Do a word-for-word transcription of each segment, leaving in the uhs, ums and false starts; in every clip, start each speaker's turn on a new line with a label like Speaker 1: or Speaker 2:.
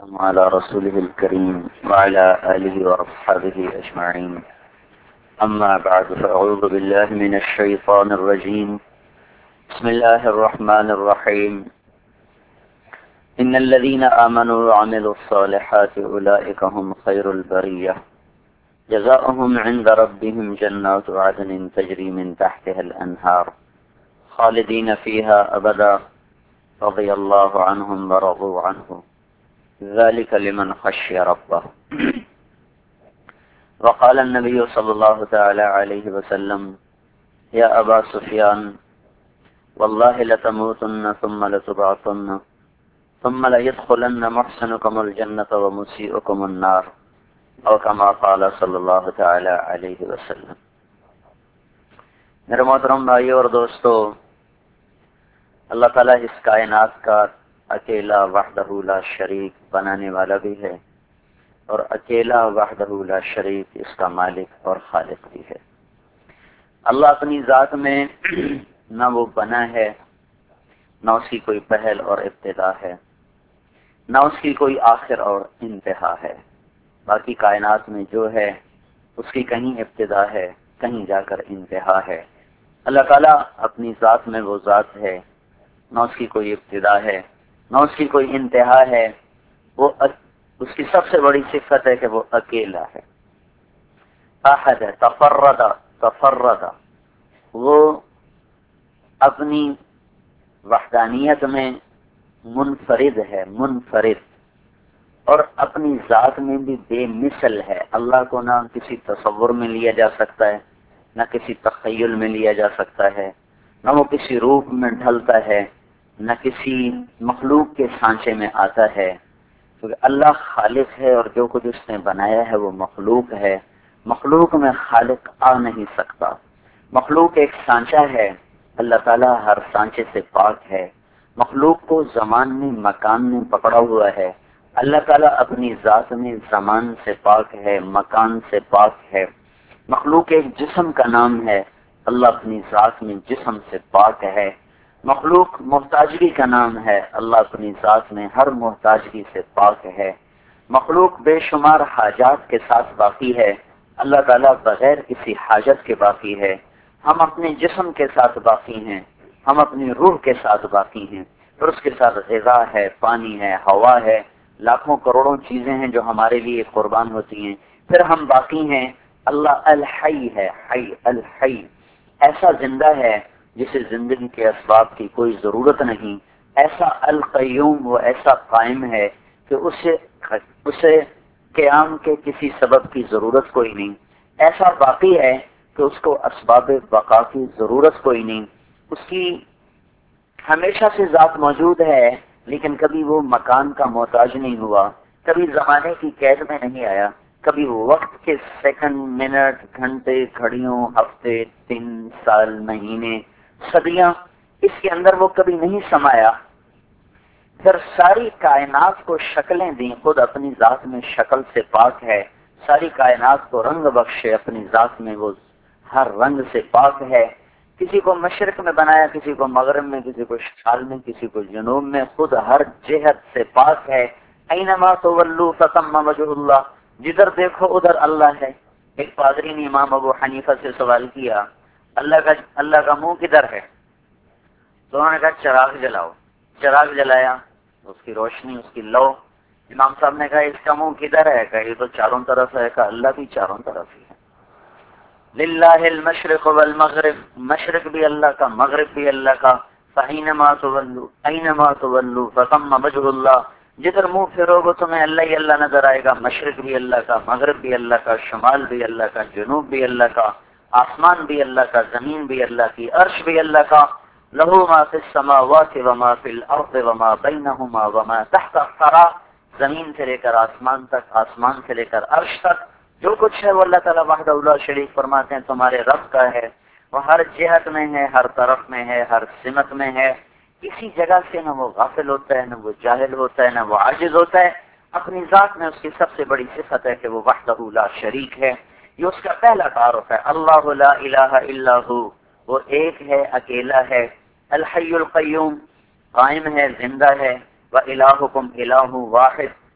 Speaker 1: على رسوله الكريم وعلى آله وأصحابه أجمعين. أما بعد فأعوذ بالله من الشيطان الرجيم. بسم الله الرحمن الرحيم. إن الذين آمنوا وعملوا الصالحات أولئك هم خير البرية جزاؤهم عند ربهم جنات عدن تجري من تحتها الأنهار خالدين فيها أبدا رضي الله عنهم ورضوا عنه ذلك لمن خشي ربه. وقال النبي صلى الله تعالى عليه وسلم يا أبا سفيان والله لتموتن ثم لتبعثن ثم ليدخلن محسنكم الجنة ومسيئكم النار او كما قال صلی اللہ تعالی علیہ وسلم. میرے محترم بھائیو اور دوستو، اللہ تعالیٰ اس کائنات کا اکیلا وحدہ لا شریک بنانے والا بھی ہے اور اکیلا وحدہ لا شریک اس کا مالک اور خالق بھی ہے. اللہ اپنی ذات میں نہ وہ بنا ہے، نہ اس کی کوئی پہل اور ابتدا ہے، نہ اس کی کوئی آخر اور انتہا ہے. باقی کائنات میں جو ہے اس کی کہیں ابتدا ہے، کہیں جا کر انتہا ہے. اللہ تعالیٰ اپنی ذات میں وہ ذات ہے، نہ اس کی کوئی ابتدا ہے، نہ اس کی کوئی انتہا ہے. وہ اس کی سب سے بڑی صفت ہے کہ وہ اکیلا ہے، احد ہے، تفرد تفرد وہ اپنی وحدانیت میں منفرد ہے، منفرد، اور اپنی ذات میں بھی بے مثل ہے. اللہ کو نہ کسی تصور میں لیا جا سکتا ہے، نہ کسی تخیل میں لیا جا سکتا ہے، نہ وہ کسی روپ میں ڈھلتا ہے، نہ کسی مخلوق کے سانچے میں آتا ہے. کیونکہ اللہ خالق ہے اور جو کچھ اس نے بنایا ہے وہ مخلوق ہے. مخلوق میں خالق آ نہیں سکتا. مخلوق ایک سانچہ ہے، اللہ تعالیٰ ہر سانچے سے پاک ہے. مخلوق کو زمان میں مکان میں پکڑا ہوا ہے. اللہ تعالیٰ اپنی ذات میں زمان سے پاک ہے، مکان سے پاک ہے. مخلوق ایک جسم کا نام ہے، اللہ اپنی ذات میں جسم سے پاک ہے. مخلوق محتاجگی کا نام ہے، اللہ اپنی ذات میں ہر محتاجگی سے پاک ہے. مخلوق بے شمار حاجات کے ساتھ باقی ہے، اللہ تعالیٰ بغیر کسی حاجت کے باقی ہے. ہم اپنے جسم کے ساتھ باقی ہیں، ہم اپنی روح کے ساتھ باقی ہیں، پھر اس کے ساتھ غذا ہے، پانی ہے، ہوا ہے، لاکھوں کروڑوں چیزیں ہیں جو ہمارے لیے قربان ہوتی ہیں. پھر ہم باقی ہیں. اللہ الحی ہے، حی الحی، ایسا زندہ ہے جسے زندگی کے اسباب کی کوئی ضرورت نہیں. ایسا القیوم، وہ ایسا قائم ہے کہ اسے اسے قیام کے کسی سبب کی ضرورت کوئی نہیں. ایسا باقی ہے کہ اس کو اسباب بقا کی ضرورت کوئی نہیں. اس کی ہمیشہ سے ذات موجود ہے، لیکن کبھی وہ مکان کا محتاج نہیں ہوا، کبھی زمانے کی قید میں نہیں آیا، کبھی وقت کے سیکنڈ، منٹ، گھنٹے، گھڑیوں، ہفتے، دن، سال، مہینے، صدیاں اس کے اندر وہ کبھی نہیں سمایا. پھر ساری کائنات کو شکلیں دیں، خود اپنی ذات میں شکل سے پاک ہے. ساری کائنات کو رنگ بخشے، اپنی ذات میں وہ ہر رنگ سے پاک ہے. کسی کو مشرق میں بنایا، کسی کو مغرب میں، کسی کو شمال میں، کسی کو جنوب میں، خود ہر جہت سے پاک ہے. اینما تولوا فثم وجہ اللہ، جدھر دیکھو ادھر اللہ ہے. ایک پادری نے امام ابو حنیفہ سے سوال کیا اللہ کا اللہ کا منہ کدھر ہے؟ تو انہوں نے کہا چراغ جلاؤ. چراغ جلایا، اس کی روشنی، اس کی لو. امام صاحب نے کہا اس کا منہ کدھر ہے؟ کہا یہ تو چاروں طرف ہے. کہا اللہ بھی چاروں طرف ہی ہے. للہ المشرق والمغرب، مشرق بھی اللہ کا، مغرب بھی اللہ کا. فاینما تولوا اینما تولوا فثم وجہ اللہ، جدھر منہ پھرو گے تمہیں اللہ ہی اللہ نظر آئے گا. مشرق بھی اللہ کا، مغرب بھی اللہ کا، شمال بھی اللہ کا، جنوب بھی اللہ کا، آسمان بھی اللہ کا، زمین بھی اللہ کی، عرش بھی اللہ کا. لہو ما فی السماوات وما فی الارض وما بینہما وما تحت الثری، زمین سے لے کر آسمان تک، آسمان سے لے کر عرش تک جو کچھ ہے وہ اللہ تعالیٰ وحدہ لا شریک فرماتے ہیں تمہارے رب کا ہے. وہ ہر جہت میں ہے، ہر طرف میں ہے، ہر سمت میں ہے. کسی جگہ سے نہ وہ غافل ہوتا ہے، نہ وہ جاہل ہوتا ہے، نہ وہ عاجز ہوتا ہے. اپنی ذات میں اس کی سب سے بڑی صفت ہے کہ وہ وحدہ لا شریک ہے. یہ اس کا پہلا تعارف ہے. اللہ لا الہ الا ہو، وہ ایک ہے، اکیلا ہے. الحی القیوم، قائم ہے، زندہ ہے. وَإِلَٰهُكُمْ إِلَٰهٌ وَاحِدٌ،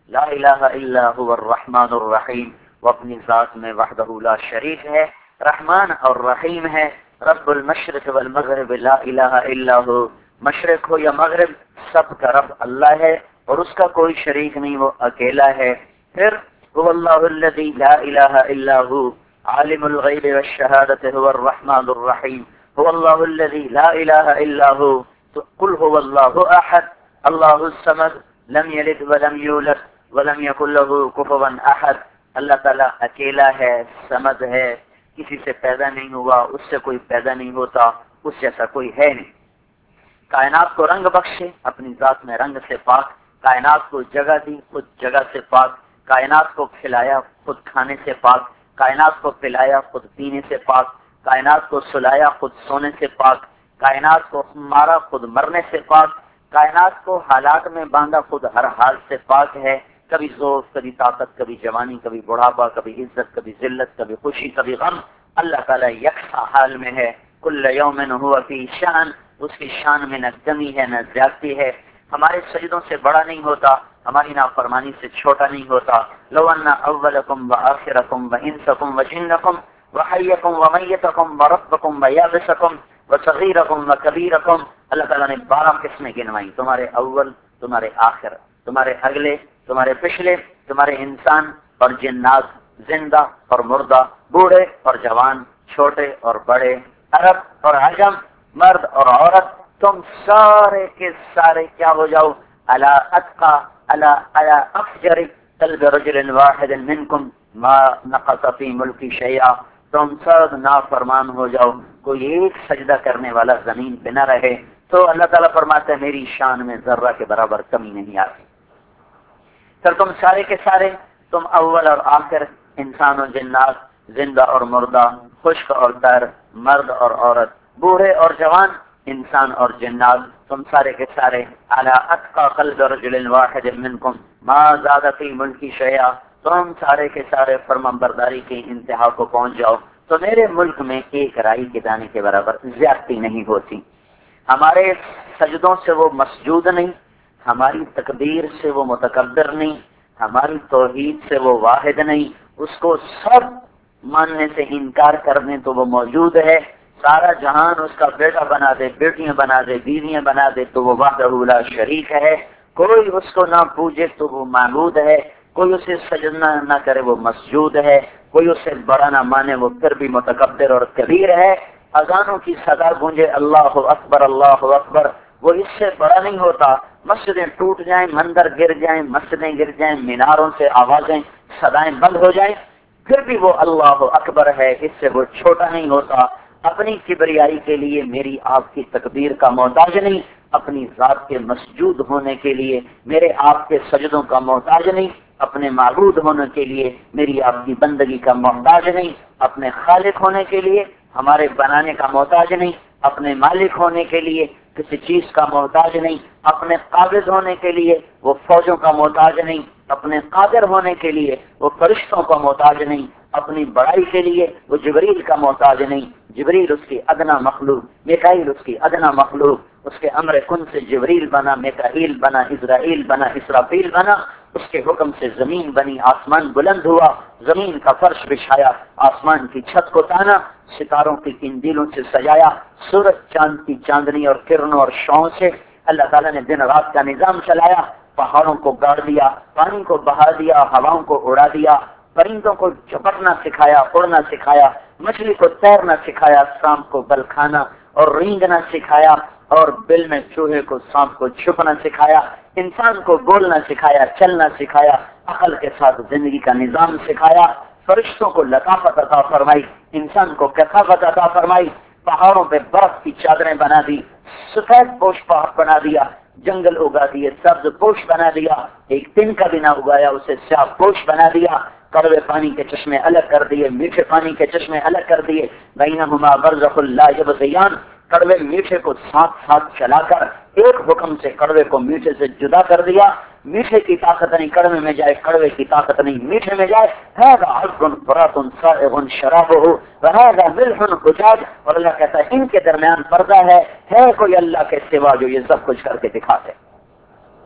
Speaker 1: لا الہ الا هو الرحمن الرحیم، وہ اپنی ذات میں وحدہ لا شریک ہے، رحمان اور رحیم ہے۔ رب المشرق والمغرب لا الہ الا ہو، مشرق ہو یا مغرب سب کا رب اللہ ہے اور اس کا کوئی شریک نہیں، وہ اکیلا ہے۔ پھر هو اللہ الذی لا الہ الا ہو عالم الغیب والشہادۃ هو الرحمن الرحیم، هو اللہ الذی لا الہ الا ہو، تو قل هو اللہ احد اللہ الصمد لم یلد ولم یولد ولم یکن له کفوا احد۔ اللہ تعالیٰ اکیلا ہے، صمد ہے، کسی سے پیدا نہیں ہوا، اس سے کوئی پیدا نہیں ہوتا، اس جیسا کوئی ہے نہیں۔ کائنات کو رنگ بخشے، اپنی ذات میں رنگ سے پاک، کائنات کو جگہ دی، خود جگہ سے پاک، کائنات کو کھلایا، خود کھانے سے پاک، کائنات کو پلایا، خود پینے سے پاک، کائنات کو سلایا، خود سونے سے پاک، کائنات کو مارا، خود مرنے سے پاک، کائنات کو حالات میں باندھا، خود ہر حال سے پاک ہے، کبھی ذوق، کبھی طاقت، کبھی جوانی، کبھی بڑھاپا، کبھی عزت، کبھی ذلت، کبھی خوشی، کبھی غم، اللہ تعالیٰ یکساں حال میں ہے۔ کل یوم هو فی شان، اس کی شان میں نہ کمی ہے نہ زیادتی ہے، ہمارے سجدوں سے بڑا نہیں ہوتا، ہماری نافرمانی سے چھوٹا نہیں ہوتا۔ لو ان اولکم وآخرکم وانسکم وجنکم وحیکم ومیتکم وربکم ویابسکم وصغیرکم وکبیرکم، اللہ تعالیٰ نے بارہ قسمیں گنوائی، تمہارے اول، تمہارے آخر، تمہارے اگلے، تمہارے پچھلے، تمہارے انسان اور جنات، زندہ اور مردہ، بوڑھے اور جوان، چھوٹے اور بڑے، عرب اور عجم، مرد اور عورت، تم سارے کے سارے کیا ہو جاؤ، الا اتقى الا الا افجر قلب رجل واحد منکم ما نقص فی ملکی شیئا، تم سب نافرمان ہو جاؤ، کوئی ایک سجدہ کرنے والا زمین پہ نہ رہے، تو اللہ تعالیٰ فرماتے ہیں میری شان میں ذرہ کے برابر کمی نہیں آتی۔ پھر تم سارے کے سارے، تم اول اور آخر، انسان و جنات، زندہ اور مردہ، خشک اور تر، مرد اور عورت، بوڑھے اور جوان، انسان اور جنات، تم سارے کے سارے، علی اتقى قلب رجل واحد منکم ما زاد فی ملکی شیئا، تم سارے کے سارے فرما برداری کی انتہا کو پہنچ جاؤ تو میرے ملک میں ایک رائی کے دانے کے برابر زیادتی نہیں ہوتی۔ ہمارے سجدوں سے وہ مسجود نہیں، ہماری تکبیر سے وہ متکبر نہیں، ہماری توحید سے وہ واحد نہیں، اس کو سب ماننے سے انکار کرنے تو وہ موجود ہے، سارا جہان اس کا بیٹا بنا دے، بیٹیاں بنا دے، بیویاں بنا دے تو وہ وحدہ لا شریک ہے، کوئی اس کو نہ پوجے تو وہ معبود ہے، کوئی اسے سجدنا نہ کرے وہ مسجود ہے، کوئی اسے بڑا نہ مانے وہ پھر بھی متکبر اور کبیر ہے۔ اذانوں کی صدا گونجے اللہ اکبر اللہ اکبر، وہ اس سے بڑا نہیں ہوتا، مسجدیں ٹوٹ جائیں، مندر گر جائیں، مسجدیں گر جائیں، میناروں سے آوازیں صدائیں بند ہو جائیں، پھر بھی وہ اللہ اکبر ہے، اس سے وہ چھوٹا نہیں ہوتا۔ اپنی کبریائی کے لیے میری آپ کی تکبیر کا محتاج نہیں، اپنی ذات کے مسجود ہونے کے لیے میرے آپ کے سجدوں کا محتاج نہیں، اپنے معبود ہونے کے لیے میری آپ کی بندگی کا محتاج نہیں، اپنے خالق ہونے کے لیے ہمارے بنانے کا محتاج نہیں، اپنے مالک ہونے کے لیے کسی چیز کا محتاج نہیں، اپنے قابض ہونے کے لیے وہ فوجوں کا محتاج نہیں، اپنے قادر ہونے کے لیے وہ فرشتوں کا محتاج نہیں، اپنی بڑائی کے لیے وہ جبریل کا محتاج نہیں، جبریل اس کی ادنا مخلوق، میکائیل اس کی ادنا مخلوق، اس کے امر کن سے جبریل بنا، میکائیل بنا، اسرائیل بنا، اسرافیل بنا، اس کے حکم سے زمین بنی، آسمان بلند ہوا، زمین کا فرش بچھایا، آسمان کی چھت کو تانا، ستاروں کی قندیلوں سے سجایا، سورج چاند کی چاندنی اور کرنوں اور شعاؤں سے اللہ تعالیٰ نے دن رات کا نظام چلایا، پہاڑوں کو گاڑ دیا، پانی کو بہا دیا، ہواؤں کو اڑا دیا، پرندوں کو جھپٹنا سکھایا، اڑنا سکھایا، مچھلی کو تیرنا سکھایا، سانپ کو بل کھانا اور رینگنا سکھایا، اور بل میں چوہے کو سانپ کو چھپنا سکھایا، انسان کو بولنا سکھایا، چلنا سکھایا، عقل کے ساتھ زندگی کا نظام سکھایا، فرشتوں کو لطافت عطا فرمائی، انسان کو کثافت عطا فرمائی، پہاڑوں پہ برف کی چادریں بنا دی، سفید پوش پہاڑ بنا دیا، جنگل اگا دیے، سبز پوش بنا دیا، ایک دن کا بھی نہ اگایا اسے سیاہ پوش بنا دیا، کڑوے پانی کے چشمے الگ کر دیے، میٹھے پانی کے چشمے الگ کر دیے، بینہما برزخ لا یبغیان، کڑوے میٹھے کو ساتھ ساتھ چلا کر ایک حکم سے کڑوے کو میٹھے سے جدا کر دیا، میٹھے کی طاقت نہیں کڑوے میں جائے، کڑوے کی طاقت نہیں میٹھے میں جائے، ھذا عذب فرات سائغ شرابہ وھذا ملح اجاج، اور اللہ کہتا ہے ان کے درمیان پردہ ہے، ہے کوئی اللہ کے سوا جو یہ سب کچھ کر کے دکھاتے۔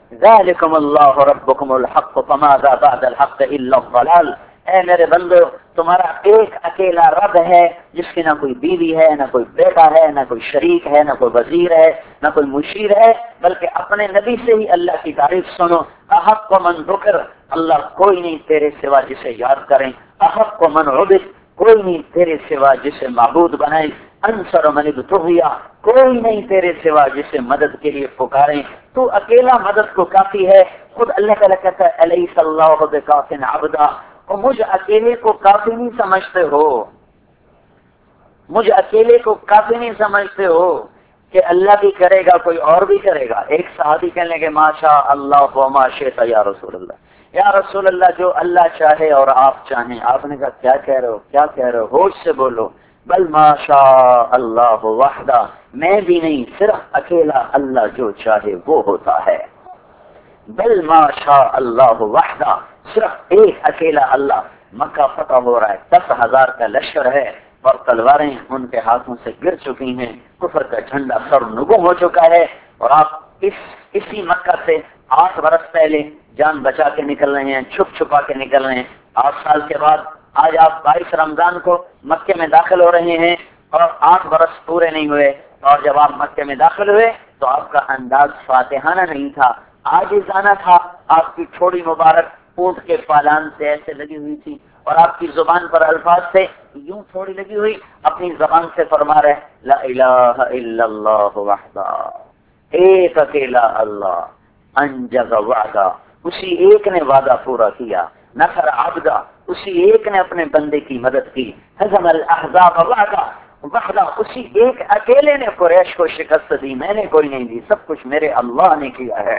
Speaker 1: ذالکم اللہ ربکم الحق فماذا بعد الحق الا الضلال، اے میرے بندو تمہارا ایک اکیلا رب ہے جس کی نہ کوئی بیوی ہے، نہ کوئی بیٹا ہے، نہ کوئی شریک ہے، نہ کوئی وزیر ہے، نہ کوئی مشیر ہے، بلکہ اپنے نبی سے ہی اللہ کی تعریف سنو۔ احق من ذکر، اللہ کوئی نہیں تیرے سوا جسے یاد کریں، احق من عبد، کوئی نہیں تیرے سوا جسے معبود بنائیں، انصر من ابتغیا، کوئی نہیں تیرے سوا جسے مدد کے لیے پکاریں، تو اکیلا مدد کو کافی ہے۔ خود اللہ تعالیٰ کہتا ہے الیس اللہ بکاف عبدا، اور مجھ اکیلے کو کافی نہیں سمجھتے ہو، مجھ اکیلے کو کافی نہیں سمجھتے ہو کہ اللہ بھی کرے گا کوئی اور بھی کرے گا۔ ایک صحابی کہنے لگے ما شاء اللہ و ما شئت یا رسول اللہ، یا رسول اللہ جو اللہ چاہے اور آپ چاہیں۔ آپ نے کہا کیا کہہ رہے ہو، کیا کہہ رہے ہو، ہوش سے بولو۔ بل ما شاء اللہ وحدہ، میں بھی نہیں، صرف اکیلا اللہ جو چاہے وہ ہوتا ہے۔ بل ما شاء اللہ وحدہ، صرف ایک اکیلا اللہ۔ مکہ فتح ہو رہا ہے، دس ہزار کا لشکر ہے اور تلواریں ان کے ہاتھوں سے گر چکی ہیں، کفر کا جھنڈا سر نگوں ہو چکا ہے، اور آپ اس اسی مکہ سے آٹھ برس پہلے جان بچا کے نکل رہے ہیں، چھپ چھپا کے نکل رہے ہیں۔ آٹھ سال کے بعد آج آپ بائیس رمضان کو مکے میں داخل ہو رہے ہیں اور آٹھ برس پورے نہیں ہوئے، اور جب آپ مکے میں داخل ہوئے تو آپ کا انداز فاتحانہ نہیں تھا، آج ہی جانا تھا۔ آپ کی چھوڑی مبارک اونٹ کے پالان سے ایسے لگی ہوئی تھی، اور آپ کی زبان پر الفاظ سے یوں تھوڑی لگی ہوئی، اپنی زبان سے فرما رہے لا الہ الا اللہ وحدہ، ایک اکیلا اللہ، انجز وعدہ، اسی ایک نے وعدہ پورا کیا، نصر عبدہ، اسی ایک نے اپنے بندے کی مدد کی، ہزم الاحزاب وعدہ وحدہ، اسی ایک اکیلے نے قریش کو شکست دی، میں نے کوئی نہیں دی، سب کچھ میرے اللہ نے کیا ہے۔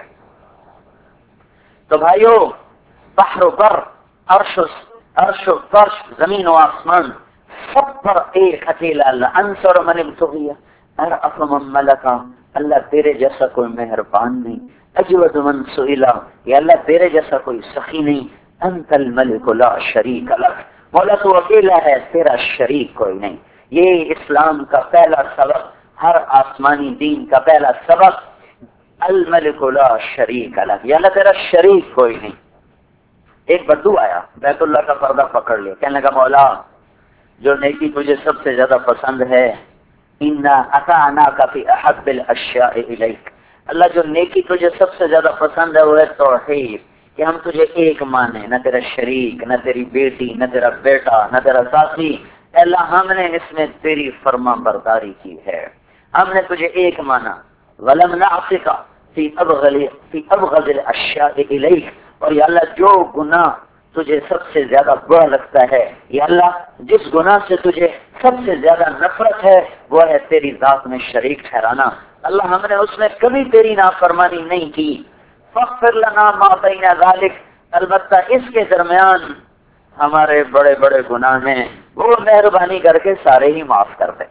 Speaker 1: تو بھائیو، بحر و بر، عرش عرش و فرش، زمین و آسمان، سب پر ایک اکیلا اللہ۔ انصر من ابتغیا ارأف من ملکا، اللہ تیرے جیسا کوئی مہربان نہیں۔ اجود من سئلا، یا اللہ تیرے جیسا کوئی سخی نہیں۔ انت الملک لا شریک لک، مولا تو اکیلا ہے، تیرا شریک کوئی نہیں۔ یہ اسلام کا پہلا سبق، ہر آسمانی دین کا پہلا سبق، الملک لا شریک لک، یا اللہ تیرا شریک کوئی نہیں۔ ایک بدو آیا، بیت اللہ کا پردہ پکڑ لیا، کہنے لگا مولا جو نیکی تجھے سب سے زیادہ پسند ہے، انا اطعناک فی احب الاشیاء الیک، اللہ جو نیکی تجھے سب سے زیادہ پسند ہے وہ ہے توحید، کہ ہم تجھے ایک مانے، نہ تیرا شریک، نہ تیری بیٹی، نہ تیرا بیٹا، نہ تیرا ساتھی۔ اے اللہ ہم نے اس میں تیری فرما برداری کی ہے، ہم نے تجھے ایک مانا۔ ولم نعصک فی ابغض فی ابغض الاشیاء الیک، اور یا اللہ جو گناہ تجھے سب سے زیادہ برا لگتا ہے، یا اللہ جس گناہ سے تجھے سب سے زیادہ نفرت ہے وہ ہے تیری ذات میں شریک ٹھہرانا۔ اللہ ہم نے اس میں کبھی تیری نافرمانی نہیں کی۔ فاغفر لنا ما بین ذلک، البتہ اس کے درمیان ہمارے بڑے بڑے گناہ ہیں، وہ مہربانی کر کے سارے ہی معاف کر دے۔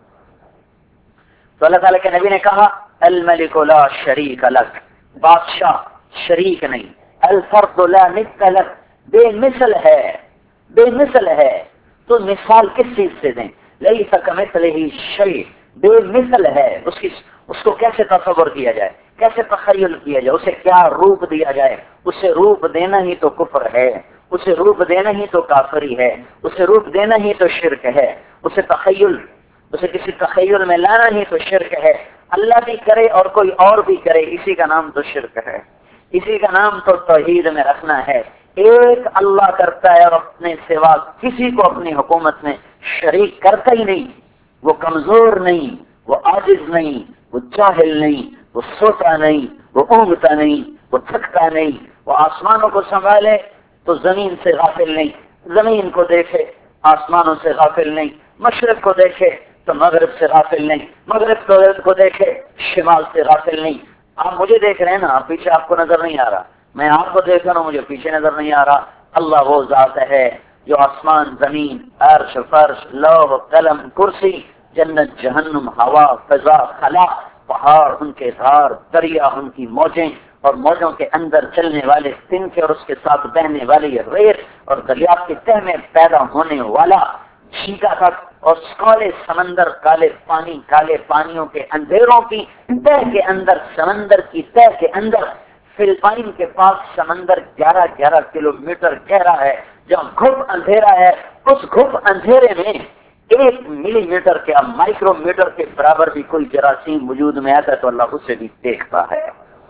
Speaker 1: تو اللہ تعالیٰ کے نبی نے کہا الملک لا شریک لک، بادشاہ شریک نہیں، الفرد لا نث لک، بے مثل ہے، بے مثل ہے۔ تو مثال کس چیز سے دیں؟ لیس کمثلہ شیء، بے مثل ہے، اس کی اس کو کیسے تصور کیا جائے، کیسے تخیل کیا جائے، اسے کیا روپ دیا جائے؟ اسے روپ دینا ہی تو کفر ہے، اسے روپ دینا ہی تو کافری ہے، اسے روپ دینا ہی تو شرک ہے، اسے تخیل اسے کسی تخیل میں لانا ہی تو شرک ہے۔ اللہ بھی کرے اور کوئی اور بھی کرے، اسی کا نام تو شرک ہے، اسی کا نام تو توحید میں رکھنا ہے۔ ایک اللہ کرتا ہے اور اپنے سوا کسی کو اپنی حکومت میں شریک کرتا ہی نہیں۔ وہ کمزور نہیں، وہ عاجز نہیں، وہ جاہل نہیں، وہ سوتا نہیں، وہ اونگتا نہیں، وہ تھکتا نہیں، وہ آسمانوں کو سنبھالے تو زمین سے غافل نہیں، زمین کو دیکھے آسمانوں سے غافل نہیں، مشرق کو دیکھے تو مغرب سے غافل نہیں، مغرب کو دیکھے شمال سے غافل نہیں۔ آپ مجھے دیکھ رہے ہیں نا، پیچھے آپ کو نظر نہیں آ رہا، میں آپ کو دیکھ رہا ہوں، مجھے پیچھے نظر نہیں آ رہا۔ اللہ وہ ذات ہے جو آسمان، زمین، عرش، فرش، لوح، قلم، کرسی، جنت، جہنم، ہوا، فضا، خلا، پہاڑ، ان کے دھار، دریا، ان کی موجیں، اور موجوں کے اندر چلنے والے تنکے اور اس کے ساتھ بہنے والی ریت، اور دریا کے تہ میں پیدا ہونے والا شیکا تک، اور کالے سمندر، کالے پانی، کالے پانیوں کے اندھیروں کی تہ کے اندر، سمندر کی تہ کے اندر فلپائن کے پاس سمندر گیارہ گیارہ کلو میٹر گہرا ہے، جہاں گھپ اندھیرا ہے، اس گھپ اندھیرے میں ایک ملی میٹر کے مائکرو میٹر کے برابر بھی کوئی جراثیم وجود میں آتا ہے تو اللہ اسے بھی دیکھتا ہے۔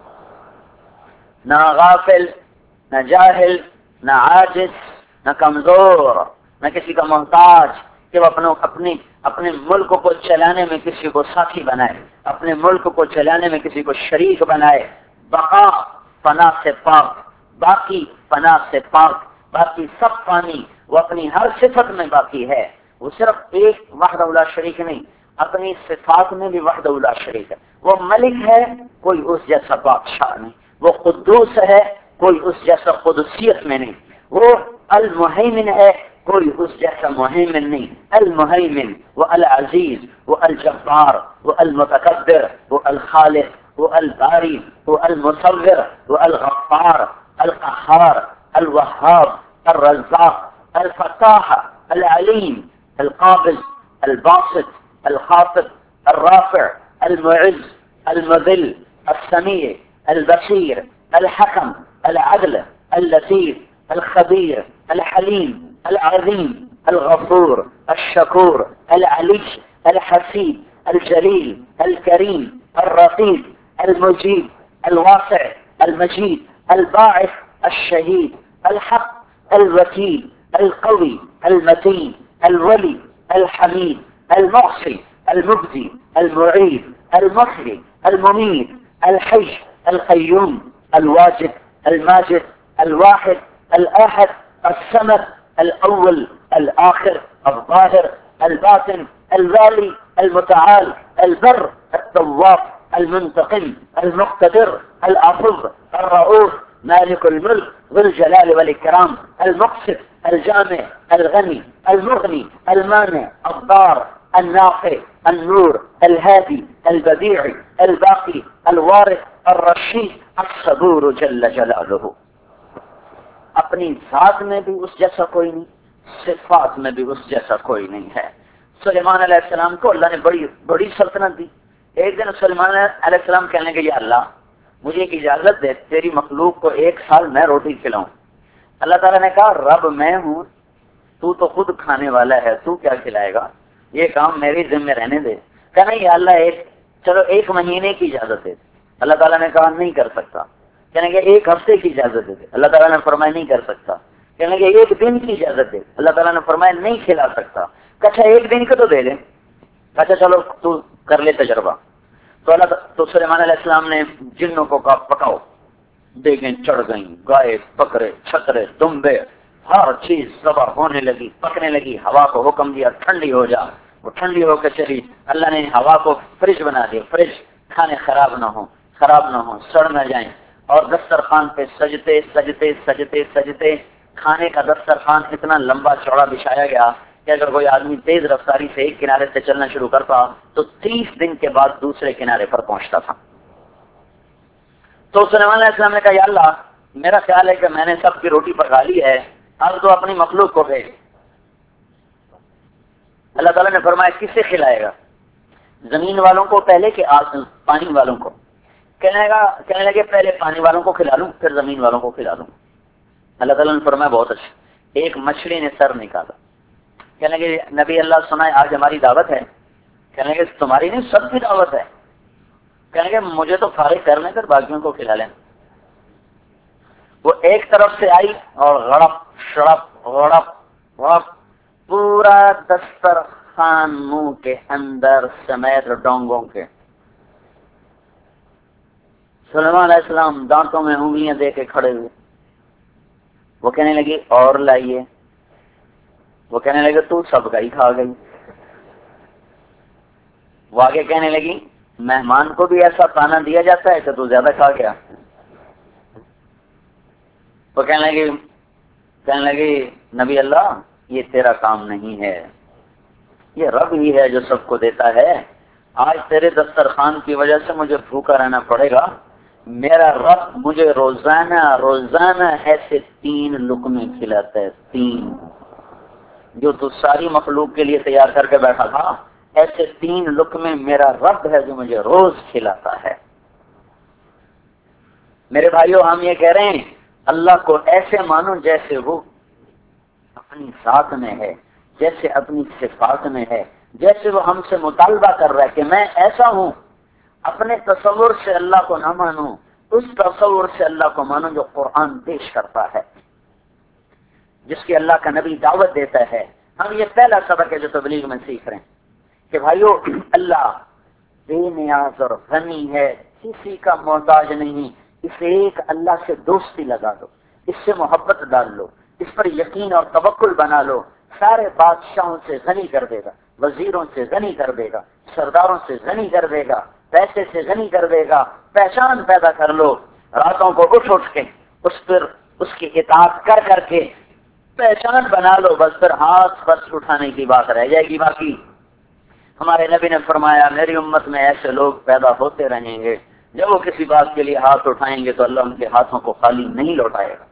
Speaker 1: نہ غافل، نہ جاہل، نہ عاجز، نہ کمزور، نہ کسی کا محتاج کہ وہ اپنے اپنی اپنے ملک کو چلانے میں کسی کو ساتھی بنائے، اپنے ملک کو چلانے میں کسی کو شریک بنائے۔ بقا فنا سے پاک، باقی فنا سے پاک، باقی سب فانی، وہ اپنی ہر صفت میں باقی ہے۔ وہ صرف ایک وحدہ لا شریک نہیں، اپنی صفات میں بھی وحدہ لا شریک ہے۔ وہ ملک ہے، کوئی اس جیسا بادشاہ نہیں۔ وہ قدوس ہے، کوئی اس جیسا قدسیت میں نہیں۔ وہ المہیمن ہے، کوئی اس جیسا مہیمن نہیں۔ المہیمن، وہ العزیز، وہ الجبار، وہ المتکبر، وہ الخالق، وہ الباری، وہ المصور، وہ الغفار، القہار، الوہاب، الرزاق، الفتاح، العلیم، القابض، الباسط، الخافض، الرافع، المعز، المذل، السمیع، البصیر، الحکم، العدل، اللطیف، الخبیر، الحلیم، العظیم، الغفور، الشکور، العلی، الحسیب، الجلیل، الکریم، الرقیب، المجیب، الواسع، المجید، الباعث، الشہید، الحق، الوکیل، القوی، المتین، الولی، الحمید، المحصی، المبدی، المعید، المحیی، الممید، الحی، القیوم، الواجد، الماجد، الواحد، الأحد، الصمد، الأول، الآخر، الظاهر، الباطن، الوالي، المتعال، البر، التواب، المنتقم، المقتدر، العفو، الرؤوف، مالك الملك، ذو الجلال والإكرام، المقسط، الجامع، الغني، المغني، المانع، الضار، النافع، النور، الهادي، البديع، الباقي، الوارث، الرشيد، الصبور جل جلالہ۔ اپنی ذات میں بھی اس جیسا کوئی نہیں، صفات میں بھی اس جیسا کوئی نہیں ہے۔ سلیمان علیہ السلام کو اللہ نے بڑی بڑی سلطنت دی۔ ایک دن سلیمان علیہ السلام کہنے لگے یا اللہ مجھے ایک اجازت دے، تیری مخلوق کو ایک سال میں روٹی کھلاؤں۔ اللہ تعالیٰ نے کہا رب میں ہوں، تو تو خود کھانے والا ہے، تو کیا کھلائے گا، یہ کام میری ذمہ رہنے دے۔ کہا نہیں یا اللہ ایک چلو ایک مہینے کی اجازت دے۔ اللہ تعالیٰ نے کہا نہیں کر سکتا۔ کہنے کہ ایک ہفتے کی اجازت دے دے، اللہ تعالیٰ نے فرمایا نہیں کر سکتا۔ کہنے کہ ایک دن کی اجازت دے، اللہ تعالیٰ نے فرمایا نہیں کھلا سکتا۔ اچھا ایک دن کا تو دے دیں، اچھا چلو تو کر لے تجربہ۔ تو اللہ تو سلیمان علیہ السلام نے جنوں کو کہا پکاؤ، دیگیں چڑھ گئیں، گائے، بکرے، چھترے، دمبے، ہر چیز ذبح ہونے لگی، پکنے لگی۔ ہوا کو حکم دیا ٹھنڈی ہو جا، وہ ٹھنڈی ہو کے چلی۔ اللہ نے ہوا کو فریج بنا دیا، فریج کھانے خراب نہ ہو، خراب نہ ہو، سڑ نہ جائیں۔ اور دسترخوان پہ سجتے سجتے سجتے سجتے کھانے کا دسترخوان اتنا لمبا چوڑا بچھایا گیا کہ اگر کوئی آدمی تیز رفتاری سے ایک کنارے سے چلنا شروع کرتا تو تیس دن کے بعد دوسرے کنارے پر پہنچتا تھا۔ تو سلیمان علیہ السلام نے کہا یا اللہ میرا خیال ہے کہ میں نے سب کی روٹی پکا لی ہے، اب تو اپنی مخلوق کو بھیج۔ اللہ تعالیٰ نے فرمایا کس سے کھلائے گا؟ زمین والوں کو پہلے کہ پانی والوں کو؟ کہنے لگا کہنے لگے پہلے پانی والوں کو کھلا لوں پھر زمین والوں کو کھلا دوں۔ اللہ تعالیٰ نے فرمایا بہت اچھا۔ ایک مچھلی نے سر نکالا، کہنے لگے نبی اللہ سنا ہے آج ہماری دعوت ہے۔ کہنے لگے تمہاری نہیں سب کی دعوت ہے۔ کہنے لگے مجھے تو فارغ کرنے کر باقیوں کو کھلا لیں۔ وہ ایک طرف سے آئی اور غڑپ شڑپ غڑپ غڑپ پورا دسترخوان منہ کے اندر سمیت ڈونگوں کے۔ سلیمان علیہ السلام دانتوں میں انگلیاں دے کے کھڑے ہوئے۔ وہ کہنے لگی اور لائیے۔ وہ کہنے لگے تو سب کا ہی کھا گئی۔ وہ آگے کہنے لگی مہمان کو بھی ایسا کھانا دیا جاتا ہے کہ تو زیادہ کھا گیا۔ وہ کہنے لگی کہنے لگی نبی اللہ یہ تیرا کام نہیں ہے، یہ رب ہی ہے جو سب کو دیتا ہے۔ آج تیرے دسترخوان کی وجہ سے مجھے بھوکا رہنا پڑے گا۔ میرا رب مجھے روزانہ روزانہ ایسے تین لقمے کھلاتا ہے، تین جو تو ساری مخلوق کے لیے تیار کر کے بیٹھا تھا، ایسے تین لقمے میرا رب ہے جو مجھے روز کھلاتا ہے۔ میرے بھائیوں ہم یہ کہہ رہے ہیں اللہ کو ایسے مانو جیسے وہ اپنی ذات میں ہے، جیسے اپنی صفات میں ہے، جیسے وہ ہم سے مطالبہ کر رہا ہے کہ میں ایسا ہوں۔ اپنے تصور سے اللہ کو نہ مانو، اس تصور سے اللہ کو مانو جو قرآن پیش کرتا ہے، جس کی اللہ کا نبی دعوت دیتا ہے۔ ہم یہ پہلا سبق ہے جو تبلیغ میں سیکھ رہے ہیں کہ بھائیو اللہ بے نیاز اور غنی ہے، کسی کا محتاج نہیں۔ اس ایک اللہ سے دوستی لگا دو، اس سے محبت ڈال لو، اس پر یقین اور توکل بنا لو، سارے بادشاہوں سے غنی کر دے گا، وزیروں سے غنی کر دے گا، سرداروں سے غنی کر دے گا، پیسے سے غنی کر دے گا۔ پہچان پیدا کر لو، راتوں کو اٹھ اٹھ کے اس پر اس کی اطاعت کر کر کے پہچان بنا لو، بس پھر ہاتھ بس اٹھانے کی بات رہ جائے گی۔ باقی ہمارے نبی نے فرمایا میری امت میں ایسے لوگ پیدا ہوتے رہیں گے، جب وہ کسی بات کے لیے ہاتھ اٹھائیں گے تو اللہ ان کے ہاتھوں کو خالی نہیں لوٹائے گا۔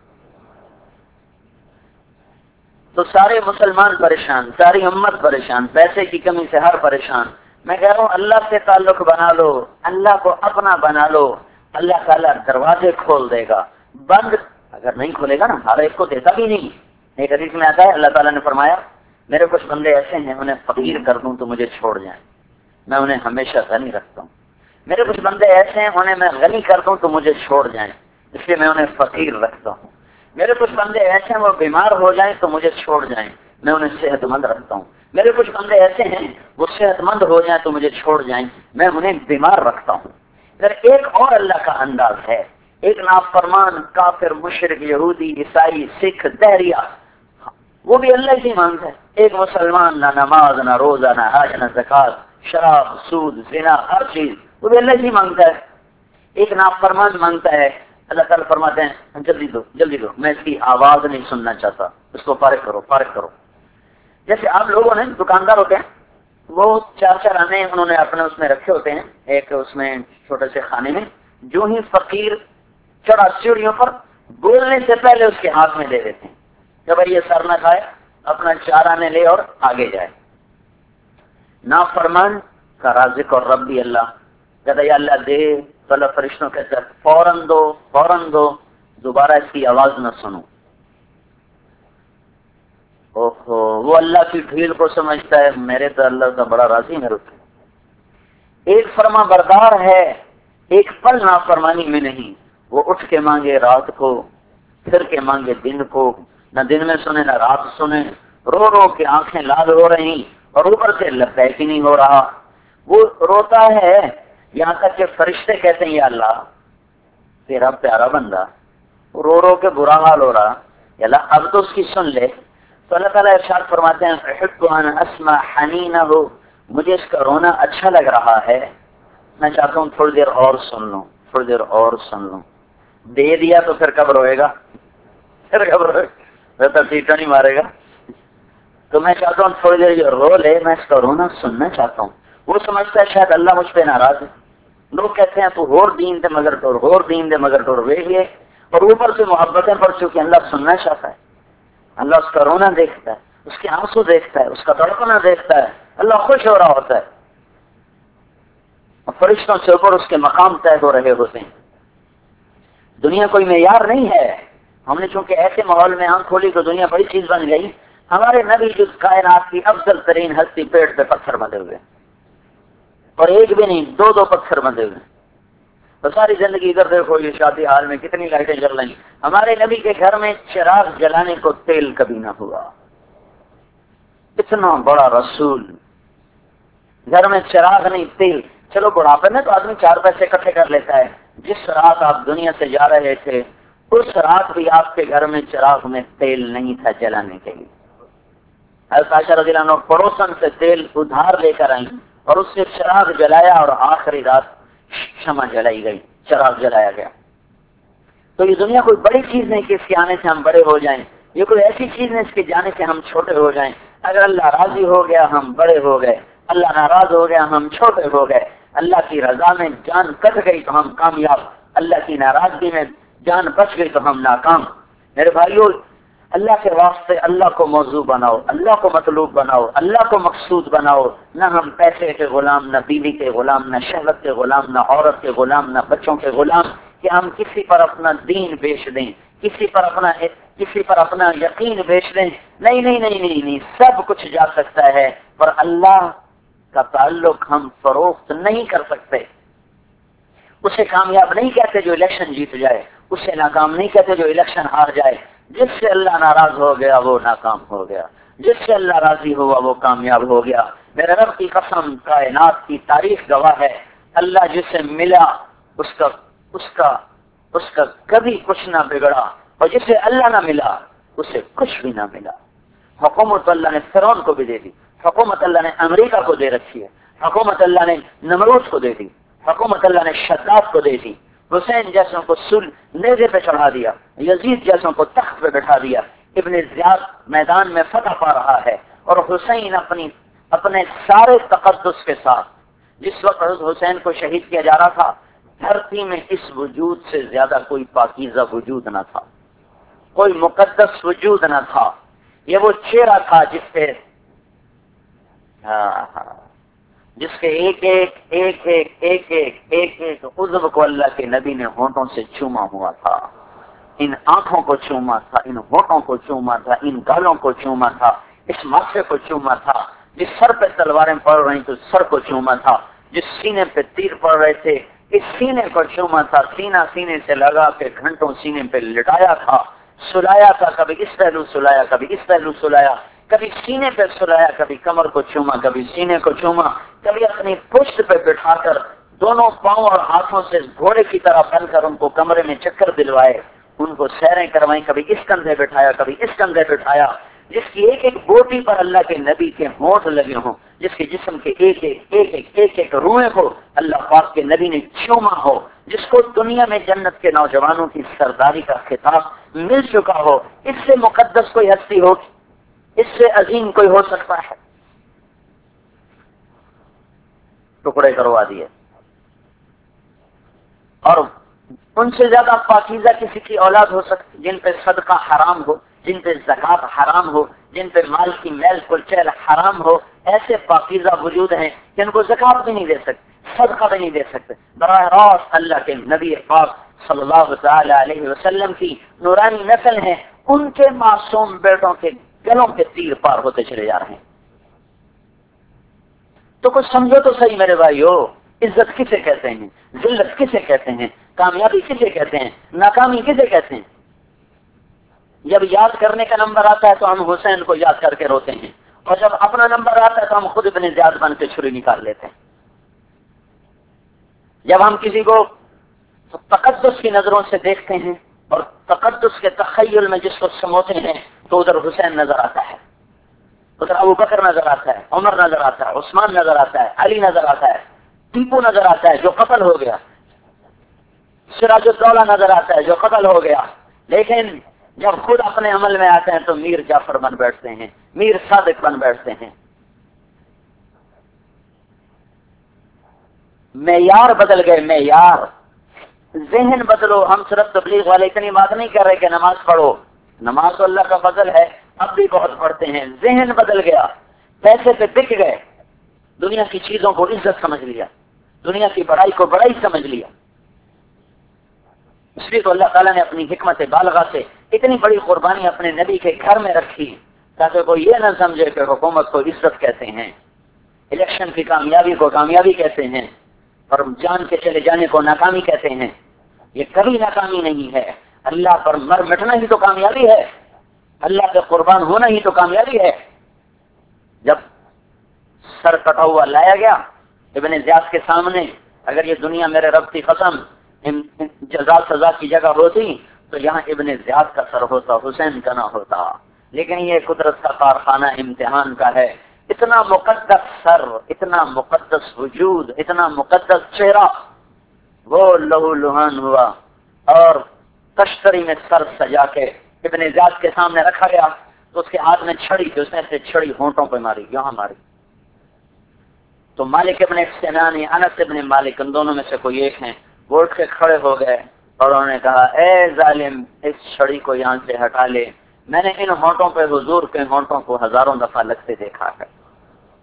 Speaker 1: تو سارے مسلمان پریشان، ساری امت پریشان، پیسے کی کمی سے ہر پریشان۔ میں کہہ رہا ہوں اللہ سے تعلق بنا لو، اللہ کو اپنا بنا لو، اللہ تعالیٰ دروازے کھول دے گا۔ بند اگر نہیں کھولے گا نا، ہر ایک کو دیتا بھی نہیں۔ ایک حدیث میں آتا ہے اللہ تعالیٰ نے فرمایا میرے کچھ بندے ایسے ہیں انہیں فقیر کر دوں تو مجھے چھوڑ جائیں، میں انہیں ہمیشہ غنی رکھتا ہوں۔ میرے کچھ بندے ایسے ہیں انہیں میں غنی کر دوں تو مجھے چھوڑ جائیں، اس لیے میں انہیں فقیر رکھتا ہوں۔ میرے کچھ بندے ایسے ہیں وہ بیمار ہو جائیں تو مجھے چھوڑ جائیں، میں انہیں صحت مند رکھتا ہوں۔ میرے کچھ بندے ایسے ہیں وہ صحت مند ہو جائیں تو مجھے چھوڑ جائیں، میں انہیں بیمار رکھتا ہوں۔ پھر ایک اور اللہ کا انداز ہے، ایک نافرمان کافر مشرک یہودی عیسائی سکھ دہریہ وہ بھی اللہ ہی مانگتا ہے۔ ایک مسلمان نہ نماز نہ روزہ نہ حج نہ زکات، شراب سود زنا ہر چیز وہ بھی اللہ ہی مانگتا ہے۔ ایک نافرمان مانگتا ہے، اللہ تعالیٰ فرماتے ہیں جلدی دو جلدی دو، میں اس کی آواز نہیں سننا چاہتا، اس کو فارغ کرو فارغ کرو۔ جیسے آپ لوگوں نے دکاندار ہوتے ہیں وہ چار چار آنے انہوں نے اپنے اس میں رکھے ہوتے ہیں، ایک اس میں چھوٹے سے خانے میں، جو ہی فقیر چڑھا سیڑھیوں پر بولنے سے پہلے اس کے ہاتھ میں دے دیتے ہیں کہ بھائی یہ سر نہ کھائے، اپنا چار آنے لے اور آگے جائے۔ نافرمان کا رازق اور رب بھی اللہ، کہتا یا اللہ دے تو اللہ فرشتوں کہتا ہے فوراً دو فوراً دو، دوبارہ اس کی آواز نہ سنو۔ اوہو وہ اللہ کی ڈھیل کو سمجھتا ہے، میرے تو اللہ کا بڑا راضی میرے سے۔ ایک فرما بردار ہے، ایک پل نافرمانی میں نہیں، وہ اٹھ کے مانگے رات کو، پھر کے مانگے دن کو، نہ دن میں سنے نہ رات سنے، رو رو کے آنکھیں لال ہو رہی اور اوپر سے لبیک ہی نہیں ہو رہا۔ وہ روتا ہے یہاں تک کہ فرشتے کہتے ہیں یا اللہ تیرا پیارا بندہ رو رو کے برا حال ہو رہا، یا اللہ اب تو اس کی سن لے۔ تو اللہ تعالیٰ ارشاد فرماتے ہیں احب ان اسمع حنینہ، مجھے اس کا رونا اچھا لگ رہا ہے، میں چاہتا ہوں تھوڑی دیر اور سن لوں تھوڑی دیر اور سن لوں۔ دے دیا تو پھر کب روئے گا، پھر کب روئے گا، تو ٹیٹا نہیں مارے گا۔ تو میں چاہتا ہوں تھوڑی دیر جو رو لے، میں اس کا رونا سننا چاہتا ہوں۔ وہ سمجھتا ہے شاید اللہ مجھ پہ ناراض ہے۔ لوگ کہتے ہیں تو ہور دین دے مگر ٹور ہور دین دے مگر ٹور ویگے، اور اوپر سے محبتیں پڑ چکی، اللہ سننا چاہتا ہے، اللہ اس کا رونا دیکھتا ہے، اس کے آنسو دیکھتا ہے، اس کا تڑپنا دیکھتا ہے، اللہ خوش ہو رہا ہوتا ہے، اور فرشتوں سے اوپر اس کے مقام طے ہو رہے ہوتے ہیں۔ دنیا کوئی معیار نہیں ہے، ہم نے چونکہ ایسے ماحول میں آنکھ کھولی تو دنیا بڑی چیز بن گئی۔ ہمارے نبی جو کائنات کی افضل ترین ہستی پیٹ پہ پتھر بندھے ہوئے، اور ایک بھی نہیں دو دو پتھر بندھے ہوئے، تو ساری زندگی ادھر دیکھو یہ شادی حال میں کتنی لائٹیں جل رہی۔ ہمارے نبی کے گھر میں چراغ جلانے کو تیل کبھی نہ ہوا، اتنا بڑا رسول، گھر میں چراغ نہیں تیل۔ چلو بڑھاپے میں تو آدمی چار پیسے اکٹھے کر لیتا ہے، جس رات آپ دنیا سے جا رہے تھے اس رات بھی آپ کے گھر میں چراغ میں تیل نہیں تھا جلانے کے لیے۔ حضرت عائشہ رضی اللہ عنہ پڑوسن سے تیل ادھار لے کر آئیں اور اس سے چراغ جلایا، اور آخری رات شمع جلائی گئی، چراغ جلایا گیا۔ تو یہ دنیا کوئی بڑی چیز نہیں کہ اس کے آنے سے ہم بڑے ہو جائیں، یہ کوئی ایسی چیز نہیں اس کے جانے سے ہم چھوٹے ہو جائیں۔ اگر اللہ راضی ہو گیا ہم بڑے ہو گئے، اللہ ناراض ہو گیا ہم چھوٹے ہو گئے۔ اللہ کی رضا میں جان کٹ گئی تو ہم کامیاب، اللہ کی ناراضگی میں جان بچ گئی تو ہم ناکام۔ میرے بھائیو اللہ کے واسطے اللہ کو موضوع بناؤ، اللہ کو مطلوب بناؤ، اللہ کو مقصود بناؤ، نہ ہم پیسے کے غلام، نہ بیوی کے غلام، نہ شہوت کے غلام، نہ عورت کے غلام، نہ بچوں کے غلام۔ کہ ہم کسی پر اپنا دین بیچ دیں، کسی پر اپنا کسی پر اپنا یقین بیچ دیں. نہیں نہیں نہیں نہیں نہیں سب کچھ جا سکتا ہے، پر اللہ کا تعلق ہم فروخت نہیں کر سکتے. اسے کامیاب نہیں کہتے جو الیکشن جیت جائے، اسے ناکام نہیں کہتے جو الیکشن ہار جائے. جس سے اللہ ناراض ہو گیا وہ ناکام ہو گیا، جس سے اللہ راضی ہوا وہ کامیاب ہو گیا. میرے رب کی قسم، کائنات کی تاریخ گواہ ہے، اللہ جسے ملا اس کا اس کا اس کا کبھی کچھ نہ بگڑا، اور جسے اللہ نہ ملا اسے کچھ بھی نہ ملا. حکومت اللہ نے فرعون کو بھی دے دی، حکومت اللہ نے امریکہ کو دے رکھی ہے، حکومت اللہ نے نمرود کو دے دی، حکومت اللہ نے شداد کو دے دی، حسین جیسوں کو سل نیزے پہ چڑھا دیا، یزید جیسوں کو تخت پہ بٹھا دیا. ابن زیاد میدان میں فتح پا رہا ہے، اور حسین اپنی اپنے سارے تقدس کے ساتھ. جس وقت حسین کو شہید کیا جا رہا تھا، دھرتی میں اس وجود سے زیادہ کوئی پاکیزہ وجود نہ تھا، کوئی مقدس وجود نہ تھا. یہ وہ چہرہ تھا جس پہ جس کے ایک ایک ایک ایک ایک ایک ایک ایک عضو کو اللہ کے نبی نے ہونٹوں سے چوما ہوا تھا. ان آنکھوں کو چوما تھا، ان ہونٹوں کو چوما تھا، ان گالوں کو چوما تھا، اس ماتھے کو چوما تھا. جس سر پہ تلواریں پڑ رہی تو سر کو چوما تھا، جس سینے پہ تیر پڑ رہے تھے اس سینے کو چوما تھا. سینہ سینے سے لگا کے گھنٹوں سینے پہ لٹایا تھا، سلایا تھا، کبھی اس پہلو سلایا، کبھی اس پہلو سلایا، کبھی سینے پہ سلایا، کبھی کمر کو چوما، کبھی سینے کو چوما، کبھی اپنی پشت پہ بٹھا کر دونوں پاؤں اور ہاتھوں سے گھوڑے کی طرح بن کر ان کو کمرے میں چکر دلوائے، ان کو سیریں کروائیں، کبھی اس کندھے بٹھایا، کبھی اس کندھے بٹھایا. جس کی ایک ایک بوٹی پر اللہ کے نبی کے ہونٹ لگے ہوں، جس کے جسم کے ایک ایک ایک ایک ایک ایک روئے کو اللہ پاک کے نبی نے چوما ہو، جس کو دنیا میں جنت کے نوجوانوں کی سرداری کا خطاب مل چکا ہو. اس سے مقدس کوئی ہستی ہو، اس سے عظیم کوئی ہو سکتا ہے؟ ٹکڑے کروا دیے. اور ان سے زیادہ پاکیزہ کسی کی اولاد ہو سکتی جن پہ صدقہ حرام ہو، جن پہ زکات حرام ہو، جن پہ مال کی میل کلچل حرام ہو. ایسے پاکیزہ وجود ہیں جن کو زکات بھی نہیں دے سکتے، صدقہ بھی نہیں دے سکتے. براہ راست اللہ کے نبی پاک صلی اللہ تعالی علیہ وسلم کی نورانی نسل ہیں، ان کے معصوم بیٹوں کے گلوں کے تیر پار ہوتے چلے جا رہے ہیں. تو کچھ سمجھو تو صحیح میرے بھائیو، عزت کسے کہتے ہیں، ذلت کسے کہتے ہیں، کامیابی کسے کہتے ہیں، ناکامی کسے کہتے ہیں؟ جب یاد کرنے کا نمبر آتا ہے تو ہم حسین کو یاد کر کے روتے ہیں، اور جب اپنا نمبر آتا ہے تو ہم خود ابن زیاد بن کے چھری نکال لیتے ہیں. جب ہم کسی کو تقدس کی نظروں سے دیکھتے ہیں اور تقدس کے تخیل میں جس کو سموتے ہیں تو ادھر حسین نظر آتا ہے، ادھر ابو بکر نظر آتا ہے، عمر نظر آتا ہے، عثمان نظر آتا ہے، علی نظر آتا ہے، ٹیپو نظر آتا ہے جو قتل ہو گیا، سراج الدولہ نظر آتا ہے جو قتل ہو گیا. لیکن جب خود اپنے عمل میں آتے ہیں تو میر جعفر بن بیٹھتے ہیں، میر صادق بن بیٹھتے ہیں. معیار بدل گئے، معیار. ذہن بدلو. ہم صرف تبلیغ والے اتنی بات نہیں کر رہے کہ نماز پڑھو، نماز تو اللہ کا فضل ہے، اب بھی بہت پڑھتے ہیں. ذہن بدل گیا، پیسے پہ بک گئے، دنیا کی چیزوں کو عزت سمجھ لیا، دنیا کی بڑائی کو بڑائی سمجھ لیا. اس لیے تو اللہ تعالیٰ نے اپنی حکمت بالغہ سے اتنی بڑی قربانی اپنے نبی کے گھر میں رکھی تاکہ کوئی یہ نہ سمجھے کہ حکومت کو عزت کہتے ہیں، الیکشن کی کامیابی کو کامیابی کہتے ہیں، اور جان کے چلے جانے کو ناکامی کہتے ہیں. یہ کبھی ناکامی نہیں ہے. اللہ پر مر مٹنا ہی تو کامیابی ہے، اللہ کے قربان ہونا ہی تو کامیابی ہے. جب سر کٹا ہوا لایا گیا ابن زیاد کے سامنے، اگر یہ دنیا میرے رب کی قسم جزا سزا کی جگہ ہوتی تو یہاں ابن زیاد کا سر ہوتا، حسین کا نہ ہوتا. لیکن یہ قدرت کا کارخانہ امتحان کا ہے. اتنا مقدس سر، اتنا مقدس وجود، اتنا مقدس چہرہ، وہ لہو لہان ہوا اور تشتری میں سر سجا کے ابن زیاد کے سامنے رکھا گیا تو اس کے ہاتھ میں چھڑی تھی، اس نے سے چھڑی ہونٹوں پہ ماری، یہاں ماری. تو مالک ابن سنان، انس ابن مالک، ان دونوں میں سے کوئی ایک ہیں، وہ اٹھ کے کھڑے ہو گئے اور انہوں نے کہا اے ظالم، اس چھڑی کو یہاں سے ہٹا لے، میں نے ان ہونٹوں پہ حضور کے ہونٹوں کو ہزاروں دفعہ لگتے دیکھا ہے،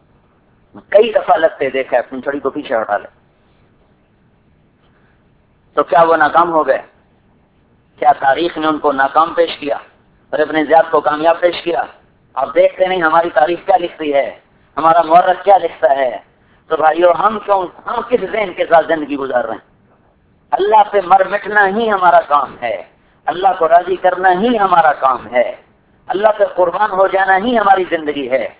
Speaker 1: کئی دفعہ لگتے دیکھا ہے، اپنی چھڑی کو پیچھے ہٹا لے. تو کیا وہ ناکام ہو گئے؟ کیا تاریخ نے ان کو ناکام پیش کیا اور ابن زیاد کو کامیاب پیش کیا؟ آپ دیکھتے نہیں ہماری تاریخ کیا لکھتی ہے، ہمارا مورخ کیا لکھتا ہے؟ تو بھائیو ہم کیوں ہم کس ذہن کے ساتھ زندگی گزار رہے ہیں؟ اللہ پہ مر مٹنا ہی ہمارا کام ہے، اللہ کو راضی کرنا ہی ہمارا کام ہے، اللہ پہ قربان ہو جانا ہی ہماری زندگی ہے۔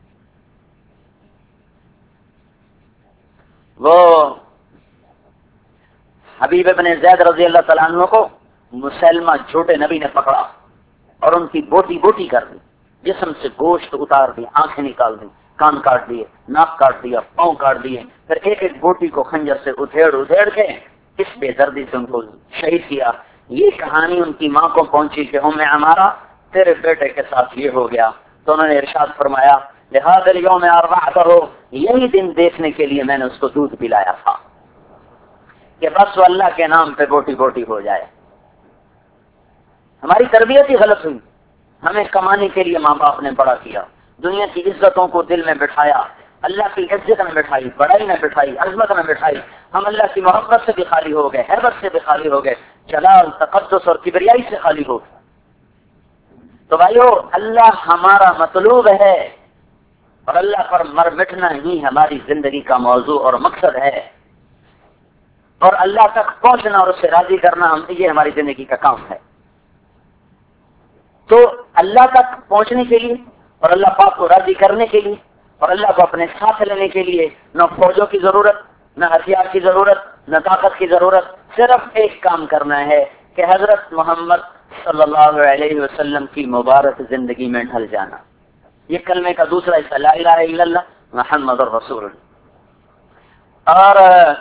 Speaker 1: وہ حبیب ابن زید رضی اللہ تعالیٰ عنہ کو مسلمہ جھوٹے نبی نے پکڑا اور ان کی بوٹی بوٹی کر دی، جسم سے گوشت اتار دی، آنکھیں نکال دی، کان کاٹ دیے، ناک کاٹ دیا، پاؤں کاٹ دیے، پھر ایک ایک بوٹی کو خنجر سے ادھیڑ ادھیڑ کے اس بے دردی سے ان کو شہید کیا۔ یہ کہانی ان کی ماں کو پہنچی کہ ام عمارہ تیرے بیٹے کے ساتھ یہ ہو گیا، تو انہوں نے ارشاد فرمایا لہذا اليوم اربعتہ، یہی دن دیکھنے کے لیے میں نے اس کو دودھ پلایا تھا کہ بس وہ اللہ کے نام پہ بوٹی بوٹی ہو جائے۔ ہماری تربیت ہی غلط ہوئی، ہمیں کمانے کے لیے ماں باپ نے بڑا کیا، دنیا کی عزتوں کو دل میں بٹھایا، اللہ کی عزت میں بٹھائی، بڑائی میں بٹھائی، عظمت میں بٹھائی، ہم اللہ کی محبت سے بھی خالی ہو گئے، حیبت سے بھی خالی ہو گئے، جلال، تقدس اور کبریائی سے خالی ہو گئے۔ تو بھائیو اللہ ہمارا مطلوب ہے اور اللہ پر مر مٹنا ہی ہماری زندگی کا موضوع اور مقصد ہے، اور اللہ تک پہنچنا اور اسے راضی کرنا ہم یہ ہماری زندگی کا کام ہے۔ تو اللہ تک پہنچنے کے لیے اور اللہ پاک کو راضی کرنے کے لیے اور اللہ کو اپنے ساتھ لینے کے لیے نہ فوجوں کی ضرورت، نہ ہتھیار کی ضرورت، نہ طاقت کی ضرورت، صرف ایک کام کرنا ہے کہ حضرت محمد صلی اللہ علیہ وسلم کی مبارک زندگی میں ڈھل جانا۔ یہ کلمے کا دوسرا حصہ لا الہ الا اللہ محمد الرسول اللہ۔ اور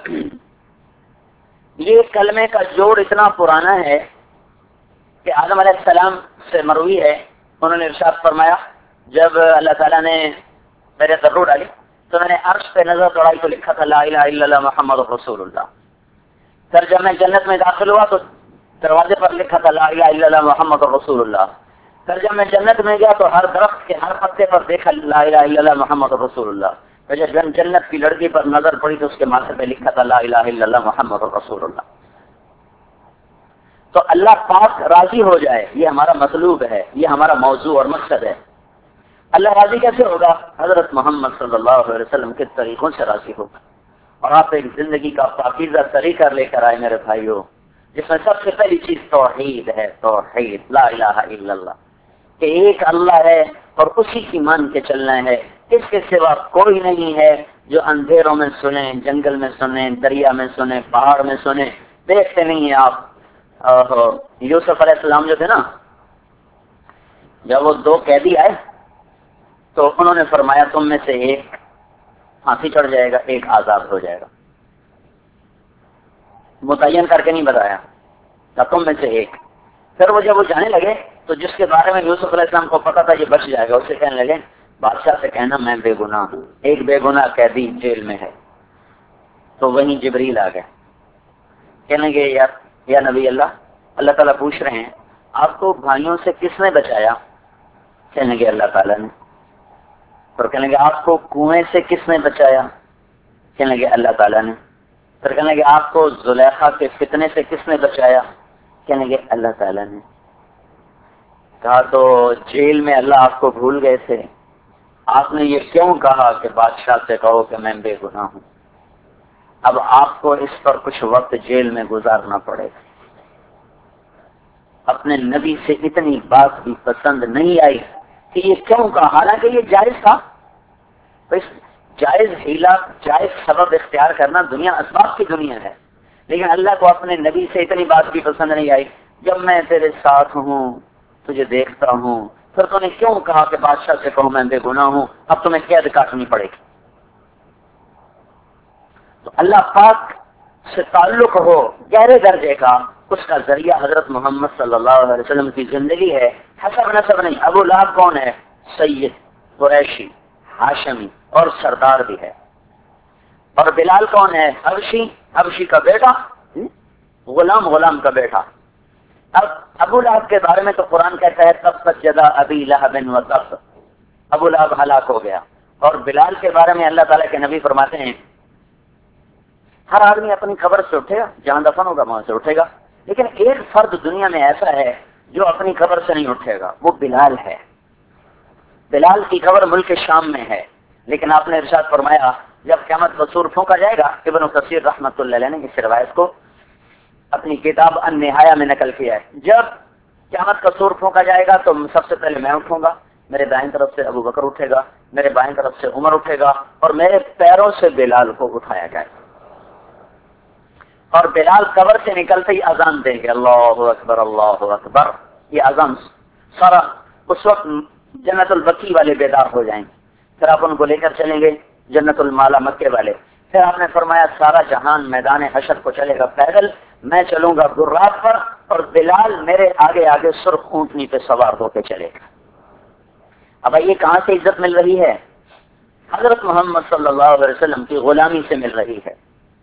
Speaker 1: یہ کلمے کا جوڑ اتنا پرانا ہے کہ آدم علیہ السلام سے مروی ہے، انہوں نے ارشاد فرمایا جب اللہ تعالیٰ نے میرے ضرور ڈالی تو میں نے عرش پہ نظر دوڑائی تو لکھا تھا لا الہ الا اللہ محمد رسول اللہ۔ پھر جب میں جنت میں داخل ہوا تو دروازے پر لکھا تھا لا الہ الا اللہ محمد رسول اللہ۔ پھر جب میں جنت میں گیا تو ہر درخت کے ہر پتے پر دیکھا لا الہ الا اللہ محمد رسول اللہ۔ پھر جب جنت کی لڑکی پر نظر پڑی تو اس کے ماتھے پہ لکھا تھا لا الہ الا اللہ محمد رسول اللہ۔ تو اللہ پاک راضی ہو جائے یہ ہمارا مطلوب ہے، یہ ہمارا موضوع اور مقصد ہے۔ اللہ راضی کیسے ہوگا؟ حضرت محمد صلی اللہ علیہ وسلم کے طریقوں سے راضی ہوگا۔ اور آپ ایک زندگی کا پاکیزہ طریقہ لے کر آئے میرے بھائیوں، جس میں سب سے پہلی چیز توحید ہے، توحید لا الہ الا اللہ، کہ ایک اللہ ہے اور اسی کی مان کے چلنا ہے، اس کے سوا کوئی نہیں ہے۔ جو اندھیروں میں سنیں، جنگل میں سنیں، دریا میں سنیں، پہاڑ میں سنیں، دیکھتے نہیں ہیں آپ۔ یوسف علیہ السلام جو تھے نا، جب وہ دو قیدی آئے تو انہوں نے فرمایا تم میں سے ایک پھانسی چڑھ جائے گا، ایک آزاد ہو جائے گا، متعین کر کے نہیں بتایا تھا، تم میں سے ایک۔ پھر وہ جب وہ جانے لگے تو جس کے بارے میں یوسف علیہ السلام کو پتا تھا یہ بچ جائے گا، اسے کہنے لگے بادشاہ سے کہنا میں بے گناہ ہوں، ایک بے گناہ قیدی جیل میں ہے۔ تو وہیں جبریل آ گئے، کہنے لگے یا یا نبی اللہ، اللہ تعالیٰ پوچھ رہے ہیں آپ کو بھائیوں سے کس نے بچایا؟ کہنے لگے اللہ تعالیٰ نے۔ پھر کہنے لگے آپ کو کنویں سے کس نے بچایا؟ کہنے لگے اللہ تعالیٰ نے۔ پھر کہنے لگے آپ کو زلیخا کے فتنے سے کس نے بچایا؟ کہنے لگے اللہ تعالیٰ نے۔ کہا تو جیل میں اللہ آپ کو بھول گئے تھے، آپ نے یہ کیوں کہا کہ بادشاہ سے کہو کہ میں بے گناہ ہوں؟ اب آپ کو اس پر کچھ وقت جیل میں گزارنا پڑے گا۔ اپنے نبی سے اتنی بات بھی پسند نہیں آئی کہ یہ کیوں کہا، حالانکہ یہ جائز تھا۔ بس جائز ہیلا، جائز سبب اختیار کرنا دنیا اسباب کی دنیا ہے، لیکن اللہ کو اپنے نبی سے اتنی بات بھی پسند نہیں آئی۔ جب میں تیرے ساتھ ہوں، تجھے دیکھتا ہوں، پھر تو نے کیوں کہا کہ بادشاہ سے کہو میں بے گناہ ہوں، اب تمہیں قید کاٹنی پڑے گی۔ تو اللہ پاک سے تعلق ہو گہرے درجے کا، اس کا ذریعہ حضرت محمد صلی اللہ علیہ وسلم کی زندگی ہے۔ حسب نسب نہیں۔ ابو لہب کون ہے؟ سید قریشی، ہاشمی اور سردار بھی ہے۔ اور بلال کون ہے؟ حبشی، حبشی کا بیٹا، غلام غلام کا بیٹا۔ اب ابو لہب کے بارے میں تو قرآن کہتا ہے تبت یدا ابی لہب و تب، ابو لہب ہلاک ہو گیا۔ اور بلال کے بارے میں اللہ تعالیٰ کے نبی فرماتے ہیں ہر آدمی اپنی قبر سے اٹھے گا، جہاں دفن ہوگا وہاں سے اٹھے گا، لیکن ایک فرد دنیا میں ایسا ہے جو اپنی قبر سے نہیں اٹھے گا، وہ بلال ہے۔ بلال کی قبر ملک شام میں ہے، لیکن آپ نے ارشاد فرمایا جب قیامت کا سور پھونکا جائے گا، ابن کثیر رحمۃ اللہ علیہ نے اس روایت کو اپنی کتاب النہایہ میں نقل کیا ہے، جب قیامت کا سور پھونکا جائے گا تو سب سے پہلے میں اٹھوں گا، میرے دائیں طرف سے ابو بکر اٹھے گا، میرے بائیں طرف سے عمر اٹھے گا، اور میرے پیروں سے بلال کو اٹھایا جائے گا، اور بلال قبر سے نکلتے ہی اذان دیں گے، اللہ اکبر اللہ اکبر، یہ اذان سارا اس وقت جنت البقیع والے بیدار ہو جائیں گے، پھر آپ ان کو لے کر چلیں گے جنت المالا مکے والے، پھر آپ نے فرمایا سارا جہان میدان حشر کو چلے گا پیدل، میں چلوں گا برات پر، اور بلال میرے آگے آگے سرخ اونٹنی پہ سوار ہو کے چلے گا۔ اب یہ کہاں سے عزت مل رہی ہے؟ حضرت محمد صلی اللہ علیہ وسلم کی غلامی سے مل رہی ہے۔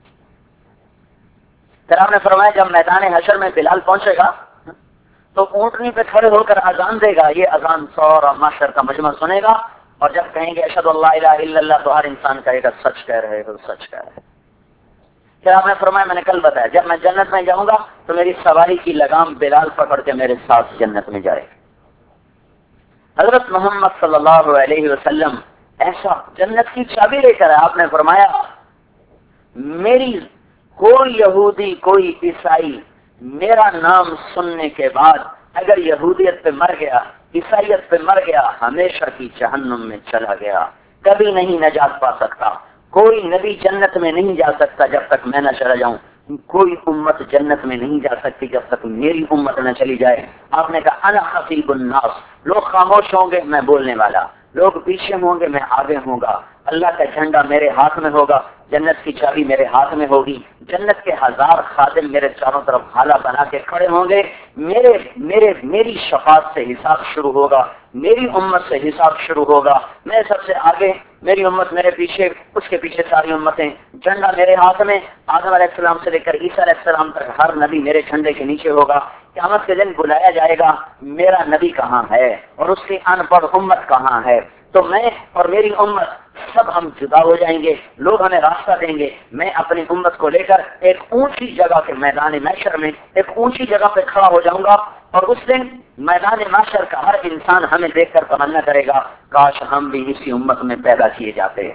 Speaker 1: پھر آپ نے فرمایا جب میدان حشر میں بلال پہنچے گا تو اونٹنی پہ کھڑے ہو کر اذان دے گا، یہ اذان سورا معاشر کا مجمع سنے گا، اور جب کہیں گے اشہد اللہ الہ الا اللہ تو ہر انسان کہے گا سچ کہہ رہے ہو سچ کہہ رہے ہو۔ پھر آپ نے فرمایا میں نے کل بتایا جب میں جنت میں جاؤں گا تو میری سواری کی لگام بلال پکڑ کے میرے ساتھ جنت میں جائے گا۔ حضرت محمد صلی اللہ علیہ وسلم ایسا جنت کی چابی لے کر ہے، آپ نے فرمایا میری کوئی یہودی کوئی عیسائی میرا نام سننے کے بعد اگر یہودیت پہ مر گیا عیسائیت پہ مر گیا ہمیشہ کی جہنم میں چلا گیا، کبھی نہیں نجات پا سکتا، کوئی نبی جنت میں نہیں جا سکتا جب تک میں نہ چلا جاؤں، کوئی امت جنت میں نہیں جا سکتی جب تک میری امت نہ چلی جائے۔ آپ نے کہا انا خطیب الناس، لوگ خاموش ہوں گے میں بولنے والا، لوگ پیچھے ہوں گے میں آگے ہوں گا، اللہ کا جھنڈا میرے ہاتھ میں ہوگا، جنت کی چابی میرے ہاتھ میں ہوگی، جنت کے ہزار خادم میرے چاروں طرف حالہ بنا کے کھڑے ہوں گے، میرے میرے میری شفاعت سے حساب شروع ہوگا، میری امت سے حساب شروع ہوگا، میں سب سے آگے، میری امت میرے پیچھے، اس کے پیچھے ساری امتیں، جھنڈا میرے ہاتھ میں، آدم علیہ السلام سے لے کر عیسیٰ علیہ السلام تک ہر نبی میرے جھنڈے کے نیچے ہوگا۔ قیامت کے دن بلایا جائے گا میرا نبی کہاں ہے اور اس کی ان پڑھ امت کہاں ہے، تو میں اور میری امت سب ہم جدا ہو جائیں گے، لوگ ہمیں راستہ دیں گے، میں اپنی امت کو لے کر ایک اونچی جگہ کے میدان محشر میں ایک اونچی جگہ پہ کھڑا ہو جاؤں گا، اور اس دن میدان محشر کا ہر انسان ہمیں دیکھ کر تمنا کرے گا کاش ہم بھی اسی امت میں پیدا کیے جاتے۔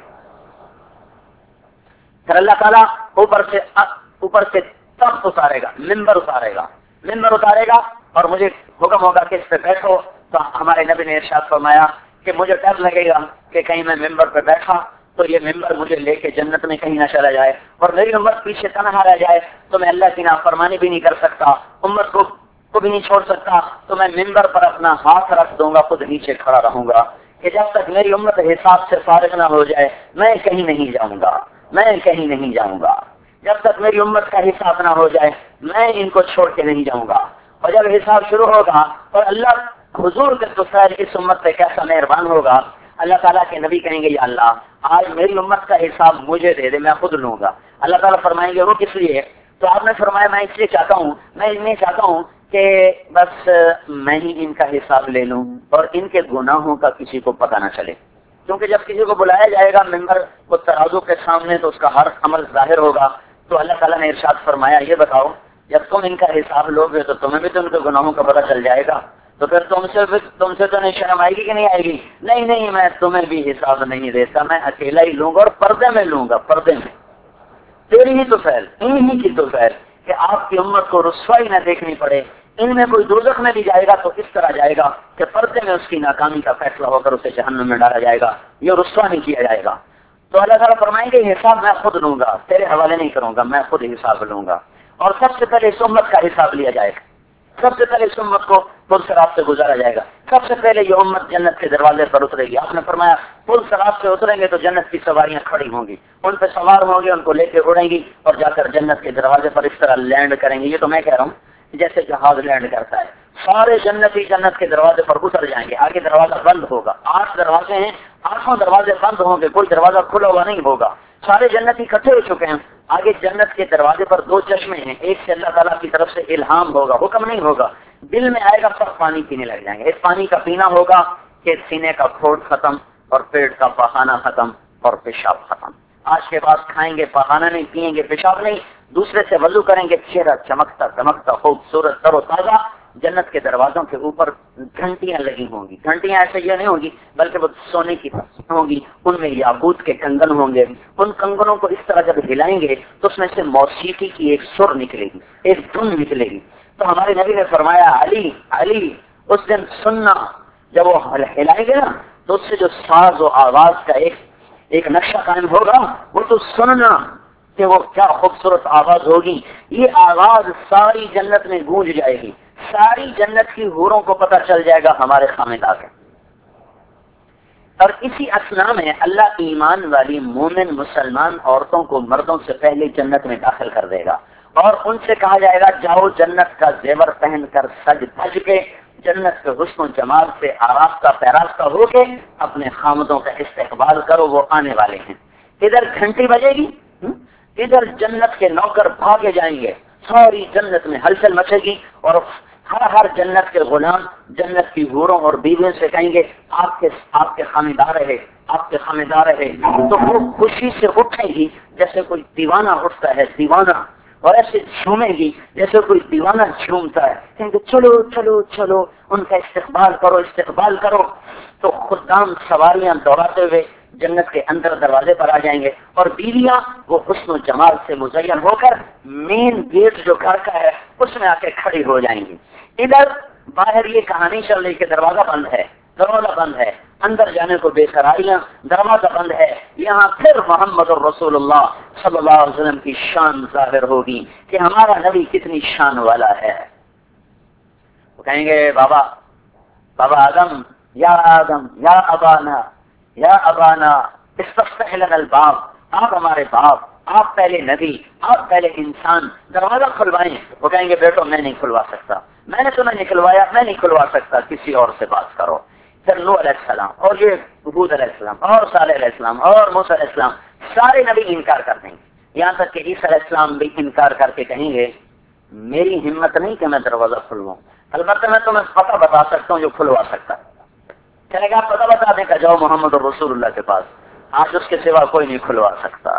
Speaker 1: پھر اللہ تعالیٰ اوپر سے اوپر سے تخت اتارے گا، ممبر اتارے گا، ممبر اتارے گا اور مجھے حکم ہوگا کہ اس پہ بیٹھو، تو ہمارے نبی نے ارشاد فرمایا کہ مجھے ڈر لگے گا کہ کہیں میں ممبر پہ بیٹھا تو یہ ممبر مجھے لے کے جنت میں کہیں نہ چلا جائے، اور میری امت پیچھے تنہا رہ جائے تو میں اللہ کی نافرمانی بھی نہیں کر سکتا، امت کو کو بھی نہیں چھوڑ سکتا، تو میں ممبر پر اپنا ہاتھ رکھ دوں گا، خود نیچے کھڑا رہوں گا کہ جب تک میری امت حساب سے فارغ نہ ہو جائے میں کہیں نہیں جاؤں گا، میں کہیں نہیں جاؤں گا، جب تک میری امت کا حساب نہ ہو جائے میں ان کو چھوڑ کے نہیں جاؤں گا، اور جب حساب شروع ہوگا اور اللہ حضور کے دوسرے اس امت پہ کیسا مہربان ہوگا، اللہ تعالیٰ کے نبی کہیں گے یا اللہ آج میری امت کا حساب مجھے دے دے میں خود لوں گا، اللہ تعالیٰ فرمائیں گے وہ کس لیے؟ تو آپ نے فرمایا میں اس لیے چاہتا ہوں میں نہیں چاہتا ہوں کہ بس میں ہی ان کا حساب لے لوں اور ان کے گناہوں کا کسی کو پتہ نہ چلے، کیونکہ جب کسی کو بلایا جائے گا ممبر کو ترازو کے سامنے تو اس کا ہر عمل ظاہر ہوگا، تو اللہ تعالیٰ نے ارشاد فرمایا یہ بتاؤ جب تم ان کا حساب لوگے تو تمہیں بھی تو ان کے گناہوں کا پتہ چل جائے گا، تو پھر تم سے بھی تم سے تو نہیں شرم آئے گی کہ نہیں آئے گی؟ نہیں نہیں میں تمہیں بھی حساب نہیں دیتا، میں اکیلا ہی لوں گا اور پردے میں لوں گا، پردے میں تیری ہی تو فیل انہی کی تو فیل کہ آپ کی امت کو رسوائی نہ دیکھنی پڑے، ان میں کوئی دوزخ میں بھی جائے گا تو اس طرح جائے گا کہ پردے میں اس کی ناکامی کا فیصلہ ہو کر اسے جہنم میں ڈالا جائے گا، یہ رسوا نہیں کیا جائے گا۔ تو اللہ تعالیٰ فرمائیں گے حساب میں خود لوں گا، تیرے حوالے نہیں کروں گا، میں خود حساب لوں گا، اور سب سے پہلے اس امت کا حساب لیا جائے گا، سب سے پہلے اس امت کو پل صراط سے گزارا جائے گا، سب سے پہلے یہ امت جنت کے دروازے پر اترے گی۔ آپ نے فرمایا پل صراط سے اتریں گے تو جنت کی سواریاں کھڑی ہوں گی، ان پہ سوار ہوں گے، ان کو لے کے اڑیں گی اور جا کر جنت کے دروازے پر اس طرح لینڈ کریں گے، یہ تو میں کہہ رہا ہوں جیسے جہاز لینڈ کرتا ہے، سارے جنتی جنت کے دروازے پر اتر جائیں گے، آگے دروازہ بند ہوگا، آٹھ دروازے ہیں، آٹھوں دروازے بند ہوں گے، کوئی دروازہ کھلا ہوا نہیں ہوگا، سارے جنتی اکٹھے ہو چکے ہیں، آگے جنت کے دروازے پر دو چشمے ہیں، ایک سے اللہ تعالیٰ کی طرف سے الہام ہوگا، حکم نہیں ہوگا، دل میں آئے گا سب پانی پینے لگ جائیں گے، اس پانی کا پینا ہوگا کہ سینے کا پھوڑ ختم اور پیٹ کا بہانا ختم اور پیشاب ختم، آج کے بعد کھائیں گے، پخانا نہیں، پیئیں گے، پیشاب نہیں، دوسرے سے وضو کریں گے، چہرہ چمکتا دمکتا خوبصورت تر و تازہ. جنت کے دروازوں کے اوپر گھنٹیاں لگی ہوں گی. گھنٹیاں ایسے یہ نہیں ہوں گی بلکہ وہ سونے کی ہوں گی، ان میں یاقوت کے کنگن ہوں گے. ان کنگنوں کو اس طرح جب ہلائیں گے تو اس میں سے موسیقی کی ایک سر نکلے گی، ایک دھن نکلے گی. تو ہمارے نبی نے فرمایا علی علی اس دن سننا، جب وہ ہلائیں گے نا تو اس سے جو ساز و آواز کا ایک ایک نقشہ قائم ہوگا، وہ تو سننا کہ وہ کیا خوبصورت آواز ہوگی. یہ آواز ساری جنت میں گونج جائے گی، ساری جنت کی حوروں کو پتہ چل جائے گا ہمارے خاندان ہے. اور اسی اثنا میں اللہ ایمان والی مومن مسلمان عورتوں کو مردوں سے پہلے جنت میں داخل کر دے گا، اور ان سے کہا جائے گا جاؤ جنت کا زیور پہن کر سج دھج کے جنت کے حسن و جمال سے آراستہ پیراستہ ہو کے اپنے خامدوں کا استقبال کرو، وہ آنے والے ہیں. ادھر گھنٹی بجے گی، ادھر جنت کے نوکر بھاگے جائیں گے، ساری جنت میں ہلچل مچے گی، اور ہر ہر جنت کے غلام جنت کی حوروں اور بیویوں سے کہیں گے آپ کے آپ کے خاندار رہے، آپ کے خاندار رہے. تو وہ خوشی سے اٹھے گی جیسے کوئی دیوانہ اٹھتا ہے، دیوانہ، اور ایسے جھومے گی جیسے کوئی دیوانہ جھومتا ہے. کہیں گے چلو چلو چلو ان کا استقبال کرو استقبال کرو. تو خدام سواریاں دوڑاتے ہوئے جنت کے اندر دروازے پر آ جائیں گے، اور بیویاں وہ حسن و جمال سے مزین ہو کر مین گیٹ جو گھر کا ہے اس میں آ کے کھڑی ہو جائیں گی. ادھر باہر یہ کہانی چل رہی کہ دروازہ بند ہے، دروازہ بند ہے، اندر جانے کو بے قراریاں، دروازہ بند ہے. یہاں پھر محمد الرسول اللہ صلی اللہ علیہ وسلم کی شان ظاہر ہوگی کہ ہمارا نبی کتنی شان والا ہے. وہ کہیں گے بابا بابا آدم یا آدم یا ابانا یا ابانا استفتح لنا الباب، آپ ہمارے باپ، آپ پہلے نبی، آپ پہلے انسان، دروازہ کھلوائیں. وہ کہیں گے بیٹو میں نہیں کھلوا سکتا، میں نے تمہیں نکلوایا، میں نہیں کھلوا سکتا، کسی اور سے بات کرو. پھر نوح علیہ السلام اور یہ ہود علیہ السلام اور صالح علیہ السلام اور موسیٰ علیہ السلام سارے نبی انکار کر دیں گے، یہاں تک کہ عیسیٰ علیہ السلام بھی انکار کر کے کہیں گے میری ہمت نہیں کہ میں دروازہ کھلواؤں، البتہ میں تمہیں پتہ بتا سکتا ہوں جو کھلوا سکتا ہے. کہنے گا پتہ بتا دیں کہ جاؤ محمد رسول اللہ کے پاس، آج اس کے سوا کوئی نہیں کھلوا سکتا.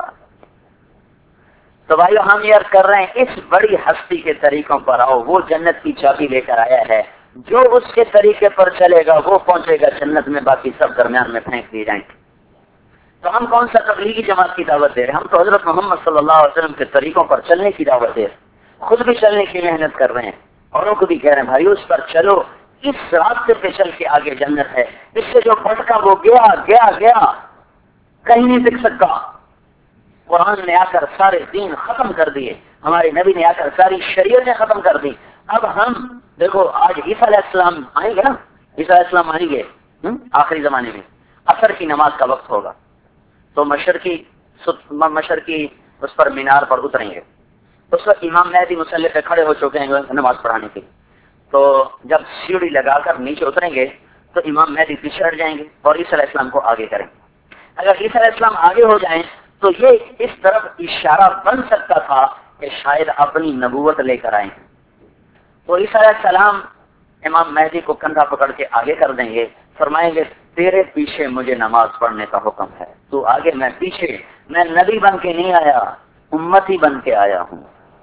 Speaker 1: تو بھائیو ہم یہ عرض کر رہے ہیں اس بڑی ہستی کے طریقوں پر آؤ. وہ جنت کی چابی لے کر آیا ہے، جو اس کے طریقے پر چلے گا وہ پہنچے گا جنت میں، باقی سب درمیان میں پھینک دیے جائیں گے. تو ہم کون سا تبلیغی جماعت کی دعوت دے رہے ہیں؟ ہم تو حضرت محمد صلی اللہ علیہ وسلم کے طریقوں پر چلنے کی دعوت دے رہے ہیں، خود بھی چلنے کی محنت کر رہے ہیں، اوروں کو بھی کہہ رہے ہیں بھائی اس پر چلو، اس راستے پہ چل کے آگے جنت ہے. اس سے جو بھٹکا وہ گیا گیا گیا کہیں نہیں دکھ سکتا. قرآن نے آ کر سارے دین ختم کر دیے، ہمارے نبی نے آ کر ساری شریعتیں ختم کر دی. اب ہم دیکھو آج عیسیٰ علیہ السلام آئیں گے نا، عیسیٰ علیہ السلام آئیں گے آخری زمانے میں، عصر کی نماز کا وقت ہوگا تو مشرقی مشرقی اس پر مینار پر اتریں گے. اس وقت امام مہدی مصلی پہ کھڑے ہو چکے ہیں نماز پڑھانے کے لیے. تو جب سیڑھی لگا کر نیچے اتریں گے تو امام مہدی پیچھے ہٹ جائیں گے اور عیسیٰ علیہ السلام کو آگے کریں گے. اگر عیسیٰ علیہ السلام آگے ہو جائیں تو یہ اس طرف اشارہ بن سکتا تھا کہ شاید اپنی نبوت لے کر آئیں. تو عیسیٰ علیہ السلام امام مہدی کو کندھا پکڑ کے آگے کر دیں گے، فرمائیں گے تیرے پیچھے مجھے نماز پڑھنے کا حکم ہے، تو آگے میں پیچھے. میں نبی بن کے نہیں آیا، امتی بن کے آیا ہوں،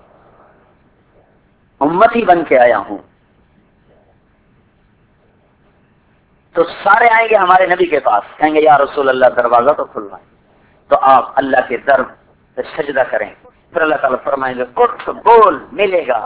Speaker 1: امتی بن کے آیا ہوں. تو سارے آئیں گے ہمارے نبی کے پاس، کہیں گے یا رسول اللہ دروازہ تو کھلوائیں. تو آپ اللہ کے در پہ سجدہ کریں، پھر اللہ تعالیٰ فرمائیں گے اٹھ بول ملے گا.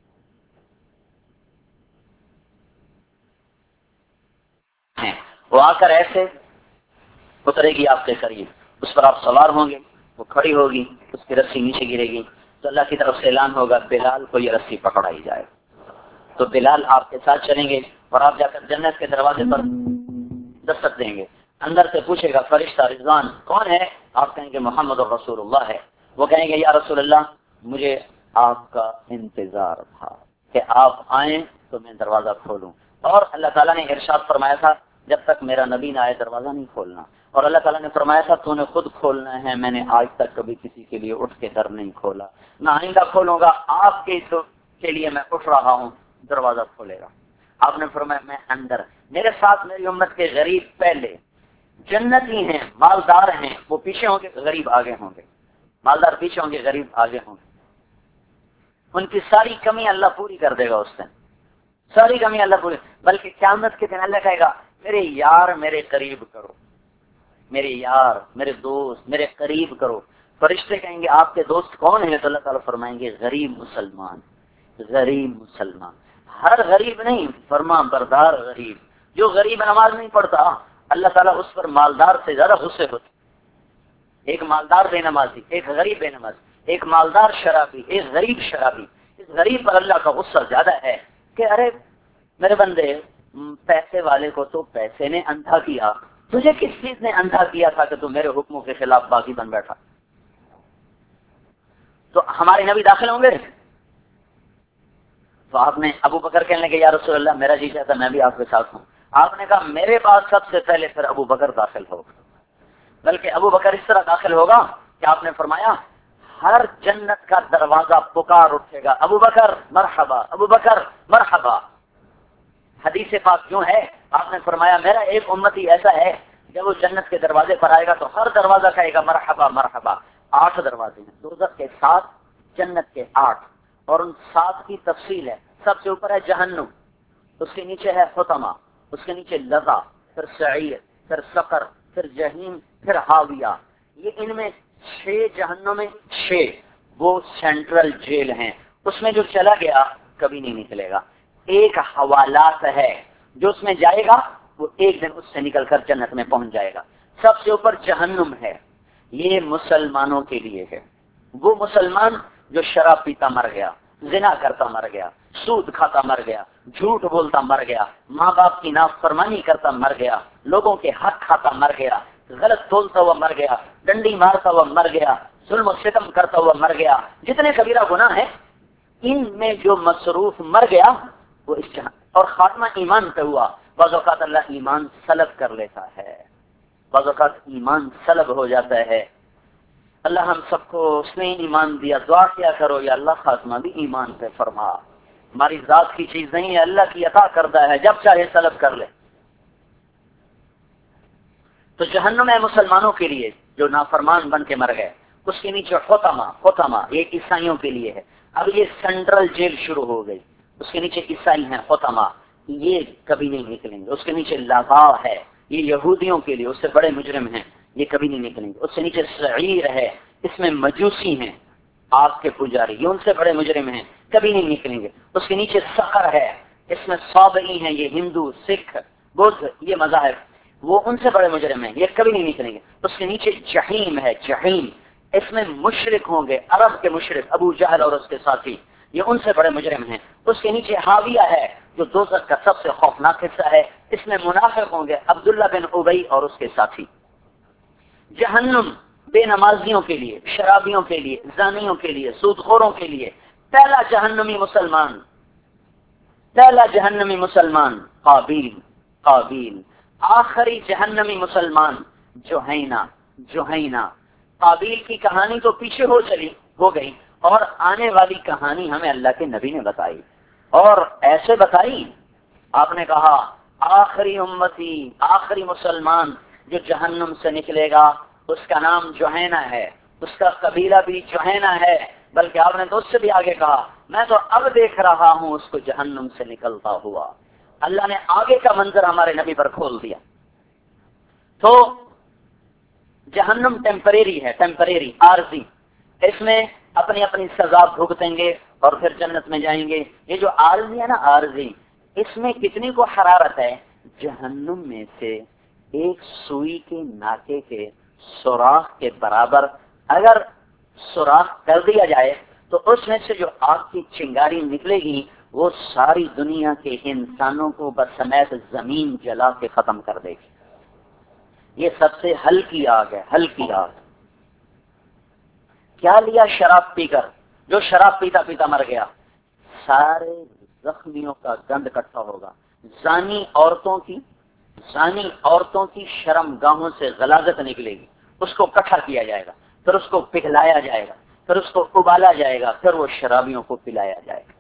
Speaker 1: وہ آ کر ایسے اترے گی آپ کے قریب، اس پر آپ سوار ہوں گے، وہ کھڑی ہوگی، اس کی رسی نیچے گرے گی تو اللہ کی طرف سے اعلان ہوگا بلال کو یہ رسی پکڑائی جائے. تو بلال آپ کے ساتھ چلیں گے اور آپ جا کر جنت کے دروازے پر دستک دیں گے. اندر سے پوچھے گا فرشتہ رضوان کون ہے؟ آپ کہیں گے محمد رسول اللہ ہے. وہ کہیں گے یا رسول اللہ مجھے آپ کا انتظار تھا کہ آپ آئیں تو میں دروازہ کھولوں. اور اللہ تعالیٰ نے ارشاد فرمایا تھا جب تک میرا نبی نہ آئے دروازہ نہیں کھولنا. اور اللہ تعالیٰ نے فرمایا تھا تو نے خود کھولنا ہے، میں نے آج تک کبھی کسی کے لیے اٹھ کے در نہیں کھولا، نہ آئندہ کھولوں گا. آپ کے کے لیے میں اٹھ رہا ہوں، دروازہ کھولے گا. آپ نے فرمایا میں اندر، میرے ساتھ میری امت کے غریب پہلے، جنتی ہیں، مالدار ہیں، وہ پیچھے ہوں گے، غریب آگے ہوں گے، مالدار پیچھے ہوں گے، غریب آگے ہوں گے. ان کی ساری کمی اللہ پوری کر دے گا اس دن، ساری کمی اللہ پوری. بلکہ قیامت کے دن اللہ کہے گا میرے یار میرے قریب کرو، میرے یار میرے دوست میرے قریب کرو. فرشتے کہیں گے آپ کے دوست کون ہیں؟ تو اللہ تعالیٰ فرمائیں گے غریب مسلمان، غریب مسلمان. ہر غریب نہیں، فرما بردار غریب. جو غریب نماز نہیں پڑھتا اللہ تعالیٰ اس پر مالدار سے زیادہ غصے ہوتے. ایک مالدار بے نمازی، ایک غریب بے نمازی، ایک مالدار شرابی، ایک غریب شرابی. اس غریب پر اللہ کا غصہ زیادہ ہے کہ ارے میرے بندے، پیسے والے کو تو پیسے نے اندھا کیا، تجھے کس چیز نے اندھا کیا تھا کہ تو میرے حکموں کے خلاف باغی بن بیٹھا؟ تو ہمارے نبی داخل ہوں گے. تو آپ نے ابو بکر کہنے لگے یا رسول اللہ میرا جی چاہتا میں بھی آپ کے ساتھ ہوں. آپ نے کہا میرے پاس سب سے پہلے پھر ابو بکر داخل ہوگا. بلکہ ابو بکر اس طرح داخل ہوگا کہ آپ نے فرمایا ہر جنت کا دروازہ پکار اٹھے گا ابو بکر مرحبا، ابو بکر مرحبا. حدیث پاک کیوں ہے؟ آپ نے فرمایا میرا ایک امتی ایسا ہے جب وہ جنت کے دروازے پر آئے گا تو ہر دروازہ کہے گا مرحبا مرحبا. آٹھ دروازے ہیں، دوزخ کے سات، جنت کے آٹھ، اور ان سات کی تفصیل ہے. سب سے اوپر ہے جہنم، اس کے نیچے ہے حطمہ، اس کے نیچے لظا، پھر سعیر، پھر سقر، پھر جہنم، پھر حاویہ. یہ ان میں چھ جہنم میں چھ وہ سینٹرل جیل ہیں. اس میں جو چلا گیا کبھی نہیں نکلے گا. ایک حوالات ہے جو اس میں جائے گا وہ ایک دن اس سے نکل کر جنت میں پہنچ جائے گا. سب سے اوپر جہنم ہے، یہ مسلمانوں کے لیے ہے. وہ مسلمان جو شراب پیتا مر گیا، زنا کرتا مر گیا، سود کھاتا مر گیا، جھوٹ بولتا مر گیا، ماں باپ کی نافرمانی کرتا مر گیا، لوگوں کے حق کھاتا مر گیا، غلط بولتا ہوا مر گیا، ڈنڈی مارتا ہوا مر گیا، ظلم و ستم کرتا ہوا مر گیا. جتنے کبیرہ گناہ ہیں ان میں جو مصروف مر گیا وہ اس جہاں، اور خاتمہ ایمان پہ ہوا. بعض اوقات اللہ ایمان سلب کر لیتا ہے، بعض اوقات ایمان سلب ہو جاتا ہے. اللہ ہم سب کو اس نے ایمان دیا. دعا کیا کرو یا اللہ خاتمہ بھی ایمان پہ فرما. ہماری ذات کی چیز نہیں ہے، اللہ کی عطا کردہ ہے، جب چاہے سلب کر لے. تو جہنم ہے مسلمانوں کے لیے جو نافرمان بن کے مر گئے. اس کے نیچے حطمہ، حطمہ یہ عیسائیوں کے لیے ہے. اب یہ سینٹرل جیل شروع ہو گئی. اس کے نیچے عیسائی ہیں، حطمہ یہ کبھی نہیں نکلیں گے. اس کے نیچے لظا ہے، یہ یہودیوں کے لیے، اس سے بڑے مجرم ہیں، یہ کبھی نہیں نکلیں گے. اس سے نیچے سعیر ہے، اس میں مجوسی ہیں، آگ کے پجاری، یہ ان سے بڑے مجرم ہیں، کبھی نہیں نکلیں گے. اس کے نیچے سقر ہے، اس میں صابئی ہیں، یہ ہندو، سکھ، بدھ، یہ مذاہب، وہ ان سے بڑے مجرم ہیں، یہ کبھی نہیں نکلیں گے. اس کے نیچے جہیم ہے، جہیم، اس میں مشرک ہوں گے، عرب کے مشرک، ابو جہل اور اس کے ساتھی، یہ ان سے بڑے مجرم ہیں. اس کے نیچے حاویہ ہے جو دوزخ کا سب سے خوفناک حصہ ہے، اس میں منافق ہوں گے، عبداللہ بن ابی اور اس کے ساتھی. جہنم بے نمازیوں کے لیے، شرابیوں کے لیے، زانیوں کے لیے، سودخوروں کے لیے. پہلا جہنمی مسلمان، پہلا جہنمی مسلمان قابیل، قابیل. آخری جہنمی مسلمان جوہینہ، جوہینہ. قابیل کی کہانی تو پیچھے ہو چلی ہو گئی، اور آنے والی کہانی ہمیں اللہ کے نبی نے بتائی، اور ایسے بتائی. آپ نے کہا آخری امتی، آخری مسلمان جو جہنم سے نکلے گا اس کا نام جوہینہ ہے، اس کا قبیلہ بھی جوہینہ ہے. بلکہ آپ نے تو اس سے بھی آگے کہا میں تو اب دیکھ رہا ہوں اس کو جہنم سے نکلتا ہوا. اللہ نے آگے کا منظر ہمارے نبی پر کھول دیا. تو جہنم ٹیمپریری ہے، ٹیمپریری، عارضی. اس میں اپنی اپنی سزا بھگتیں گے اور پھر جنت میں جائیں گے. یہ جو عارضی ہے نا، عارضی، اس میں کتنی کو حرارت ہے؟ جہنم میں سے ایک سوئی کے ناکے کے سوراخ کے برابر اگر سوراخ کر دیا جائے تو اس میں سے جو آگ کی چنگاری نکلے گی وہ ساری دنیا کے انسانوں کو بسمیت زمین جلا کے ختم کر دے گی. یہ سب سے ہلکی آگ ہے، ہلکی آگ. کیا لیا شراب پی کر؟ جو شراب پیتا پیتا مر گیا، سارے زخمیوں کا گند اکٹھا ہوگا. زانی عورتوں کی زانی عورتوں کی شرم گاہوں سے غلاظت نکلے گی، اس کو اکٹھا کیا جائے گا، پھر اس کو پگھلایا جائے گا، پھر اس کو ابالا جائے گا، پھر وہ شرابیوں کو پلایا جائے گا.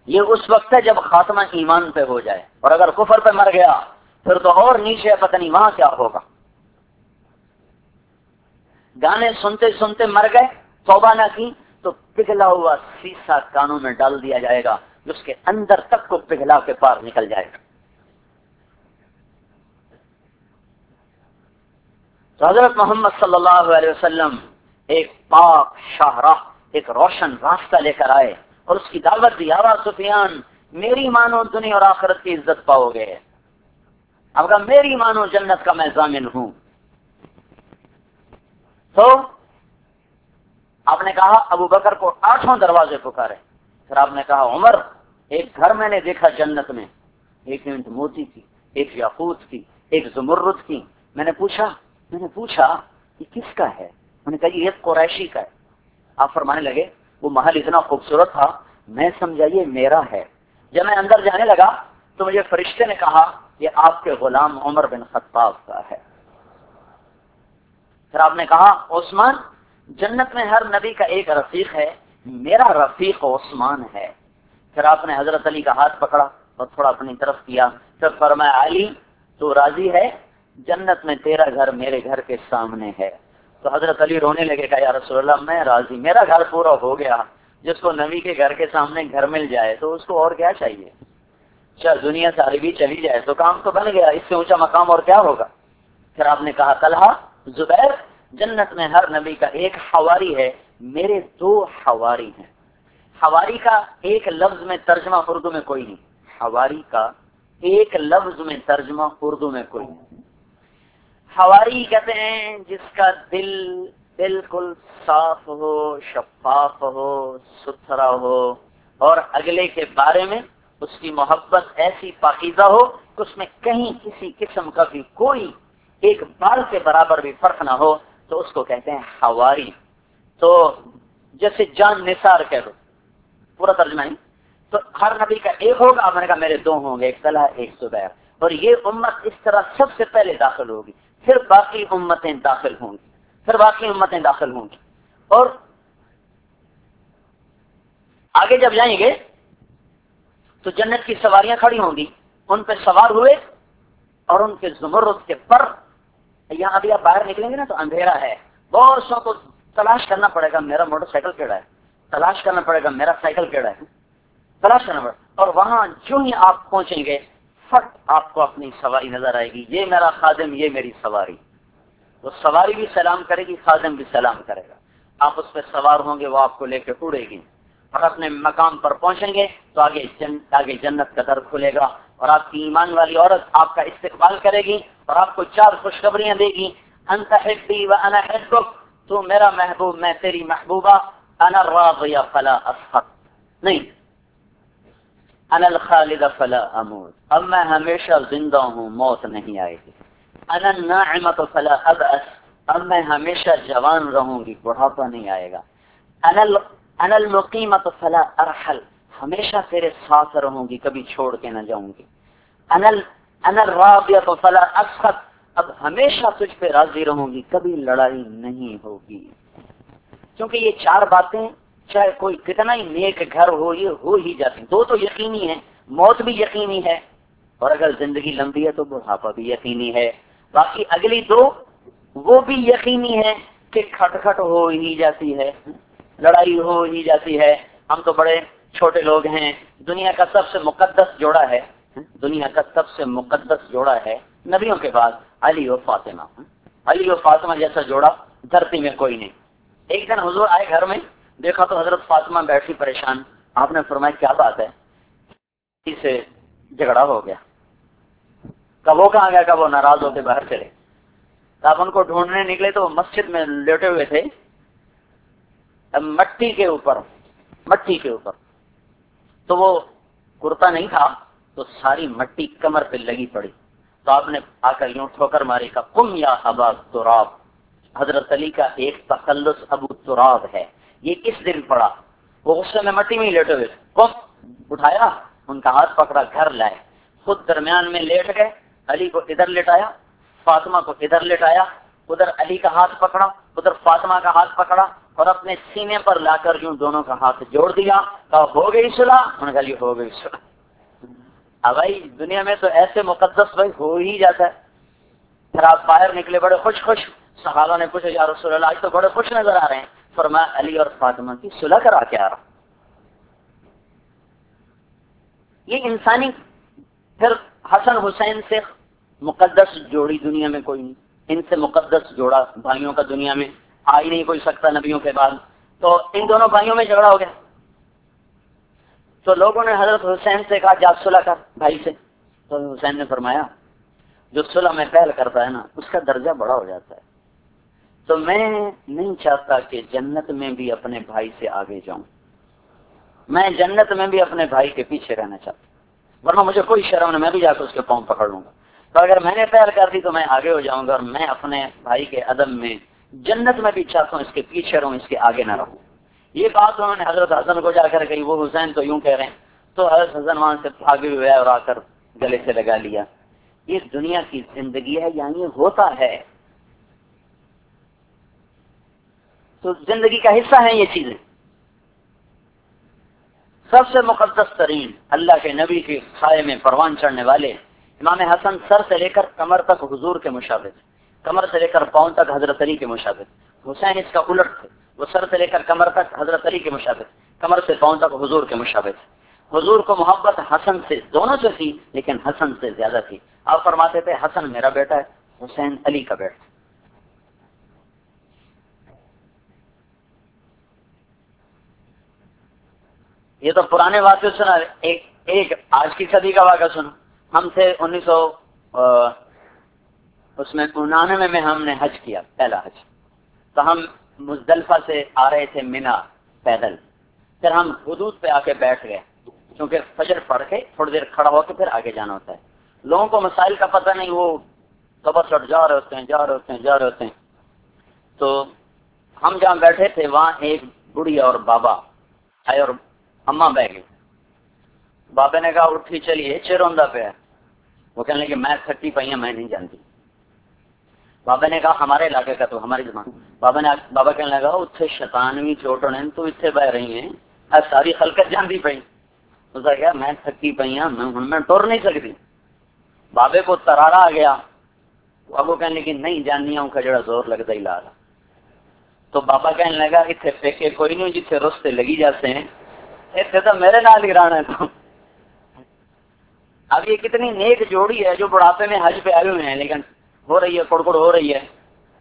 Speaker 1: یہ اس وقت ہے جب خاتمہ ایمان پہ ہو جائے، اور اگر کفر پہ مر گیا پھر تو اور نیچے پتہ نہیں وہاں کیا ہوگا۔ گانے سنتے سنتے مر گئے، توبہ نہ کی تو پگھلا ہوا سیسا کانوں میں ڈال دیا جائے گا، جس کے اندر تک کو پگھلا کے پار نکل جائے گا۔ تو حضرت محمد صلی اللہ علیہ وسلم ایک پاک شاہراہ، ایک روشن راستہ لے کر آئے اور اس کی دعوت دی، ابا سفیان میری مانو دنیا اور آخرت کی عزت پاؤ گے، اب کہا میری مانو جنت کا میں ضامن ہوں۔ تو آپ نے کہا ابو بکر کو آٹھوں دروازے پکارے، پھر آپ نے کہا عمر ایک گھر میں نے دیکھا جنت میں، ایک یونٹ موتی کی، ایک یاقوت کی، ایک زمرد کی۔ میں نے پوچھا میں نے پوچھا یہ کس کا ہے؟ میں نے کہا یہ قریشی کا ہے۔ آپ فرمانے لگے وہ محل اتنا خوبصورت تھا میں سمجھا یہ میرا ہے۔ جب میں اندر جانے لگا تو مجھے فرشتے نے کہا یہ آپ کے غلام عمر بن خطاب کا ہے۔ پھر آپ نے کہا عثمان جنت میں ہر نبی کا ایک رفیق ہے، میرا رفیق عثمان ہے۔ پھر آپ نے حضرت علی کا ہاتھ پکڑا اور تھوڑا اپنی طرف کیا، پھر فرمایا علی تو راضی ہے؟ جنت میں تیرا گھر میرے گھر کے سامنے ہے۔ تو حضرت علی رونے لگے، کہا یا رسول اللہ میں راضی، میرا گھر پورا ہو گیا۔ جس کو نبی کے گھر کے سامنے گھر مل جائے تو اس کو اور کیا چاہیے؟ چل دنیا ساری بھی چلی جائے تو کام تو بن گیا، اس سے اونچا مقام اور کیا ہوگا؟ پھر آپ نے کہا طلحہ زبیر جنت میں ہر نبی کا ایک حواری ہے، میرے دو حواری ہیں۔ حواری کا ایک لفظ میں ترجمہ اردو میں کوئی نہیں، حواری کا ایک لفظ میں ترجمہ اردو میں کوئی نہیں۔ حواری کہتے ہیں جس کا دل بالکل صاف ہو، شفاف ہو، ستھرا ہو، اور اگلے کے بارے میں اس کی محبت ایسی پاکیزہ ہو کہ اس میں کہیں کسی قسم کا بھی کوئی ایک بال کے برابر بھی فرق نہ ہو، تو اس کو کہتے ہیں حواری۔ تو جیسے جان نثار کہہ دو، پورا ترجمہ نہیں، تو ہر نبی کا ایک ہوگا، آپ نے کہا میرے دو ہوں گے، ایک طلحہ ایک زبیر، اور یہ امت اس طرح سب سے پہلے داخل ہوگی، پھر باقی امتیں داخل ہوں گی، پھر باقی امتیں داخل ہوں گی۔ اور آگے جب جائیں گے تو جنت کی سواریاں کھڑی ہوں گی، ان پہ سوار ہوئے اور ان کے زمرد کے پر، یہاں ابھی آپ باہر نکلیں گے نا تو اندھیرا ہے، بہت سو کو تلاش کرنا پڑے گا میرا موٹر سائیکل کیڑا ہے، تلاش کرنا پڑے گا میرا سائیکل کیڑا ہے، تلاش کرنا پڑے گا، اور وہاں جو ہی آپ پہنچیں گے فٹ آپ کو اپنی سواری نظر آئے گی، یہ میرا خادم، یہ میری سواری۔ تو سواری بھی سلام کرے گی، خادم بھی سلام کرے گا، آپ اس پہ سوار ہوں گے، وہ آپ کو لے کے اڑے گی، اور اپنے مقام پر پہنچیں گے تو آگے جن آگے جنت کا در کھلے گا، اور آپ کی ایمان والی عورت آپ کا استقبال کرے گی اور آپ کو چار خوشخبریاں دے گی، انت حبی و انا حبک، تو میرا محبوب میں تیری محبوبہ، انا الراضی فلا اسخط، نہیں انا الخالد فلا اموت، اب میں ہمیشہ زندہ ہوں، موت نہیں آئے گی، انا الناعمۃ فلا ابأس، اب میں ہمیشہ جوان رہوں گی، بڑھاپا نہیں آئے گا، انا انا المقیمۃ فلا ارحل، ہمیشہ تیرے ساتھ رہوں گی، کبھی چھوڑ کے نہ جاؤں گی، انا انا الراضیۃ فلا اسخط، اب ہمیشہ تجھ پہ راضی رہوں گی، کبھی لڑائی نہیں ہوگی۔ کیونکہ یہ چار باتیں چاہے کوئی کتنا ہی نیک گھر ہو یہ ہو ہی جاتی، دو تو یقینی ہے، موت بھی یقینی ہے، اور اگر زندگی لمبی ہے تو بڑھاپا بھی یقینی ہے، باقی اگلی دو وہ بھی یقینی ہے کہ کھٹ کھٹ ہو ہی جاتی ہے، لڑائی ہو ہی جاتی ہے۔ ہم تو بڑے چھوٹے لوگ ہیں، دنیا کا سب سے مقدس جوڑا ہے، دنیا کا سب سے مقدس جوڑا ہے نبیوں کے بعد علی و فاطمہ، علی و فاطمہ جیسا جوڑا دھرتی میں کوئی نہیں۔ ایک دن حضور آئے گھر میں، دیکھا تو حضرت فاطمہ بیٹھی پریشان، آپ نے فرمایا کیا بات ہے؟ اسے جھگڑا ہو گیا، کب وہ کہاں گیا، کب وہ ناراض ہو کے باہر چلے، آپ ان کو ڈھونڈنے نکلے تو وہ مسجد میں لیٹے ہوئے تھے مٹی کے اوپر، مٹی کے اوپر، تو وہ کرتا نہیں تھا تو ساری مٹی کمر پہ لگی پڑی، تو آپ نے آ کر یوں ٹھوکر ماری، کا قم یا ابا تراب، حضرت علی کا ایک تخلص ابو تراب ہے، یہ کس دن پڑا؟ وہ غصے میں مٹی میں ہی لیٹے ہوئے، قم اٹھایا، ان کا ہاتھ پکڑا، گھر لائے، خود درمیان میں لیٹ گئے، علی کو ادھر لٹایا، فاطمہ کو ادھر لٹایا، ادھر علی کا ہاتھ پکڑا، ادھر فاطمہ کا ہاتھ پکڑا اور اپنے سینے پر لا کر یوں دونوں کا ہاتھ جوڑ دیا، کہا ہو گئی صلح؟ انہوں نے کہا یہ ہو گئی صلح۔ اب بھائی دنیا میں تو ایسے مقدس بھائی ہو ہی جاتا ہے۔ پھر آپ باہر نکلے بڑے خوش خوش، صحابہ نے پوچھا یا رسول اللہ آج تو بڑے خوش نظر آ رہے ہیں، فرمایا علی اور فاطمہ کی صلح کرا کے آ رہا۔ یہ انسانی، پھر حسن حسین سے مقدس جوڑی دنیا میں کوئی نہیں، ان سے مقدس جوڑا بھائیوں کا دنیا میں آ ہی نہیں کوئی سکتا نبیوں کے بعد، تو ان دونوں بھائیوں میں جھگڑا ہو گیا۔ تو لوگوں نے حضرت حسین سے کہا جا صلح کر بھائی سے، تو حسین نے فرمایا جو صلح میں پہل کرتا ہے نا اس کا درجہ بڑا ہو جاتا ہے، تو میں نہیں چاہتا کہ جنت میں بھی اپنے بھائی سے آگے جاؤں، میں جنت میں بھی اپنے بھائی کے پیچھے رہنا چاہتا ہوں، ورنہ مجھے کوئی شرم نہیں، میں بھی جا کے اس کے پاؤں پکڑ لوں گا، تو اگر میں نے پہل کر دی تو میں آگے ہو جاؤں گا، اور میں اپنے بھائی کے عدم میں جنت میں بھی چاہتا ہوں اس کے پیچھے رہوں، اس کے آگے نہ رہوں۔ یہ بات انہوں نے حضرت حسن کو جا کر کہی، وہ حسین تو یوں کہہ رہے ہیں، تو حضرت حسن وہاں سے بھاگے ہوئے اور آ کر گلے سے لگا لیا۔ یہ دنیا کی زندگی ہے، یعنی ہوتا ہے، تو زندگی کا حصہ ہیں یہ چیزیں۔ سب سے مقدس ترین اللہ کے نبی کے سائے میں پروان چڑھنے والے امام حسن سر سے لے کر کمر تک حضور کے مشابہ تھے، کمر سے لے کر پاؤں تک حضرت علی کے مشابہ تھے۔ حسین اس کا الٹ تھے، وہ سر سے لے کر کمر تک حضرت علی کے مشابہ تھے، کمر سے پاؤں تک حضور کے مشابہ تھے۔ حضور کو محبت حسن سے دونوں سے تھی، لیکن حسن سے زیادہ تھی۔ آپ فرماتے تھے حسن میرا بیٹا ہے، حسین علی کا بیٹا ہے۔ یہ تو پرانے واقعے سنا، ایک ایک آج کی صدی کا واقعہ سنا۔ ہم تھے انیس سو اس میں انانوے میں ہم نے حج کیا، پہلا حج، تو ہم مزدلفہ سے آ رہے تھے مینا پیدل، پھر ہم حدود پہ آ کے بیٹھ گئے، کیونکہ فجر پڑھ کے تھوڑی دیر کھڑا ہو کے پھر آگے جانا ہوتا ہے۔ لوگوں کو مسائل کا پتہ نہیں، وہ صبر سٹ جا رہے ہوتے ہیں جا رہے ہوتے ہیں جا رہے ہوتے ہیں۔ تو ہم جہاں بیٹھے تھے وہاں ایک بڑھیا اور بابا آئے اور اماں بہ گئی۔ بابا نے کہا اٹھی چلیے چیروندہ پہ ہے، وہ کہنے لگے میں تھکی پئی ہوں میں نہیں جانتی۔ بابا نے کہا ہمارے علاقے کا تو ہماری زبان، بابا نے بابا کہنے لگا اتنے شیطانوی چوٹنے تو اتنے بہ رہی ہیں، ساری خلقت جانتی پئی۔ اس نے کہا میں تھکی پئی ہوں، میں میں ٹور نہیں سکتی۔ بابے کو ترارا آ گیا، اب وہ کہنے لگی نہیں جاننی ہوں کجڑا زور لگتا ہی لا رہا۔ تو بابا کہنے لگا اتنے پیکے کوئی نہیں جتنے رستے لگی جاتے ہیں، اتنے تو میرے نال ہی رانا ہے۔ تو اب یہ کتنی نیک جوڑی ہے جو بڑھاپے میں حج پہ آئے ہوئے ہیں، لیکن ہو رہی ہے کڑکڑ ہو رہی ہے۔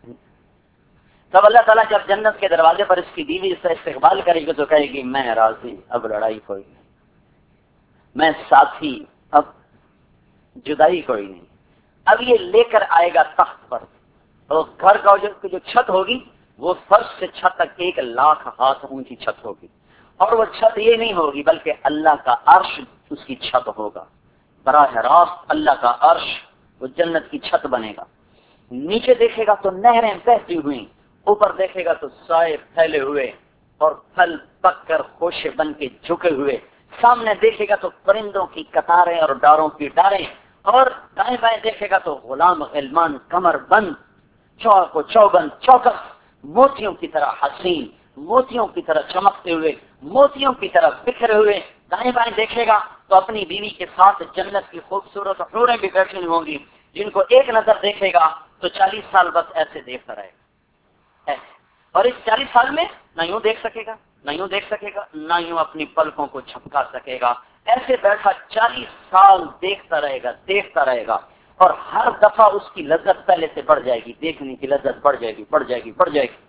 Speaker 1: تب اللہ تعالیٰ جب جنت کے دروازے پر اس کی بیوی سے استقبال کرے گی تو کہے گی میں راضی، اب لڑائی کوئی نہیں، میں ساتھی، اب جدائی کوئی نہیں۔ اب یہ لے کر آئے گا تخت پر، اور گھر کا جو جو چھت ہوگی وہ فرش سے چھت تک ایک لاکھ ہاتھ اونچی چھت ہوگی، اور وہ چھت یہ نہیں ہوگی بلکہ اللہ کا عرش اس کی چھت ہوگا، براہ راست اللہ کا عرش وہ جنت کی چھت بنے گا۔ نیچے دیکھے گا تو نہریں بہتی ہوئی، اوپر دیکھے گا تو سائے پھیلے ہوئے اور پھل پک کر خوشے بن کے جھکے ہوئے، سامنے دیکھے گا تو پرندوں کی قطاریں اور ڈاروں کی ڈاریں، اور دائیں بائیں دیکھے گا تو غلام غلمان کمر بند چوک و چوبند چوکس موتیوں کی طرح حسین، موتیوں کی طرح چمکتے ہوئے، موتیوں کی طرح بکھرے ہوئے۔ دائیں بائیں دیکھے گا تو اپنی بیوی کے ساتھ جنت کی خوبصورت حوریں بھی بیٹھی ہوں گی، جن کو ایک نظر دیکھے گا تو چالیس سال بس ایسے دیکھتا رہے گا، اور اس چالیس سال میں نہ یوں دیکھ سکے گا نہ یوں دیکھ سکے گا نہ یوں اپنی پلکوں کو چھپکا سکے گا، ایسے بیٹھا چالیس سال دیکھتا رہے گا دیکھتا رہے گا، اور ہر دفعہ اس کی لذت پہلے سے بڑھ جائے گی، دیکھنے کی لذت بڑھ جائے گی بڑھ جائے گی بڑھ جائے گی۔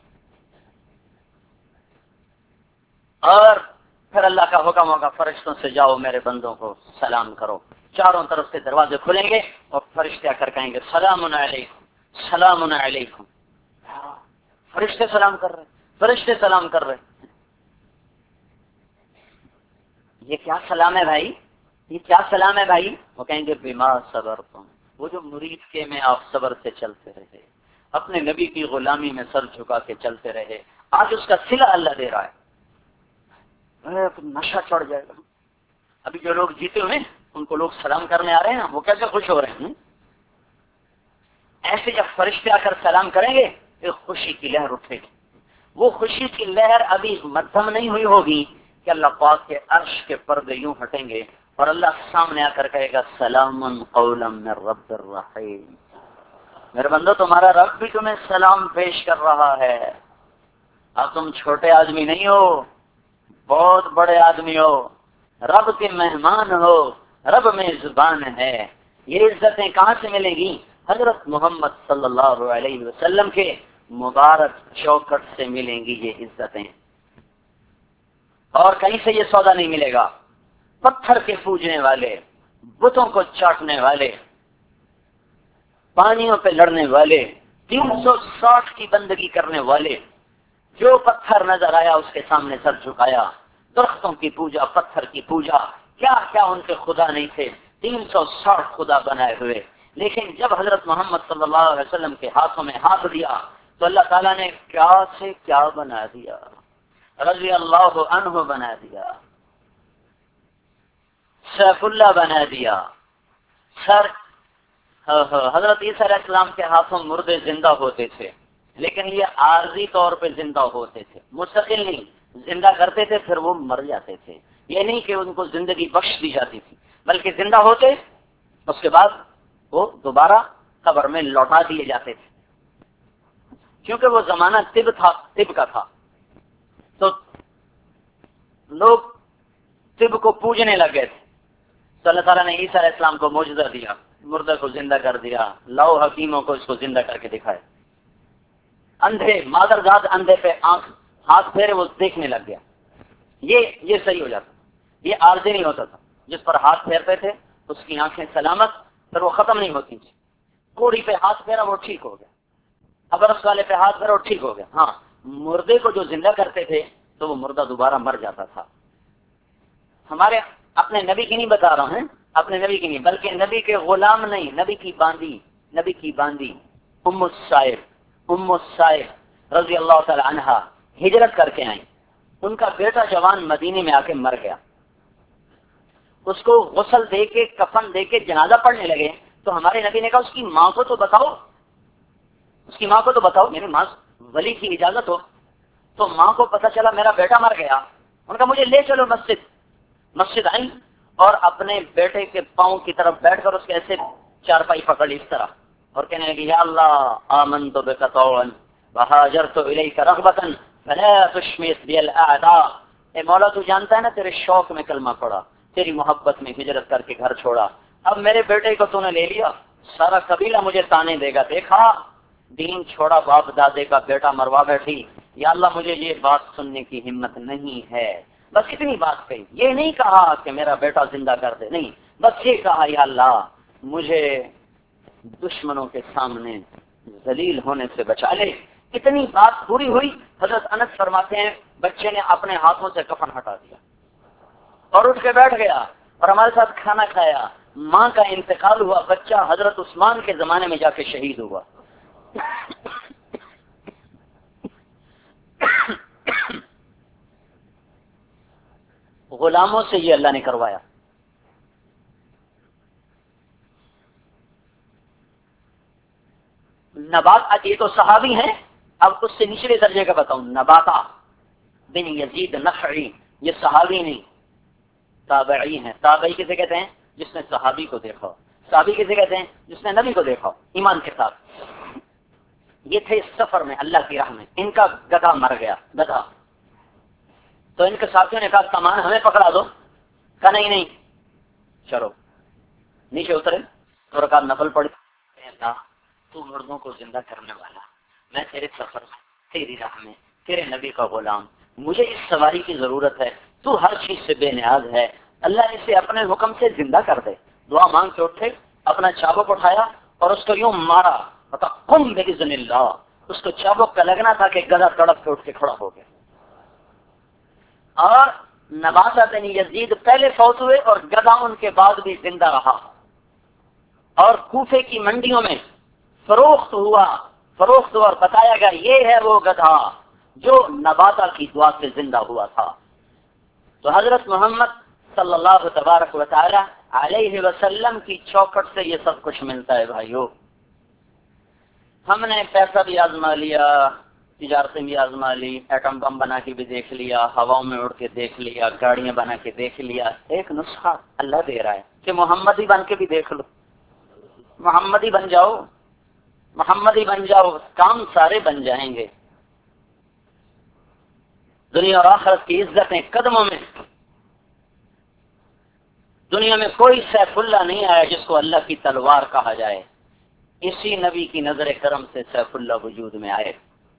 Speaker 1: اور پھر اللہ کا حکم ہوگا فرشتوں سے جاؤ میرے بندوں کو سلام کرو، چاروں طرف سے دروازے کھلیں گے اور فرشتے آ کر کہیں گے سلام علیکم سلام علیکم۔ فرشتے سلام کر رہے فرشتے سلام کر رہے یہ کیا سلام ہے بھائی، یہ کیا سلام ہے بھائی؟ وہ کہیں گے بیما صبر تم، وہ جو مرید کے میں آپ صبر سے چلتے رہے، اپنے نبی کی غلامی میں سر جھکا کے چلتے رہے، آج اس کا صلہ اللہ دے رہا ہے۔ نشہ چڑھ جائے گا۔ ابھی جو لوگ جیتے ہوئے ان کو لوگ سلام کرنے آ رہے ہیں نا، وہ کیسے خوش ہو رہے ہیں؟ ایسے جب فرشتے آ کر سلام کریں گے تو خوشی کی لہر اٹھے گی. وہ خوشی کی لہر ابھی مدھم نہیں ہوئی ہوگی کہ اللہ پاک کے عرش کے پردے یوں ہٹیں گے اور اللہ سامنے آ کر کہے گا سلام قولا من رب الرحیم. میرے بندو تمہارا رب بھی تمہیں سلام پیش کر رہا ہے. اب تم چھوٹے آدمی نہیں ہو، بہت بڑے آدمی ہو، رب کے مہمان ہو، رب میں زبان ہے. یہ عزتیں کہاں سے ملیں گی؟ حضرت محمد صلی اللہ علیہ وسلم کے مبارک چوکٹ سے ملیں گی یہ عزتیں، اور کہیں سے یہ سودا نہیں ملے گا. پتھر کے پوجنے والے، بتوں کو چاٹنے والے، پانیوں پہ لڑنے والے، تین سو ساٹھ کی بندگی کرنے والے، جو پتھر نظر آیا اس کے سامنے سر جھکایا. درختوں کی پوجا، پتھر کی پوجا، کیا کیا ان کے خدا نہیں تھے، تین سو ساٹھ خدا بنائے ہوئے. لیکن جب حضرت محمد صلی اللہ علیہ وسلم کے ہاتھوں میں ہاتھ دیا تو اللہ تعالیٰ نے کیا سے کیا بنا دیا، رضی اللہ عنہ بنا دیا، سیف اللہ بنا دیا. سر حضرت عیسیٰ علیہ السلام کے ہاتھوں مردے زندہ ہوتے تھے، لیکن یہ عارضی طور پہ زندہ ہوتے تھے، مستقل نہیں. زندہ کرتے تھے پھر وہ مر جاتے تھے. یہ نہیں کہ ان کو زندگی بخش دی جاتی تھی، بلکہ زندہ ہوتے اس کے بعد وہ دوبارہ قبر میں لوٹا دیے جاتے تھے. کیونکہ وہ زمانہ طب تھا، طب کا تھا، تو لوگ طب کو پوجنے لگے تھے. تو اللہ تعالیٰ نے عیسیٰ علیہ السلام کو معجزہ دیا، مردہ کو زندہ کر دیا. لاؤ حکیموں کو اس کو زندہ کر کے دکھائے. اندھے مادرزاد اندھے پہ آنکھ ہاتھ پھیرے وہ دیکھنے لگ گیا. یہ یہ صحیح ہو جاتا. یہ عارضی نہیں ہوتا تھا. جس پر ہاتھ پھیرتے تھے اس کی آنکھیں سلامت، پھر وہ ختم نہیں ہوتی تھی. کوڑی پہ ہاتھ پھیرا وہ ٹھیک ہو گیا، ابرص والے پہ ہاتھ پھیرا وہ ٹھیک ہو گیا. ہاں، مردے کو جو زندہ کرتے تھے تو وہ مردہ دوبارہ مر جاتا تھا. ہمارے اپنے نبی کی نہیں بتا رہا ہوں، اپنے نبی کی نہیں، بلکہ نبی کے غلام نہیں، نبی کی باندی، نبی کی باندی ام السائب ام السائب رضی اللہ تعالی عنہا ہجرت کر کے آئیں. ان کا بیٹا جوان مدینے میں آ کے مر گیا. اس کو غسل دے کے کفن دے کے جنازہ پڑھنے لگے تو ہمارے نبی نے کہا اس کی ماں کو تو بتاؤ، اس کی ماں کو تو بتاؤ، میری ماں ولی کی اجازت ہو. تو ماں کو پتہ چلا میرا بیٹا مر گیا. ان کا مجھے لے چلو مسجد. مسجد آئی اور اپنے بیٹے کے پاؤں کی طرف بیٹھ کر اس کے ایسے چارپائی پکڑ اس طرح اور کہنے لگی یا اللہ آمنت بک طوعا وہاجرت الیک رغبۃ فلا تشمت بی الاعداء. اے مولا تو جانتا ہے نا تیرے شوق میں کلمہ پڑا، تیری محبت میں ہجرت کر کے گھر چھوڑا، اب میرے بیٹے کو تو نے لے لیا، سارا قبیلہ مجھے تانے دے گا. دیکھا دین چھوڑا، باپ دادے کا بیٹا مروا بیٹھی. یا اللہ مجھے یہ بات سننے کی ہمت نہیں ہے. بس اتنی بات کہی، یہ نہیں کہا کہ میرا بیٹا زندہ کر دے، نہیں، بس یہ کہا یا اللہ مجھے دشمنوں کے سامنے ذلیل ہونے سے بچا لے. اتنی بات پوری ہوئی. حضرت انس فرماتے ہیں بچے نے اپنے ہاتھوں سے کفن ہٹا دیا اور اٹھ کے بیٹھ گیا اور ہمارے ساتھ کھانا کھایا. ماں کا انتقال ہوا، بچہ حضرت عثمان کے زمانے میں جا کے شہید ہوا. غلاموں سے یہ اللہ نے کروایا. نبات یہ تو صحابی ہیں. اب اس سے نچلے درجے کا بتاؤں. نباتا بن یزید نخعی، یہ صحابی نہیں، تابعی ہیں. تابعی کسے کہتے ہیں؟ جس نے صحابی کو دیکھا. صحابی کسے کہتے ہیں؟ جس نے نبی کو دیکھا ایمان کے ساتھ. یہ تھے سفر میں اللہ کی راہ میں. ان کا گدھا مر گیا، گدھا. تو ان کے ساتھیوں نے کہا سامان ہمیں پکڑا دو. کہا نہیں نہیں چلو. نیچے اترے تو رکعت نفل پڑی. تو مردوں کو زندہ کرنے والا، میں تیرے سفر میں، تیری راہ میں، تیرے نبی کا غلام، مجھے اس سواری کی ضرورت ہے. تو ہر چیز سے بے نیاز ہے. اللہ اسے اپنے حکم سے زندہ کر دے. دعا مانگ کے اٹھے، اپنا چابک اٹھایا اور اس کو یوں مارا. بتا قم باذن اللہ. اس کو چابک کا لگنا تھا کہ گدھا تڑپ کے اٹھ کے کھڑا ہو گیا. اور نباسہ بن یزید پہلے فوت ہوئے اور گدھا ان کے بعد بھی زندہ رہا اور کوفے کی منڈیوں میں فروخت ہوا فروخت ہوا اور بتایا گیا یہ ہے وہ گدھا جو نباتہ کی دعا سے زندہ ہوا تھا. تو حضرت محمد صلی اللہ تبارک و تعالی علیہ وسلم کی چوکھٹ سے یہ سب کچھ ملتا ہے بھائیو. ہم نے پیسہ بھی آزما لیا، تجارتیں بھی آزما لی، ایٹم بم بنا کے بھی دیکھ لیا، ہواؤں میں اڑ کے دیکھ لیا، گاڑیاں بنا کے دیکھ لیا، ایک نسخہ اللہ دے رہا ہے کہ محمدی بن کے بھی دیکھ لو، محمدی بن جاؤ، محمدی بن جاؤ، کام سارے بن جائیں گے، دنیا اور آخرت کی عزتیں قدموں میں۔ دنیا میں کوئی سیف اللہ نہیں آیا جس کو اللہ کی تلوار کہا جائے، اسی نبی کی نظر کرم سے سیف اللہ وجود میں آئے۔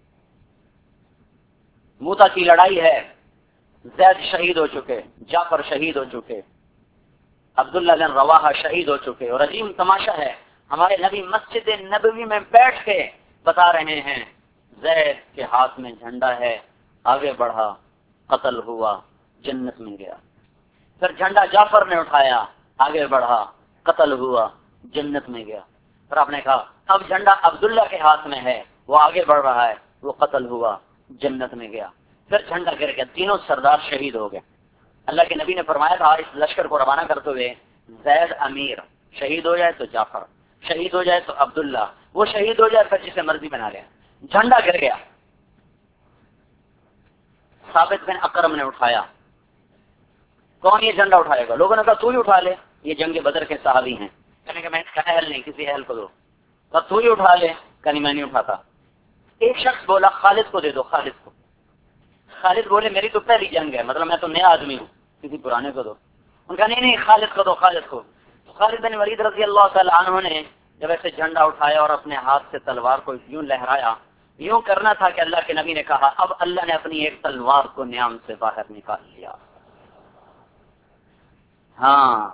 Speaker 1: موتا کی لڑائی ہے، زید شہید ہو چکے، جعفر شہید ہو چکے، عبداللہ بن رواحہ شہید ہو چکے، اور عظیم تماشا ہے، ہمارے نبی مسجد نبوی میں بیٹھ کے بتا رہے ہیں زید کے ہاتھ میں جھنڈا ہے، آگے بڑھا، قتل ہوا، جنت میں گیا۔ پھر جھنڈا جعفر نے اٹھایا، آگے بڑھا، قتل ہوا، جنت میں گیا۔ پھر آپ نے کہا اب جھنڈا عبداللہ کے ہاتھ میں ہے، وہ آگے بڑھ رہا ہے، وہ قتل ہوا، جنت میں گیا۔ پھر جھنڈا گر گیا، تینوں سردار شہید ہو گئے۔ اللہ کے نبی نے فرمایا تھا اس لشکر کو روانہ کرتے ہوئے، زید امیر، شہید ہو جائے تو جعفر، شہید ہو جائے تو عبداللہ، وہ شہید ہو جائے پھر جسے مرضی بنا لیا۔ جھنڈا گر گیا، ثابت بن اکرم نے اٹھایا۔ کون یہ جھنڈا اٹھائے گا؟ لوگوں نے کہا تو ہی اٹھا لے، یہ جنگ بدر کے صحابی ہیں۔ کہنے کہ میں اس کا اہل نہیں، کسی اہل کو دو۔ کہا تو ہی اٹھا لے، کہنی میں نہیں اٹھاتا۔ ایک شخص بولا خالد کو دے دو، خالد کو۔ خالد بولے میری تو پہلی جنگ ہے، مطلب میں تو نیا آدمی ہوں، کسی پرانے کو دو۔ ان کا نہیں نہیں خالد کو دو، خالد کو۔ خالد بن ولید رضی اللہ تعالی عنہ نے جب ایسے جھنڈا اٹھایا اور اپنے ہاتھ سے تلوار کو یوں لہرایا، یوں کرنا تھا کہ اللہ کے نبی نے کہا اب اللہ نے اپنی ایک تلوار کو نیام سے باہر نکال لیا۔ ہاں،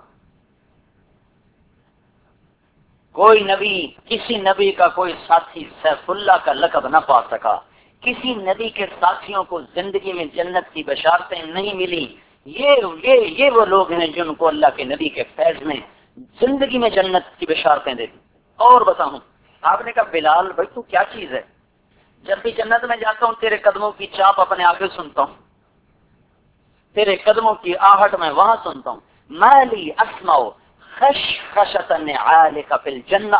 Speaker 1: کوئی نبی، کسی نبی کا کوئی ساتھی سیف اللہ کا لقب نہ پا سکا، کسی نبی کے ساتھیوں کو زندگی میں جنت کی بشارتیں نہیں ملی۔ یہ یہ یہ وہ لوگ ہیں جن کو اللہ کے نبی کے فیض میں زندگی میں جنت کی بشارتیں دے دی۔ اور بتاؤں، آپ نے کہا بلال بھائی تو کیا چیز ہے، جب بھی جنت میں جاتا ہوں تیرے قدموں کی چاپ اپنے آگے سنتا ہوں، تیرے قدموں کی آہٹ میں وہاں سنتا ہوں۔ مالی اسمع خشخشۃ نعالک فی الجنہ،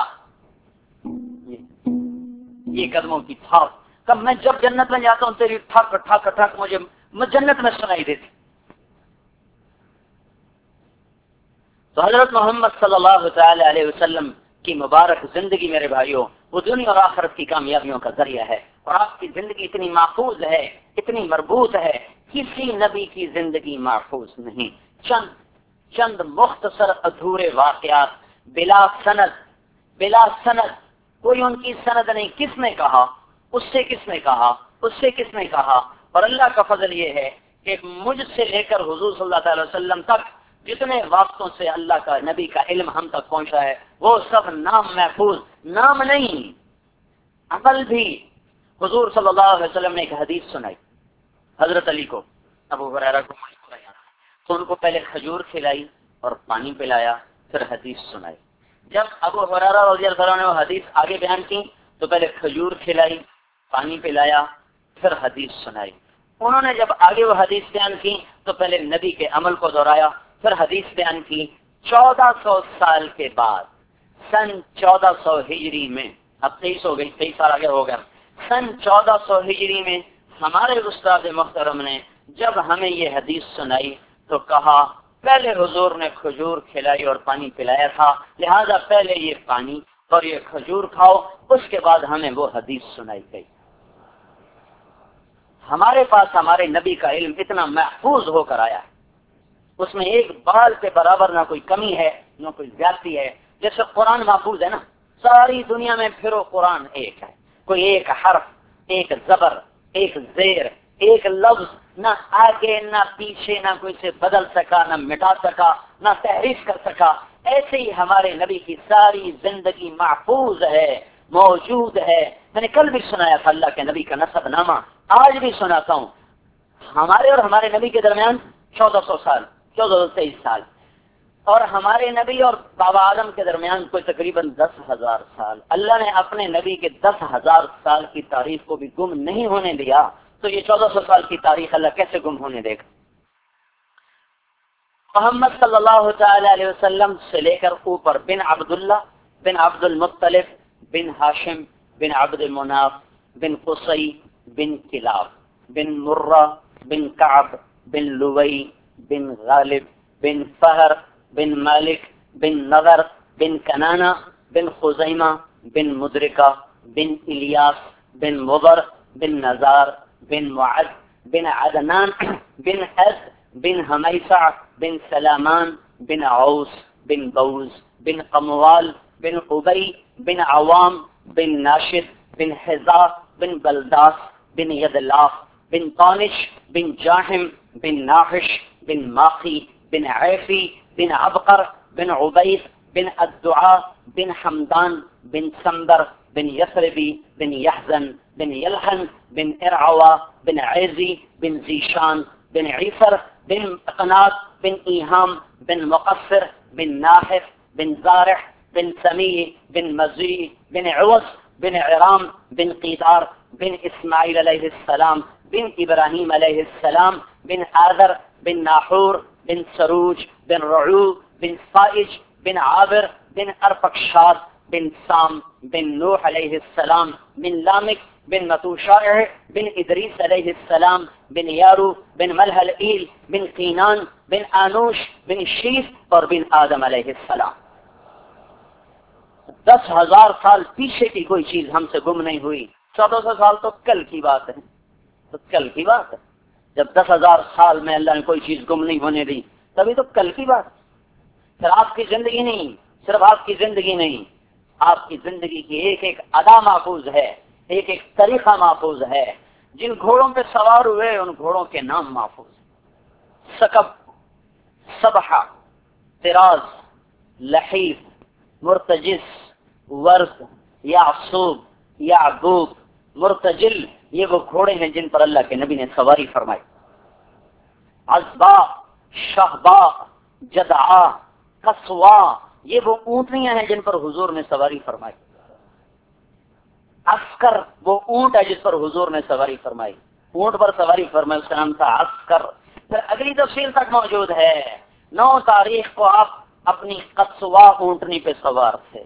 Speaker 1: یہ قدموں کی تھاپ، کب میں جب جنت میں جاتا ہوں تیری ٹھک ٹھک ٹھک مجھے جنت میں سنائی دیتی۔ تو حضرت محمد صلی اللہ تعالی علیہ وسلم کی مبارک زندگی میرے بھائیوں وہ دنیا اور آخرت کی کامیابیوں کا ذریعہ ہے، اور آپ کی زندگی اتنی محفوظ ہے، اتنی مربوط ہے، کسی نبی کی زندگی محفوظ نہیں۔ چند چند مختصر ادھورے واقعات بلا سند، بلا سند، کوئی ان کی سند نہیں، کس نے کہا، اس سے کس نے کہا، اس سے کس نے کہا۔ اور اللہ کا فضل یہ ہے کہ مجھ سے لے کر حضور صلی اللہ تعالی وسلم تک جتنے واسطوں سے اللہ کا نبی کا علم ہم تک پہنچا ہے وہ سب نام محفوظ، نام نہیں عمل بھی۔ حضور صلی اللہ علیہ وسلم نے ایک حدیث سنائی حضرت علی کو، ابو ہریرہ کو، تو ان کو پہلے کھجور کھلائی اور پانی پلایا، پھر حدیث سنائی۔ جب ابو ہریرہ رضی اللہ عنہ نے وہ حدیث آگے بیان کی تو پہلے کھجور کھلائی، پانی پلایا، پھر حدیث سنائی۔ انہوں نے جب آگے وہ حدیث بیان کی تو پہلے نبی کے عمل کو دہرایا، پھر حدیث بیان کی۔ چودہ سو سال کے بعد سن چودہ سو ہجری میں، اب تیئیس ہو گئی، تیئیس سال آگے ہو گیا، سن چودہ سو ہجری میں ہمارے استاد محترم نے جب ہمیں یہ حدیث سنائی تو کہا پہلے حضور نے کھجور کھلائی اور پانی پلایا تھا، لہذا پہلے یہ پانی اور یہ کھجور کھاؤ، اس کے بعد ہمیں وہ حدیث سنائی گئی۔ ہمارے پاس ہمارے نبی کا علم اتنا محفوظ ہو کر آیا ہے، اس میں ایک بال کے برابر نہ کوئی کمی ہے نہ کوئی زیادتی ہے۔ جیسے قرآن محفوظ ہے نا، ساری دنیا میں پھرو قرآن ایک ہے، کوئی ایک حرف، ایک زبر، ایک زیر، ایک لفظ نہ آگے نہ پیچھے نہ کوئی سے بدل سکا، نہ مٹا سکا، نہ تحریف کر سکا۔ ایسے ہی ہمارے نبی کی ساری زندگی محفوظ ہے، موجود ہے۔ میں نے کل بھی سنایا تھا اللہ کے نبی کا نسب نامہ، آج بھی سناتا ہوں۔ ہمارے اور ہمارے نبی کے درمیان چودہ سو سال، چودہ سو تیئیس سال، اور ہمارے نبی اور بابا آدم کے درمیان کوئی تقریباً دس ہزار سال۔ اللہ نے اپنے نبی کے دس ہزار سال کی تاریخ کو بھی گم نہیں ہونے دیا، تو یہ چودہ سو سال کی تاریخ اللہ کیسے گم ہونے دے گا؟ محمد صلی اللہ تعالی علیہ وسلم سے لے کر اوپر بن عبداللہ، بن عبد المطلب، بن ہاشم، بن عبد مناف بن قصي بن كلاب بن مرة بن كعب بن لوي بن غالب بن فهر بن مالك بن نضر بن كنانة بن خزيمة بن مدركة بن إلياس بن مضر بن نزار بن معد بن عدنان بن أد بن هميسع بن سلامان بن عوس بن بوز بن قموال بن أبي بن عوام بن ناشد بن حزاء بن بلداس بن يدلاف بن طانش بن جاحم بن ناحش بن ماقي بن عيفي بن عبقر بن عبيد بن الدعاء بن حمدان بن سمبر بن يثربي بن يحزن بن يلحن بن إرعوى بن عيزي بن زيشان بن عيفر بن قناد بن إيهام بن مقصر بن ناحف بن زارح بن سمي بن مزي بن عوص بن عرام بن قيدار بن إسماعيل عليه السلام بن إبراهيم عليه السلام بن آذر بن ناحور بن سروج بن رعو بن صائج بن عابر بن أرفقشاد بن سام بن نوح عليه السلام بن لامك بن متوشائع بن إدريس عليه السلام بن یارو بن ملحلئیل بن قینان بن آنوش بن شیف اور بن آدم علیہ السلام. دس ہزار سال پیچھے کی کوئی چیز ہم سے گم نہیں ہوئی. چودہ سو سال تو کل کی بات ہے، تو کل کی بات ہے. جب دس ہزار سال میں اللہ نے کوئی چیز گم نہیں ہونے دی تبھی تو کل کی بات. پھر آپ کی زندگی نہیں، صرف آپ کی زندگی نہیں، آپ کی زندگی کی ایک ایک ادا محفوظ ہے، ایک ایک طریقہ محفوظ ہے. جن گھوڑوں پہ سوار ہوئے ان گھوڑوں کے نام محفوظ. سکب، سبحہ، طراز، لحیف، مرتجس، ورد، یعصوب، یعبوب، مرتجل، یہ وہ گھوڑے ہیں جن پر اللہ کے نبی نے سواری فرمائی. عزبا، شہبا، جدعا، قصوا، یہ وہ اونٹنیاں ہیں جن پر حضور نے سواری فرمائی. عسکر، وہ اونٹ ہے جس پر حضور نے سواری فرمائی. اونٹ پر سواری فرمائی، اس کا نام تھا عسکر. پھر اگلی تفصیل تک موجود ہے. نو تاریخ کو آپ اپنی قصوا اونٹنی پہ سوار تھے.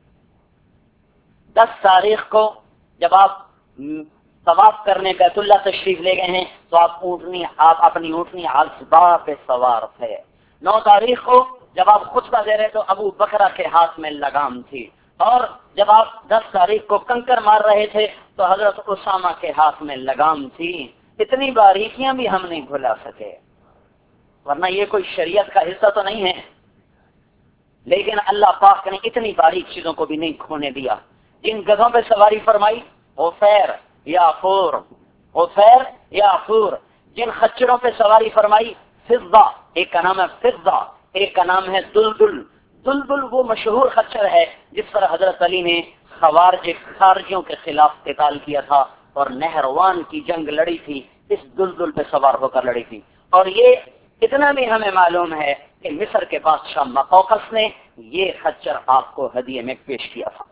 Speaker 1: دس تاریخ کو جب آپ طواف کرنے بیت اللہ تشریف لے گئے ہیں تو آپ اونٹنی آپ اپنی اونٹنی عزبا پہ سوار تھے. نو تاریخ کو جب آپ خطبہ دے رہے تو ابو بکرہ کے ہاتھ میں لگام تھی، اور جب آپ دس تاریخ کو کنکر مار رہے تھے تو حضرت اسامہ کے ہاتھ میں لگام تھی. اتنی باریکیاں بھی ہم نہیں بھلا سکے، ورنہ یہ کوئی شریعت کا حصہ تو نہیں ہے، لیکن اللہ پاک نے اتنی باریک چیزوں کو بھی نہیں کھونے دیا. جن گدھوں پہ سواری فرمائی، غفیر، یافور، غفیر، یافور. جن خچروں پہ سواری فرمائی، فضہ، ایک کا نام ہے فضہ، ایک کا نام ہے دلدل. دلدل وہ مشہور خچر ہے جس پر حضرت علی نے خوارج خارجیوں کے خلاف قتال کیا تھا اور نہروان کی جنگ لڑی تھی. اس دلدل پہ سوار ہو کر لڑی تھی. اور یہ اتنا بھی ہمیں معلوم ہے کہ مصر کے بادشاہ مقوقس نے یہ خچر آپ کو ہدیے میں پیش کیا تھا.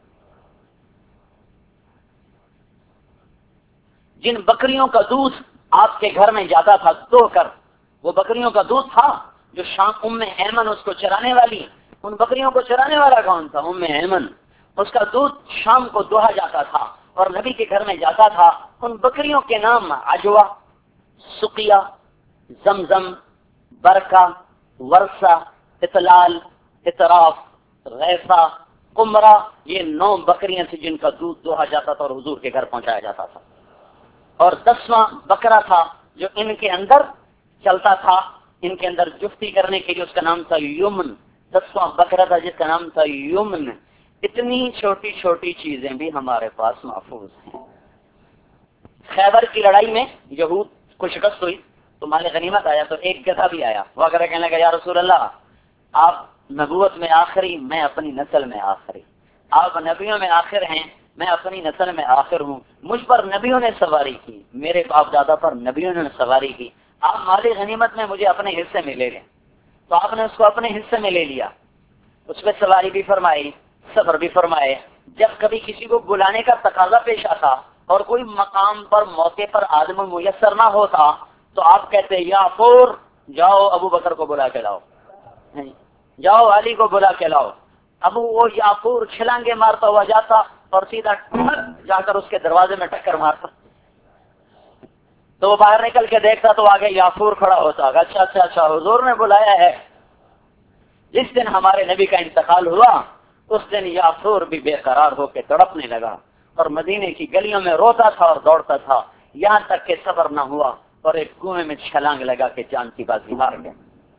Speaker 1: جن بکریوں کا دودھ آپ کے گھر میں جاتا تھا دو کر، وہ بکریوں کا دودھ تھا جو شام ام ایمن اس کو چرانے والی، ان بکریوں کو چرانے والا کون تھا؟ ام ایمن. اس کا دودھ شام کو دوہا جاتا تھا اور نبی کے گھر میں جاتا تھا. ان بکریوں کے نام عجوہ، سقیہ، زمزم، برکہ، ورثہ، اطلال، اطراف، غیثہ، قمرہ. یہ نو بکریاں تھیں جن کا دودھ دوہا جاتا تھا اور حضور کے گھر پہنچایا جاتا تھا. اور دسواں بکرا تھا جو ان کے اندر چلتا تھا، ان کے اندر جفتی کرنے کے لیے، اس کا نام تھا یمن. دسواں بکرا تھا جس کا نام تھا یمن. اتنی چھوٹی چھوٹی چیزیں بھی ہمارے پاس محفوظ ہیں. خیبر کی لڑائی میں یہود کو شکست ہوئی تو مال غنیمت آیا تو ایک گدھا بھی آیا. وہ اگر کہنے لگا یا رسول اللہ، آپ نبوت میں آخری، میں اپنی نسل میں آخری. آپ نبیوں میں آخر ہیں، میں اپنی نسل میں آخر ہوں. مجھ پر نبیوں نے سواری کی، میرے باپ دادا پر نبیوں نے سواری کی. آپ مالی غنیمت میں مجھے اپنے حصے میں لے لیں. تو آپ نے اس کو اپنے حصے میں لے لیا. اس پہ سواری بھی فرمائی، سفر بھی فرمائے. جب کبھی کسی کو بلانے کا تقاضا پیش آتا اور کوئی مقام پر موقع پر آدم میسر نہ ہوتا تو آپ کہتے یا فور، جاؤ ابو بکر کو بلا کے لاؤ، جاؤ علی کو بلا کے لاؤ. ابو وہ یافور چھلانگے مارتا ہوا جاتا اور سیدھا جا کر اس کے دروازے میں ٹکر مارتا. تو وہ باہر نکل کے دیکھتا تو آگے یافور کھڑا ہوتا. اچھا اچھا اچھا حضور نے بلایا ہے. جس دن ہمارے نبی کا انتقال ہوا اس دن یافور بھی بے قرار ہو کے تڑپنے لگا اور مدینے کی گلیوں میں روتا تھا اور دوڑتا تھا، یہاں تک کہ صبر نہ ہوا اور ایک کنویں میں چھلانگ لگا کے جان کی بازی ہار گیا.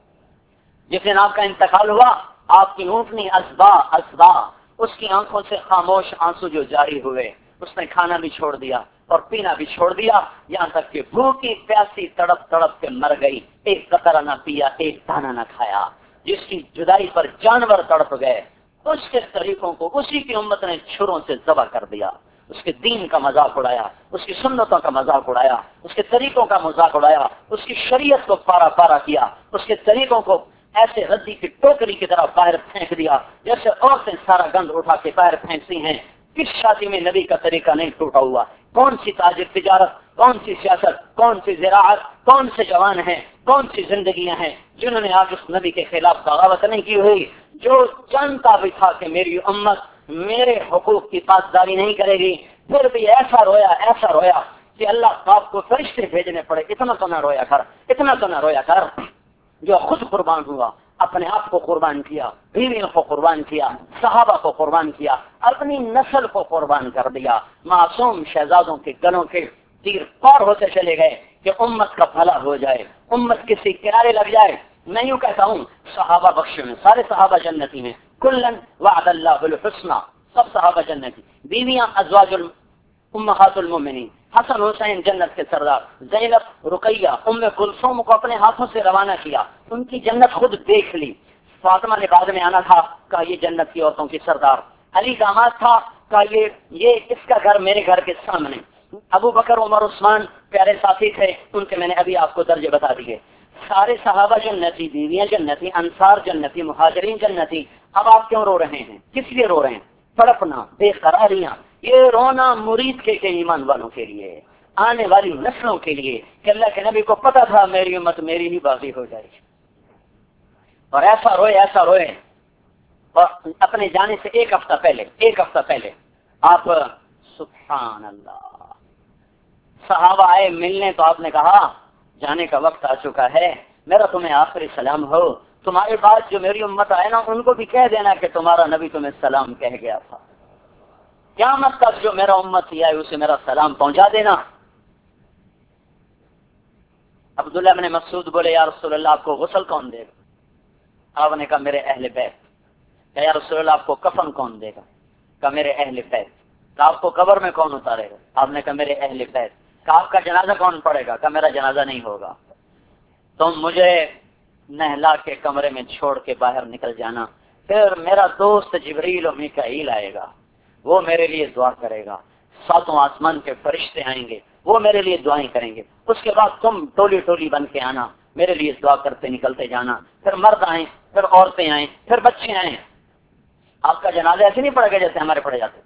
Speaker 1: جس دن آپ کا انتقال ہوا آپ کی اونٹنی اسبا اسبا اس کی آنکھوں سے خاموش آنسو جو جاری ہوئے، اس نے کھانا بھی چھوڑ دیا اور پینا بھی چھوڑ دیا، یہاں تک کہ بھوکی پیاسی تڑپ تڑپ کے مر گئی. ایک قطرہ نہ پیا، ایک دانہ نہ کھایا. جس کی جدائی پر جانور تڑپ گئے اس کے طریقوں کو اسی کی امت نے چھروں سے ذبح کر دیا. اس کے دین کا مذاق اڑایا، اس کی سنتوں کا مذاق اڑایا، اس کے طریقوں کا مذاق اڑایا، اس کی شریعت کو پارا پارا کیا، اس کے طریقوں کو ایسے ردی کی ٹوکری کی طرح باہر پھینک دیا جیسے عورتیں سارا گند اٹھا کے باہر پھینکتی ہیں. کس شادی میں نبی کا طریقہ نہیں ٹوٹا ہوا؟ کون سی تاجر تجارت، کون سی سیاست، کون سی زراعت، کون سے جوان ہیں، کون سی زندگیاں ہیں جنہوں نے آج اس نبی کے خلاف بغاوت نہیں کی ہوئی؟ جو جانتا بھی تھا کہ میری امت میرے حقوق کی پاسداری نہیں کرے گی، پھر بھی ایسا رویا ایسا رویا کہ اللہ آپ کو فرشتے بھیجنے پڑے. اتنا تو نہ رویا کر، اتنا تو نہ رویا کر. جو خود قربان ہوا، اپنے آپ کو قربان کیا، بیویوں کو قربان کیا، صحابہ کو قربان کیا، اپنی نسل کو قربان کر دیا. معصوم شہزادوں کے گلوں کے تیر پار ہوتے چلے گئے کہ امت کا بھلا ہو جائے، امت کسی کنارے لگ جائے. میں یوں کہتا ہوں صحابہ بخش میں سارے صحابہ جنتی ہیں. کلن وعد اللہ بالحسنى، سب صحابہ جنتی. بیویاں ازواج امہات المومنین، حسن حسین جنت کے سردار، زینب رقیہ ام کلثوم کو اپنے ہاتھوں سے روانہ کیا، ان کی جنت خود دیکھ لی. فاطمہ نے بعد میں آنا تھا، کہا یہ جنت کی عورتوں کی سردار. علی داماد تھا، کہا یہ یہ اس کا گھر میرے گھر کے سامنے. ابو بکر عمر عثمان پیارے ساتھی تھے، ان کے میں نے ابھی آپ کو درجے بتا دیے. سارے صحابہ جنتی، بیویاں جنتی، انصار جنتی، مہاجرین جنتی. اب آپ کیوں رو رہے ہیں؟ کس لیے رو رہے ہیں؟ تڑپنا، بے قراریاں. یہ رونا مرید کے کے ایمان والوں کے لیے، آنے والی نسلوں کے لیے کہ اللہ کے نبی کو پتا تھا میری امت میری ہی باقی ہو جائے گی. اور ایسا روئے ایسا روئے اور اپنے جانے سے ایک ہفتہ پہلے ایک ہفتہ پہلے آپ سبحان اللہ صحابہ آئے ملنے تو آپ نے کہا جانے کا وقت آ چکا ہے، میرا تمہیں آخری سلام ہو. تمہارے بعد جو میری امت آئے نا ان کو بھی کہہ دینا کہ تمہارا نبی تمہیں سلام کہہ گیا تھا. قیامت تک جو میرا امت ہی آئے اسے میرا سلام پہنچا دینا. عبداللہ بن مسعود بولے یا رسول اللہ آپ کو غسل کون دے گا؟ آپ نے کہا میرے اہل بیت. کہ یا رسول اللہ آپ کو کفن کون دے گا؟ کہا میرے اہل بیت. کہ آپ کو قبر میں کون اتارے گا؟ آپ نے کہا میرے اہل بیت. کہ آپ کا جنازہ کون پڑے گا؟ کہ میرا جنازہ نہیں ہوگا. تم مجھے نہلا کے کمرے میں چھوڑ کے باہر نکل جانا، پھر میرا دوست جبریل و میکائیل آئے گا، وہ میرے لیے دعا کرے گا. ساتوں آسمان کے فرشتے آئیں گے، وہ میرے لیے دعائیں کریں گے. اس کے بعد تم ٹولی ٹولی بن کے آنا، میرے لیے دعا کرتے نکلتے جانا. پھر مرد آئیں، پھر عورتیں آئیں، پھر بچے آئیں. آپ کا جنازہ ایسے نہیں پڑے گا جیسے ہمارے پڑے جاتے.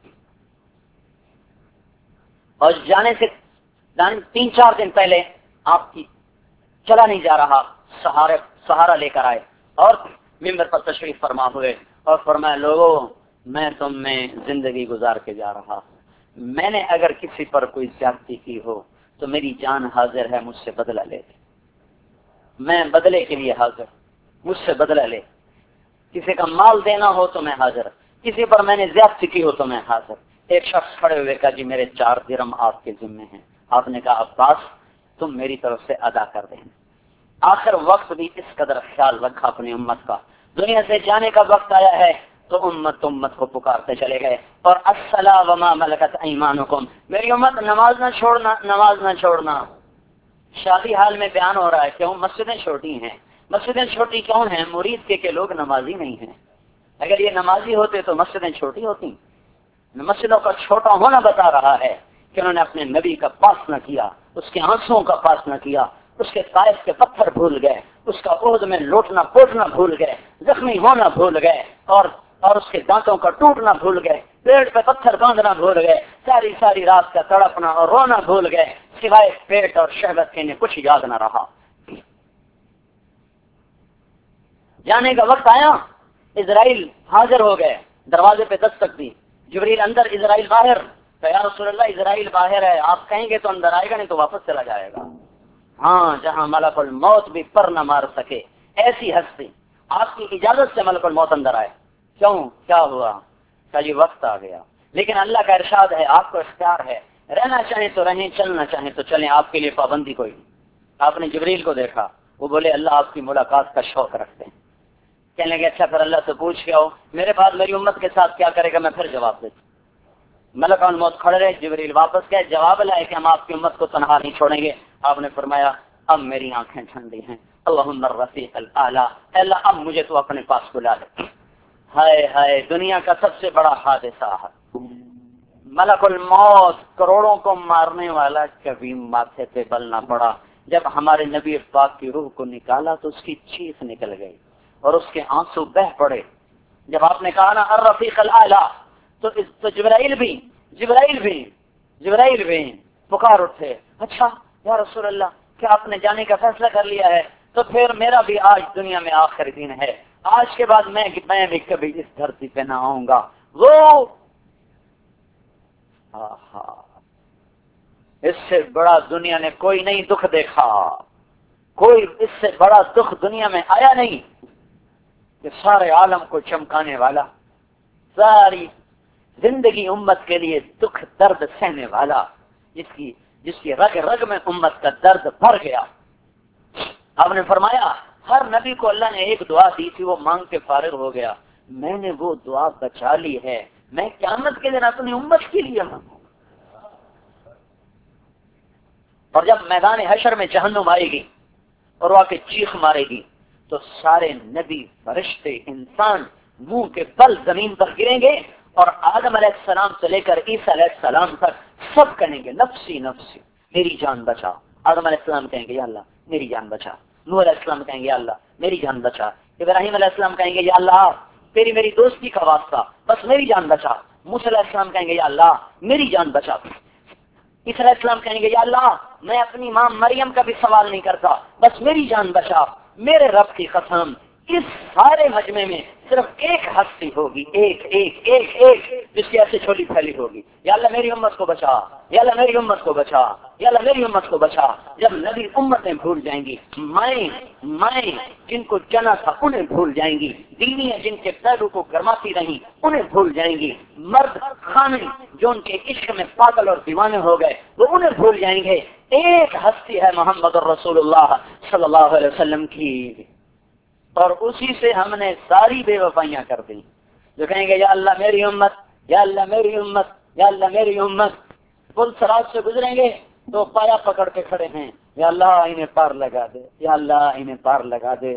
Speaker 1: اور جانے سے تین چار دن پہلے آپ کی چلا نہیں جا رہا سہارے سہارا لے کر آئے اور ممبر پر تشریف فرما ہوئے اور فرمایا لوگوں میں تم میں زندگی گزار کے جا رہا، میں نے اگر کسی پر کوئی زیادتی کی ہو تو میری جان حاضر ہے، مجھ سے بدلہ لے. میں بدلے کے لیے حاضر، مجھ سے بدلہ لے. کسی کا مال دینا ہو تو میں حاضر، کسی پر میں نے زیادتی کی ہو تو میں حاضر. ایک شخص کھڑے ہوئے کہا جی میرے چار درم آپ کے ذمے ہیں. آپ نے کہا عباس تم میری طرف سے ادا کر دیں. آخر وقت بھی اس قدر خیال رکھا اپنی امت کا. دنیا سے جانے کا وقت آیا ہے تو امت امت کو پکارتے چلے گئے. اور الصلاۃ وما ملکت ایمانکم، میری امت نماز نہ چھوڑنا، نماز نہ چھوڑنا. شادی حال میں بیان ہو رہا ہے کیوں مسجدیں چھوٹی ہیں. مسجدیں چھوٹی کیوں ہیں؟ مرید کے کہ لوگ نمازی نہیں ہیں. اگر یہ نمازی ہوتے تو مسجدیں چھوٹی ہوتی. مسجدوں کا چھوٹا ہونا بتا رہا ہے کہ انہوں نے اپنے نبی کا پاس نہ کیا، اس کے آنسوؤں کا پاس نہ کیا، اس کے طائف کے پتھر بھول گئے، اس کا عہد میں لوٹنا پوٹنا بھول گئے، زخمی ہونا بھول گئے اور اور اس کے دانتوں کا ٹوٹنا بھول گئے، پیٹ پہ پتھر باندھنا بھول گئے، ساری ساری رات کا تڑپنا اور رونا بھول گئے. سوائے پیٹ اور شہوت کے انہیں کچھ یاد نہ رہا. جانے کا وقت آیا، اسرائیل حاضر ہو گئے، دروازے پہ دستک دی. جبریل اندر، اسرائیل باہر. تو یا رسول اللہ اسرائیل باہر ہے، آپ کہیں گے تو اندر آئے گا، نہیں تو واپس چلا جائے گا. ہاں، جہاں ملک الموت بھی پر نہ مار سکے ایسی ہستی، آپ کی اجازت سے ملک الموت اندر آئے. کیوں؟ کیا ہوا؟ کہ یہ وقت آ گیا. لیکن اللہ کا ارشاد ہے، آپ کو اختیار ہے، رہنا چاہیں تو رہیں، چلنا چاہیں تو چلیں، آپ کے لیے پابندی کوئی نہیں. آپ نے جبریل کو دیکھا، وہ بولے اللہ آپ کی ملاقات کا شوق رکھتے ہیں. کہنے لگے اچھا پھر اللہ سے پوچھ کے آؤ میرے بعد میری امت کے ساتھ کیا کرے گا، میں پھر جواب دیتا. ملک الموت کھڑے رہے، جبریل واپس گئے، جواب لائے کہ ہم آپ کی امت کو تنہا نہیں چھوڑیں گے. آپ نے فرمایا اب میری آنکھیں ٹھنڈی ہیں، اللہم الرفیق الاعلی، اللہ اب مجھے تو اپنے پاس بلا لے. ہائے ہائے، دنیا کا سب سے بڑا حادثہ ہے ملک الموت، کروڑوں کو مارنے والا کبھی ماتھے پہ بل نہ پڑا. جب ہمارے نبی پاک کی روح کو نکالا تو اس کی چیخ نکل گئی اور اس کے آنسو بہ پڑے. جب آپ نے کہا نا الرفیق الاعلی، تو تو جبرائیل بھی جبرائیل بھی جبرائیل بھی پکار اٹھے، اچھا یا رسول اللہ کیا آپ نے جانے کا فیصلہ کر لیا ہے؟ تو پھر میرا بھی آج دنیا میں آخری دن ہے، آج کے بعد میں میں بھی کبھی اس دھرتی پہ نہ آؤں گا. وہ آہا، اس سے بڑا دنیا نے کوئی نہیں دکھ دیکھا، کوئی اس سے بڑا دکھ دنیا میں آیا نہیں کہ سارے عالم کو چمکانے والا، ساری زندگی امت کے لیے دکھ درد سہنے والا، جس کی جس کی رگ رگ میں امت کا درد بھر گیا. آپ نے فرمایا ہر نبی کو اللہ نے ایک دعا دی تھی، وہ مانگ کے فارغ ہو گیا، میں نے وہ دعا بچا لی ہے، میں قیامت کے دن اپنی امت کے لیے مانگوں. اور جب میدان حشر میں جہنم آئے گی اور وہ آ کے چیخ مارے گی تو سارے نبی، فرشتے، انسان منہ کے بل زمین پر گریں گے اور آدم علیہ السلام سے لے کر عیسیٰ علیہ السلام تک سب کہیں گے نفسی نفسی، میری جان بچا. آدم علیہ السلام کہیں گے یا اللہ میری جان بچا، نوح علیہ السلام کہیں گے یا اللہ میری جان بچا، ابراہیم علیہ السلام کہیں گے یا اللہ تیری میری دوستی کا واسطہ بس میری جان بچا، موسیٰ علیہ السلام کہیں گے یا اللہ میری جان بچا، عیسیٰ علیہ السلام کہیں گے یا اللہ میں اپنی ماں مریم کا بھی سوال نہیں کرتا بس میری جان بچا. میرے رب کی قسم اس سارے مجمع میں صرف ایک ہستی ہوگی، ایک ایک ایک ایک جس کی ایسے چھوٹی پھیلی ہوگی، یا اللہ میری امت کو بچا، یا اللہ میری امت کو بچا، یا اللہ میری امت کو بچا. جب نبی امتیں بھول جائیں گی، مائیں مائیں جن کو جنا تھا انہیں بھول جائیں گی، دینی جن کے پہلو کو گرماتی رہیں انہیں بھول جائیں گی، مرد خانے جو ان کے عشق میں پاگل اور دیوانے ہو گئے وہ انہیں بھول جائیں گے. ایک ہستی ہے محمد رسول اللہ صلی اللہ علیہ وسلم کی، اور اسی سے ہم نے ساری بے وفائیاں کر دی. جو کہیں گے یا اللہ میری امت، یا اللہ میری امت، یا اللہ میری امت، پل سراج سے گزریں گے تو پایا پکڑ کے کھڑے ہیں، یا اللہ انہیں پار لگا دے، یا اللہ انہیں پار لگا دے.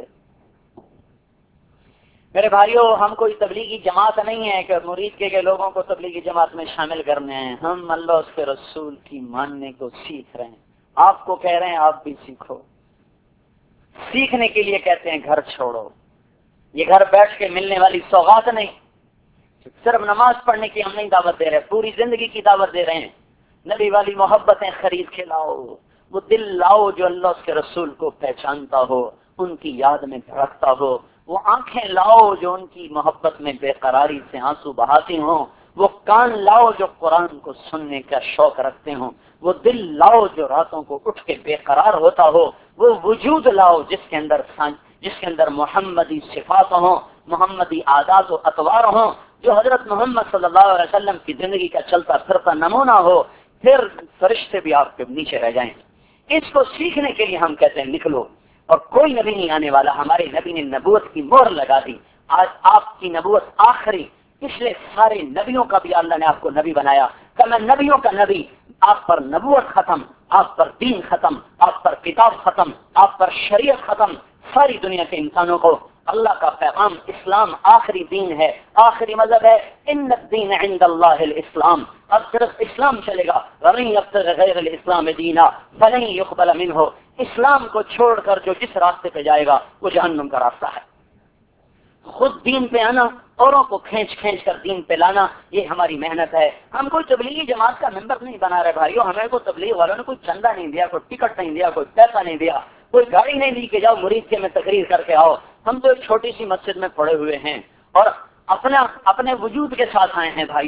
Speaker 1: میرے بھائیوں، ہم کوئی تبلیغی جماعت نہیں ہے کہ مرید کے, کے لوگوں کو تبلیغی جماعت میں شامل کرنے ہیں. ہم اللہ اس کے رسول کی ماننے کو سیکھ رہے ہیں. آپ کو کہہ رہے ہیں آپ بھی سیکھو. سیکھنے کے لیے کہتے ہیں گھر چھوڑو. یہ گھر بیٹھ کے ملنے والی سوغات نہیں. صرف نماز پڑھنے کی ہم نہیں دعوت دے رہے، پوری زندگی کی دعوت دے رہے ہیں. نبی والی محبتیں خرید کے لاؤ، وہ دل لاؤ جو اللہ اس کے رسول کو پہچانتا ہو، ان کی یاد میں دھڑکتا ہو. وہ آنکھیں لاؤ جو ان کی محبت میں بے قراری سے آنسو بہاتی ہوں. وہ کان لاؤ جو قرآن کو سننے کا شوق رکھتے ہوں. وہ دل لاؤ جو راتوں کو اٹھ کے بے قرار ہوتا ہو. وہ وجود لاؤ جس کے اندر جس کے اندر محمدی صفات ہوں، محمدی عادات و اطوار ہوں، جو حضرت محمد صلی اللہ علیہ وسلم کی زندگی کا چلتا پھرتا نمونہ ہو. پھر فرشتے بھی آپ کے نیچے رہ جائیں. اس کو سیکھنے کے لیے ہم کہتے ہیں نکلو. اور کوئی نبی نہیں آنے والا. ہمارے نبی نے نبوت کی مہر لگا دی. آج آپ کی نبوت آخری، پچھلے سارے نبیوں کا بھی اللہ نے آپ کو نبی بنایا کہ میں نبیوں کا نبی. آپ پر نبوت ختم، آپ پر دین ختم، آپ پر کتاب ختم، آپ پر شریعت ختم. ساری دنیا کے انسانوں کو اللہ کا پیغام اسلام آخری دین ہے، آخری مذہب ہے. ان الدین عند اللہ الاسلام. اب صرف اسلام چلے گا. ومن یبتغ غیر الاسلام دینا فلن یقبل منہ. اسلام کو چھوڑ کر جو جس راستے پہ جائے گا وہ جہنم کا راستہ ہے. خود دین پہ آنا، اوروں کو کھینچ کھینچ کر دین پہ لانا، یہ ہماری محنت ہے. ہم کوئی تبلیغی جماعت کا ممبر نہیں بنا رہے بھائیو. ہمیں کوئی تبلیغ والوں نے کوئی چندہ نہیں دیا، کوئی ٹکٹ نہیں دیا، کوئی پیسہ نہیں دیا، کوئی گاڑی نہیں دی کہ جاؤ مرید کے میں تقریر کر کے آؤ. ہم تو ایک چھوٹی سی مسجد میں پڑے ہوئے ہیں اور اپنا اپنے وجود کے ساتھ آئے ہیں بھائیو.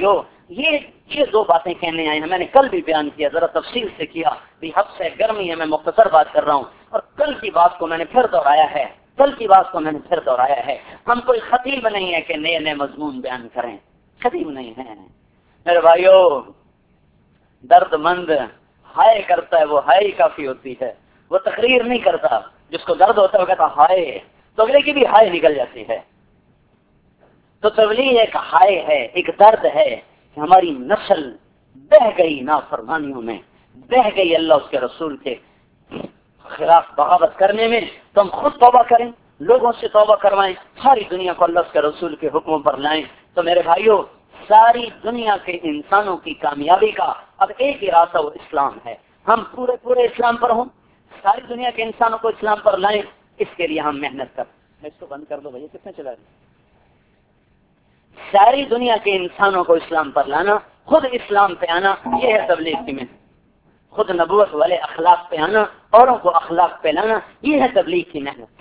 Speaker 1: یہ یہ دو باتیں کہنے آئے ہیں. میں نے کل بھی بیان کیا, ذرا تفصیل سے کیا, حد سے گرمی ہے, میں مختصر بات کر رہا ہوں, اور کل کی بات کو میں نے پھر دہرایا ہے کل کی بات کو میں نے پھر دہرایا ہے. ہم کوئی خطیب نہیں ہے کہ نئے نئے مضمون بیان کریں, خطیب نہیں ہیں میرے بھائیو. درد مند ہائے کرتا ہے, وہ ہائے کافی ہوتی ہے. وہ تقریر نہیں کرتا, جس کو درد ہوتا ہے وہ کہتا ہائے, تو اگلے کی بھی ہائے نکل جاتی ہے. تو تبلیغ ایک ہائے ہے, ایک درد ہے کہ ہماری نسل بہہ گئی نافرمانیوں میں, بہہ گئی اللہ اس کے رسول کے خلاف بغاوت کرنے میں. تو ہم خود توبہ کریں, لوگوں سے توبہ کروائیں, ساری دنیا کو اللہ اس کے رسول کے حکموں پر لائیں. تو میرے بھائیوں, ساری دنیا کے انسانوں کی کامیابی کا اب ایک ہی راستہ, وہ اسلام ہے. ہم پورے پورے اسلام پر ہوں, ساری دنیا کے انسانوں کو اسلام پر لائیں. اس کے لیے ہم محنت کریں. اس کو بند کر دو بھائی, کتنے چلا رہے. ساری دنیا کے انسانوں کو اسلام پر لانا, خود اسلام پہ آنا, یہ ہے تبلیغ کی محنت. خود نبوت والے اخلاق پہ آنا, اوروں کو اخلاق پہ لانا, یہ ہے تبلیغ کی محنت.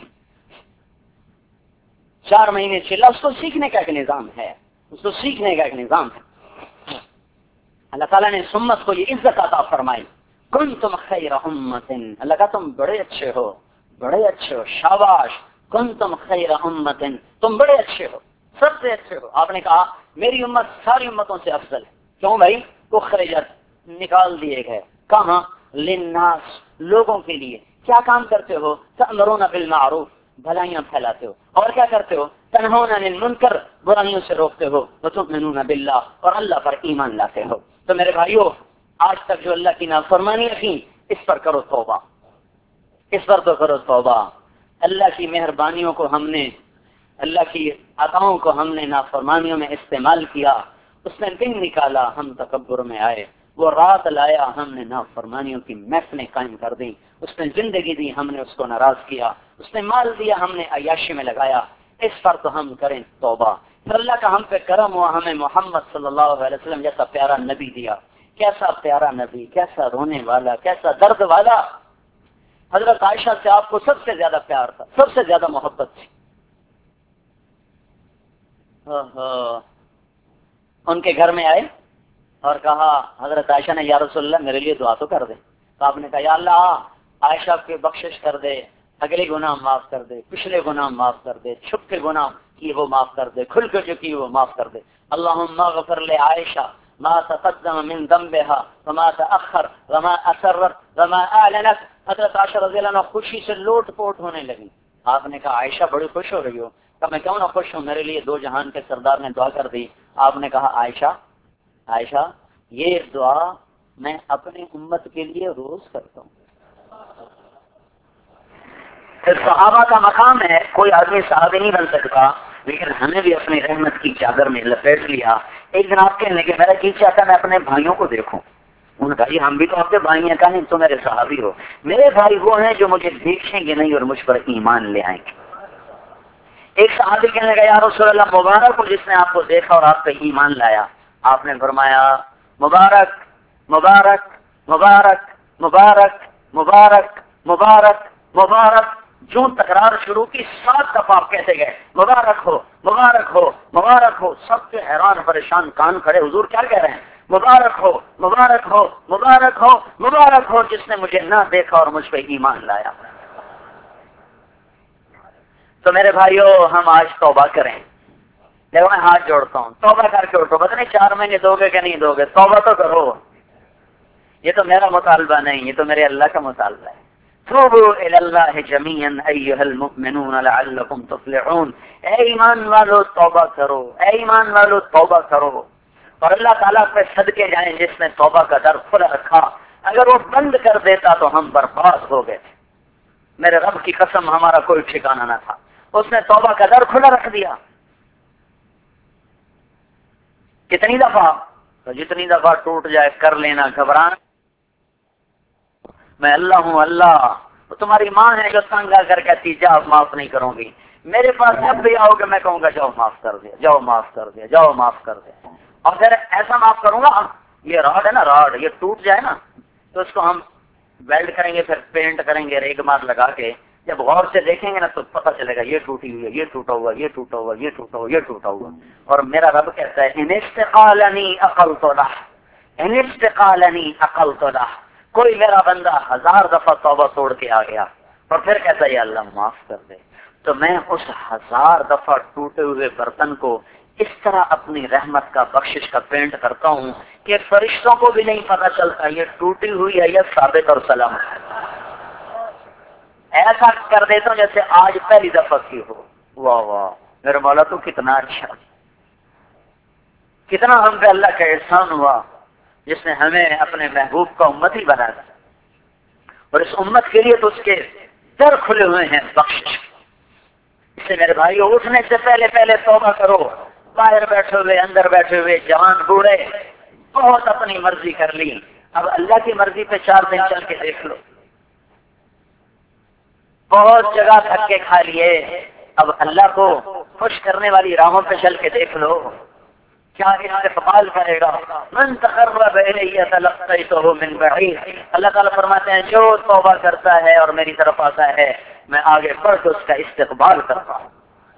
Speaker 1: چار مہینے چلا, اس کو سیکھنے کا ایک نظام ہے, اس کو سیکھنے کا ایک نظام ہے. اللہ تعالیٰ نے اس امت کو یہ عزت عطا فرمائی. کنتم خیر امت, اللہ کا تم بڑے اچھے ہو, بڑے اچھے ہو, شاباش. کنتم خیر امت, تم بڑے اچھے ہو, سب سے اچھے ہو. آپ نے کہا میری امت ساری امتوں سے افضل ہے. کیوں بھائی؟ اخرجت, نکال دیے گئے. کہاں؟ للناس, لوگوں کے لیے. کیا کام کرتے ہو؟ تأمرون بالمعروف, بھلائیاں پھیلاتے ہو. اور کیا کرتے ہو؟ تنہون عن المنکر, برائیوں سے روکتے ہو. وتؤمنون باللہ, اور اللہ پر ایمان لاتے ہو. تو میرے بھائیو, آج تک جو اللہ کی نافرمانی کی, اس پر کرو توبہ, اس پر تو کرو توبہ. اللہ کی مہربانیوں کو ہم نے, اللہ کی عطاؤں کو ہم نے نافرمانیوں میں استعمال کیا. اس نے دن نکالا, ہم تکبر میں آئے. وہ رات لایا, ہم نے نافرمانیوں کی محفلیں قائم کر دی. اس نے زندگی دی, ہم نے اس کو ناراض کیا. اس نے مال دیا, ہم نے عیاشی میں لگایا. اس پر تو ہم کریں توبہ. پھر اللہ کا ہم پہ کرم ہوا, ہمیں محمد صلی اللہ علیہ وسلم جیسا پیارا نبی دیا. کیسا پیارا نبی, کیسا رونے والا, کیسا درد والا. حضرت عائشہ سے آپ کو سب سے زیادہ پیار تھا, سب سے زیادہ محبت تھی. ان کے گھر میں آئے اور کہا, حضرت عائشہ نے, یا رسول اللہ میرے لیے دعا تو کر دے. تو آپ نے کہا, یا اللہ عائشہ کی بخشش کر دے, اگلے گناہ معاف کر دے, پچھلے گناہ معاف کر دے, چھپ کے گناہ کی وہ معاف کر دے, کھل کے جو کی وہ معاف کر دے. اللہم اغفر لعائشہ ما تقدم من ذنبها وما تأخر وما اسرت وما اعلنت. حضرت عائشہ رضی اللہ عنہ خوشی سے لوٹ پوٹ ہونے لگی. آپ نے کہا, عائشہ بڑی خوش ہو رہی ہو؟ کہ میں کیوں نہ خوش ہوں, میرے لیے دو جہان کے سردار نے دعا کر دی. آپ نے کہا, عائشہ عائشہ یہ دعا میں اپنی امت کے لیے روز کرتا ہوں. پھر صحابہ کا مقام ہے, کوئی آدمی صحابی نہیں بن سکتا, لیکن ہمیں بھی اپنی رحمت کی چادر میں لپیٹ لیا. ایک دن آپ کہنے کہ میرا کی چاہتا میں اپنے بھائیوں کو دیکھوں. انہوں نے کہا, جی ہم بھی تو آپ کے بھائی ہیں. کہا, نہیں تو میرے صحابی ہو. میرے بھائی وہ ہیں جو مجھے دیکھیں گے نہیں اور مجھ پر ایمان لے آئیں گے. ایک صحابی کہنے لگا, یا رسول اللہ مبارک ہو جس نے آپ کو دیکھا اور آپ پہ ایمان لایا. آپ نے فرمایا, مبارک مبارک مبارک مبارک مبارک مبارک مبارک. جو تکرار شروع کی, سات دفعہ آپ کہتے گئے, مبارک ہو مبارک ہو مبارک ہو. سب کے حیران پریشان کان کھڑے, حضور کیا کہہ رہے ہیں؟ مبارک ہو مبارک ہو مبارک ہو مبارک ہو جس نے مجھے نہ دیکھا اور مجھ پہ ایمان لایا. تو میرے بھائیو, ہم آج توبہ کریں. دیکھو میں ہاتھ جوڑتا ہوں, توبہ کر کے اٹھو. پتہ نہیں چار مہینے دو گے کہ نہیں دو گے, توبہ تو کرو. یہ تو میرا مطالبہ نہیں, یہ تو میرے اللہ کا مطالبہ ہے. توبوا الی اللہ جمیعا ایھا المؤمنون لعلکم تفلحون. اے ایمان والو توبہ کرو, اے ایمان والو توبہ کرو. اور اللہ تعالیٰ پہ صدقے جائیں جس نے توبہ کا در کھلا رکھا. اگر وہ بند کر دیتا تو ہم برباد ہو گئے. میرے رب کی قسم, ہمارا کوئی ٹھکانہ نہ تھا. اس نے توبہ کا در کھلا رکھ دیا. کتنی دفعہ؟ تو جتنی دفعہ ٹوٹ جائے کر لینا, گھبرانا. میں اللہ ہوں, اللہ تمہاری ماں ہے جو تنگ آ کر کہتی جا معاف نہیں کروں گی. میرے پاس جب بھی آؤ گے میں کہوں گا جاؤ معاف کر دیا, جاؤ معاف کر دیا, جاؤ معاف کر دیا. اور پھر ایسا معاف کروں گا, یہ راڈ ہے نا, راڈ یہ ٹوٹ جائے نا تو اس کو ہم ویلڈ کریں گے, پھر پینٹ کریں گے, ریگ مار لگا کے جب غور سے دیکھیں گے نا تو پتہ چلے گا یہ ٹوٹی ہوئی ہے، یہ ٹوٹا ہوا، یہ ٹوٹا ہوا، یہ ٹوٹا ہوا، یہ ٹوٹا ہوا۔ اور میرا رب کہتا ہے ان استقالنی عقلت لہ، ان استقالنی عقلت لہ، کوئی میرا بندہ ہزار دفعہ توبہ توڑ کے آ گیا اور پھر کہتا ہے یا اللہ معاف کر دے، تو میں اس ہزار دفعہ ٹوٹے ہوئے برتن کو اس طرح اپنی رحمت کا بخشش کا پینٹ کرتا ہوں کہ فرشتوں کو بھی نہیں پتہ چلتا یہ ٹوٹی ہوئی ہے یا ثابت اور سلامت ہے۔ ایسا کر دیتا ہوں جیسے آج پہلی دفعہ کی ہو۔ واہ واہ میرے مولا تو کتنا اچھا، کتنا ہم پہ اللہ کا احسان ہوا جس نے ہمیں اپنے محبوب کا امتی بنایا، اور اس امت کے لیے تو اس کے در کھلے ہوئے ہیں بخشش۔ اس سے میرے بھائیو اٹھنے سے پہلے پہلے توبہ کرو، باہر بیٹھے ہوئے اندر بیٹھے ہوئے جوان بوڑھے بہت اپنی مرضی کر لی، اب اللہ کی مرضی پہ چار دن چل کے دیکھ لو، بہت جگہ دھکے کھا لیے، اب اللہ کو خوش کرنے والی راہوں پہ چل کے دیکھ لو، کیا استقبال کرے گا۔ من تقرب الیہ تلقیتہ من بعید، اللہ تعالیٰ فرماتے ہیں جو توبہ کرتا ہے اور میری طرف آتا ہے میں آگے بڑھ کے اس کا استقبال کرتا ہوں۔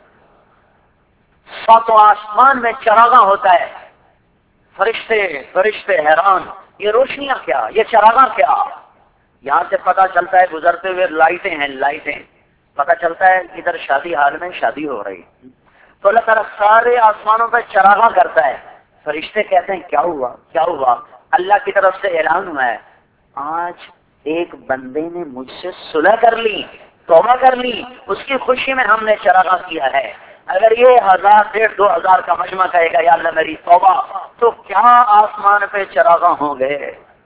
Speaker 1: ساتوں آسمان میں چراغاں ہوتا ہے، فرشتے فرشتے حیران، یہ روشنیاں کیا، یہ چراغاں کیا؟ یہاں سے پتہ چلتا ہے گزرتے ہوئے لائٹیں ہیں، لائٹیں پتہ چلتا ہے ادھر شادی حال میں شادی ہو رہی، تو اللہ تعالیٰ سارے آسمانوں پہ چراغاں کرتا ہے، فرشتے کہتے ہیں کیا ہوا کیا ہوا؟ اللہ کی طرف سے اعلان ہوا ہے آج ایک بندے نے مجھ سے صلح کر لی، توبہ کر لی، اس کی خوشی میں ہم نے چراغاں کیا ہے۔ اگر یہ ہزار ڈیڑھ دو ہزار کا مجمع کہے گا یا اللہ میری توبہ، تو کیا آسمان پہ چراغاں ہوں گے؟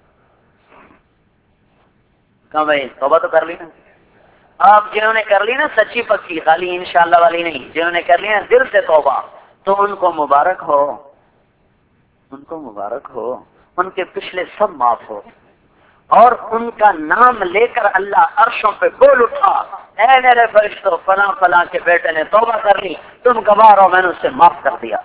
Speaker 1: کہاں بھائی توبہ تو کر لی نا آپ، جنہوں نے کر لی نا سچی پکی، خالی انشاءاللہ والی نہیں، جنہوں نے کر لی نا دل سے توبہ، تو ان کو مبارک ہو، ان کو مبارک ہو، ان کے پچھلے سب معاف ہو، اور ان کا نام لے کر اللہ عرشوں پہ بول اٹھا اے میرے فرشتوں فلاں فلاں کے بیٹے نے توبہ کر لی، تم گواہ رہو میں نے اسے معاف کر دیا۔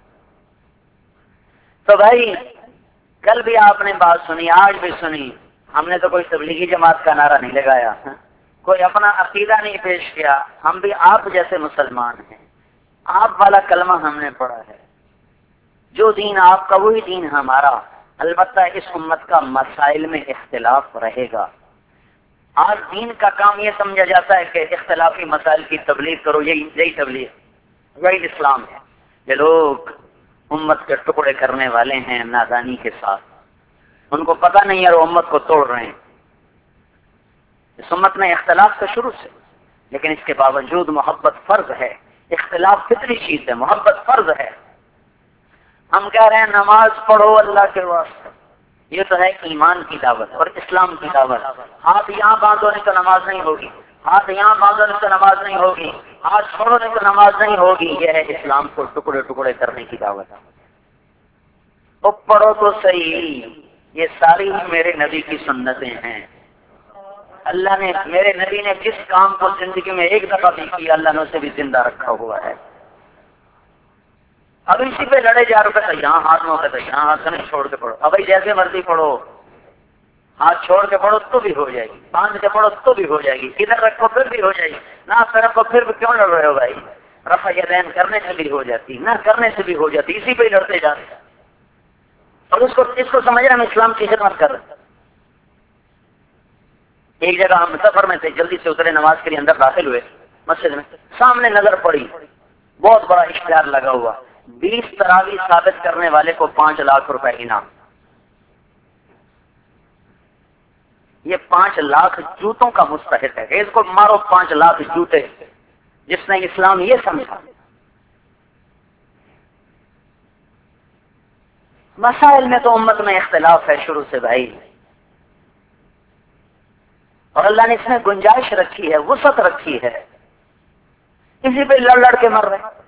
Speaker 1: تو بھائی کل بھی آپ نے بات سنی، آج بھی سنی، ہم نے تو کوئی تبلیغی جماعت کا نعرہ نہیں لگایا، کوئی اپنا عقیدہ نہیں پیش کیا، ہم بھی آپ جیسے مسلمان ہیں، آپ والا کلمہ ہم نے پڑھا ہے، جو دین آپ کا وہی دین ہمارا، البتہ اس امت کا مسائل میں اختلاف رہے گا۔ آج دین کا کام یہ سمجھا جاتا ہے کہ اختلافی مسائل کی تبلیغ کرو، یہی یہی تبلیغ، یہی اسلام ہے۔ یہ لوگ امت کے ٹکڑے کرنے والے ہیں نادانی کے ساتھ، ان کو پتہ نہیں ہے وہ امت کو توڑ رہے ہیں۔ اس امت میں اختلاف تو شروع سے، لیکن اس کے باوجود محبت فرض ہے، اختلاف فطری چیز ہے، محبت فرض ہے۔ ہم کہہ رہے ہیں نماز پڑھو اللہ کے واسطے، یہ تو ہے ایمان کی دعوت اور اسلام کی دعوت۔ ہاتھ یہاں باندھو نہیں تو نماز نہیں ہوگی، ہاتھ یہاں باندھو نہیں تو نماز نہیں ہوگی، ہاتھ چھوڑو نہیں تو نماز نہیں ہوگی، یہ ہے اسلام کو ٹکڑے ٹکڑے کرنے کی دعوت۔ تو پڑھو تو صحیح، یہ ساری میرے نبی کی سنتیں ہیں۔ اللہ نے میرے نبی نے جس کام کو زندگی میں ایک دفعہ بھی کیا، اللہ نے اسے بھی زندہ رکھا ہوا ہے۔ اب اسی پہ لڑے جا رہے تو یہاں ہاتھ میں ہوتا ہے، یہاں ہاتھ نہیں چھوڑ کے پڑھو، اب جیسے مرضی پڑھو، ہاتھ چھوڑ کے پڑھو تو بھی ہو جائے گی، باندھ کے پڑھو تو بھی ہو جائے گی، ادھر رکھو پھر بھی ہو جائے گی، نہ طرف کو پھر بھی کیوں لڑ رہے ہو بھائی؟ رفع یدین کرنے سے بھی ہو جاتی، نہ کرنے سے بھی ہو جاتی، اسی پہ لڑتے جاتے ہیں۔ اور اس کو اس کو سمجھ رہے ہم اسلام کی خدمت کر رہے ہیں۔ ایک جگہ ہم سفر میں تھے، جلدی سے اترے، نماز کے لیے اندر داخل ہوئے مسجد میں، سامنے نظر پڑی بہت بڑا اشتہار لگا ہوا، بیس تراویح ثابت کرنے والے کو پانچ لاکھ روپے انعام۔ یہ پانچ لاکھ جوتوں کا مستحق ہے، اس کو مارو پانچ لاکھ جوتے، جس نے اسلام یہ سمجھا۔ مسائل میں تو امت میں اختلاف ہے شروع سے بھائی، اور اللہ نے اس میں گنجائش رکھی ہے، وسعت رکھی ہے، اسی پہ لڑ لڑ کے مر رہے ہیں۔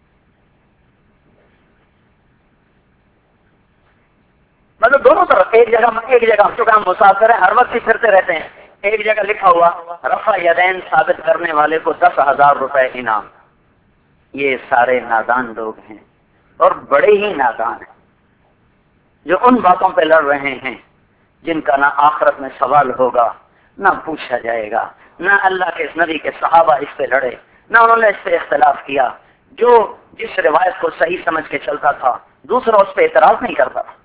Speaker 1: مطلب دونوں طرف، ایک جگہ ایک جگہ چونکہ ہم مسافر ہیں، ہر وقت ہی پھرتے رہتے ہیں، ایک جگہ لکھا ہوا رفع یدین ثابت کرنے والے کو دس ہزار روپے انعام۔ یہ سارے نادان لوگ ہیں اور بڑے ہی نادان ہیں جو ان باتوں پہ لڑ رہے ہیں جن کا نہ آخرت میں سوال ہوگا نہ پوچھا جائے گا، نہ اللہ کے نبی کے صحابہ اس پہ لڑے، نہ انہوں نے اس پہ اختلاف کیا. جو جس روایت کو صحیح سمجھ کے چلتا تھا دوسرا اس پہ اعتراض نہیں کرتا تھا.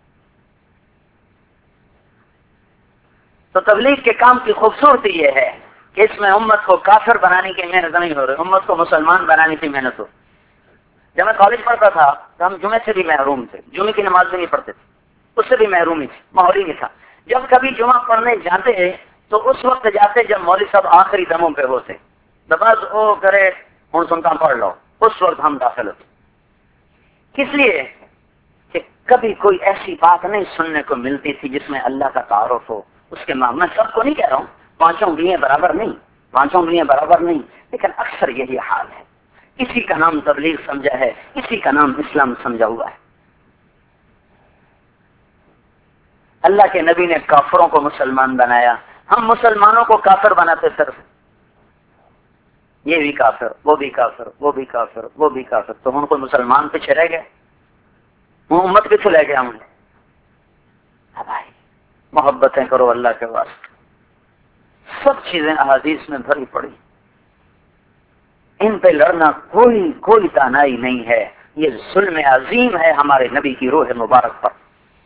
Speaker 1: تو تبلیغ کے کام کی خوبصورتی یہ ہے کہ اس میں امت کو کافر بنانے کی محنت نہیں ہو رہی، امت کو مسلمان بنانے کی محنت ہو. جب میں کالج پڑھتا تھا تو ہم جمعے سے بھی محروم تھے، جمعے کی نماز بھی نہیں پڑھتے تھے، اس سے بھی محروم ہی تھی، ماحول ہی نہیں تھا. جب کبھی جمعہ پڑھنے جاتے تو اس وقت جاتے جب مولوی صاحب آخری دموں پہ ہوتے، بس وہ کرے ہوں سنتا پڑھ لو، اس وقت ہم داخل ہوتے. کس لیے کہ کبھی کوئی ایسی بات نہیں سننے کو ملتی تھی جس میں اللہ کا تعارف ہو. اس کے ماں میں سب کو نہیں کہہ رہا ہوں، پانچوں انگلیاں برابر نہیں، پانچوں انگلیاں برابر نہیں، لیکن اکثر یہی حال ہے. اسی کا نام تبلیغ سمجھا ہے، اسی کا نام اسلام سمجھا ہوا ہے. اللہ کے نبی نے کافروں کو مسلمان بنایا، ہم مسلمانوں کو کافر بناتے صرف. یہ بھی کافر، وہ بھی کافر، وہ بھی کافر، وہ بھی کافر. تو ہم کوئی مسلمان پیچھے رہ گئے، وہ امت پیچھے لے گیا ہم نے. بھائی محبتیں کرو اللہ کے واسطے. سب چیزیں احادیث میں بھری پڑی، ان پہ لڑنا کوئی کوئی دانائی نہیں ہے. یہ ظلم عظیم ہے ہمارے نبی کی روح مبارک پر.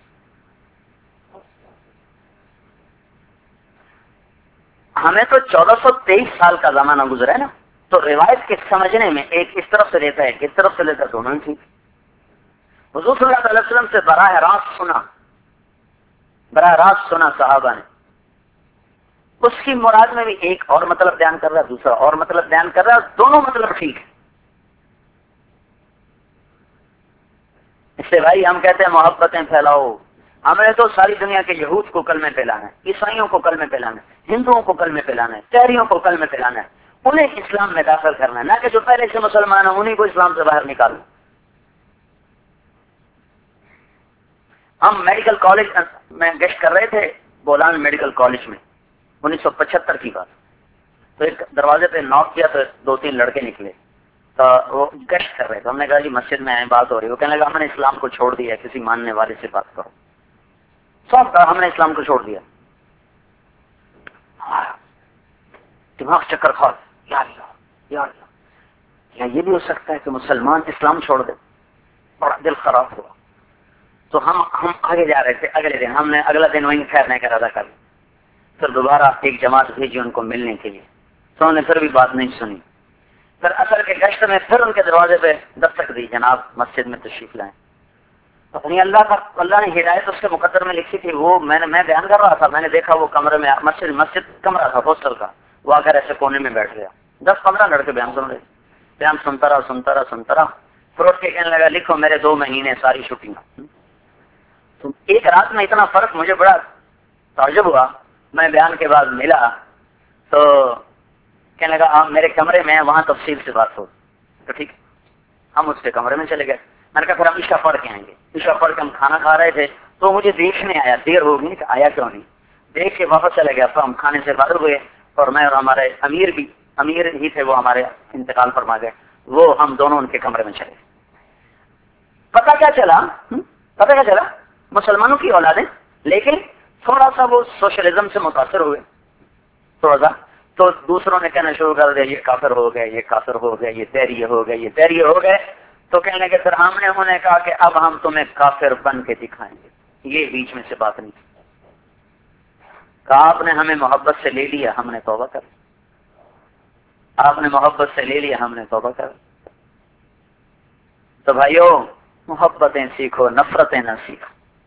Speaker 1: ہمیں تو چودہ سو تیئیس سال کا زمانہ گزرا ہے نا، تو روایت کے سمجھنے میں ایک اس طرف سے لیتا ہے ایک اس طرف سے لیتا ہے، دونوں ٹھیک. حضور صلی اللہ علیہ وسلم سے براہ راست سنا، براہ راست سنا صحابہ نے. اس کی مراد میں بھی ایک اور مطلب بیان کر رہا ہے، دوسرا اور مطلب بیان کر رہا ہے، دونوں مطلب ٹھیک ہے. اس سے بھائی ہم کہتے ہیں محبتیں پھیلاؤ. ہمیں تو ساری دنیا کے یہود کو کلمے پھیلانا ہے، عیسائیوں کو کلمے پھیلانا ہے، ہندوؤں کو کلمے پھیلانا ہے، تحریوں کو کلمے پھیلانا ہے، انہیں اسلام میں داخل کرنا ہے، نہ کہ جو پہلے سے مسلمان ہیں انہیں کو اسلام سے باہر نکالنا. ہم میڈیکل کالج میں گشت کر رہے تھے، بولان میڈیکل کالج میں، انیس سو پچہتر کی بات. تو ایک دروازے پہ ناک کیا تو دو تین لڑکے نکلے، تو وہ گشت کر رہے تھے. ہم نے کہا جی مسجد میں آئے، بات ہو رہی ہے. وہ کہنے لگا ہم نے اسلام کو چھوڑ دیا، کسی ماننے والے سے بات کرو. سب کہا ہم نے اسلام کو چھوڑ دیا. دماغ چکر کھا، یا اللہ یا اللہ، کیا یہ بھی ہو سکتا ہے کہ مسلمان اسلام چھوڑ دے؟ بڑا دل خراب ہوا. تو ہم ہم آگے جا رہے تھے. اگلے دن ہم نے اگلا دن وہیں ٹھہرنے کا ارادہ کر. پھر دوبارہ ایک جماعت بھیجی ان کو ملنے کے لیے، تو انہوں نے پھر بھی بات نہیں سنی. پھر اثر کے گشت میں پھر ان کے دروازے پہ دستک دی، جناب مسجد میں تشریف لائیں. اپنی اللہ کا اللہ نے ہدایت اس کے مقدر میں لکھی تھی. وہ میں نے میں بیان کر رہا تھا، میں نے دیکھا وہ کمرے میں، مسجد مسجد کمرہ تھا ہاسٹل کا، وہ آ کر ایسے کونے میں بیٹھ گیا. دس پندرہ لڑکے بیان سن رہے، بیان سنتا رہا سنتا رہا سنتا رہا. پھر اٹھ کے کہنے لگا لکھو میرے دو مہینے ساری چھٹیاں. تو ایک رات میں اتنا فرق مجھے بڑا تعجب ہوا. میں بیان کے بعد ملا تو کہنے لگا آپ میرے کمرے میں وہاں تفصیل سے بات ہو. تو ٹھیک، ہم اس کے کمرے میں چلے گئے. میں نے کہا پھر ہم عشاء پڑھ کے آئیں گے. عشاء پڑھ کے ہم کھانا کھا رہے تھے تو مجھے دیکھنے آیا، دیر ہو گئی کہ آیا کیوں نہیں. دیکھ کے واپس چلے گیا. تو ہم کھانے سے باہر ہوئے اور میں اور ہمارے امیر بھی امیر ہی تھے، وہ ہمارے انتقال فرما گئے. وہ ہم دونوں ان کے کمرے میں چلے. پتہ کیا چلا پتہ کیا چلا مسلمانوں کی اولادیں، لیکن تھوڑا سا وہ سوشلزم سے متاثر ہوئے تھوڑا سا. تو دوسروں نے کہنا شروع کر دیا یہ کافر ہو گئے، یہ کافر ہو گئے، یہ تیریے ہو گئے، یہ تیریے ہو گئے. تو کہنے لگے پھر ہم نے انہوں نے کہا کہ اب ہم تمہیں کافر بن کے دکھائیں گے. یہ بیچ میں سے بات نہیں کہا. آپ نے ہمیں محبت سے لے لیا، ہم نے توبہ کر. آپ نے محبت سے لے لیا، ہم نے توبہ کر. تو بھائیو محبتیں سیکھو، نفرتیں نہ سیکھو.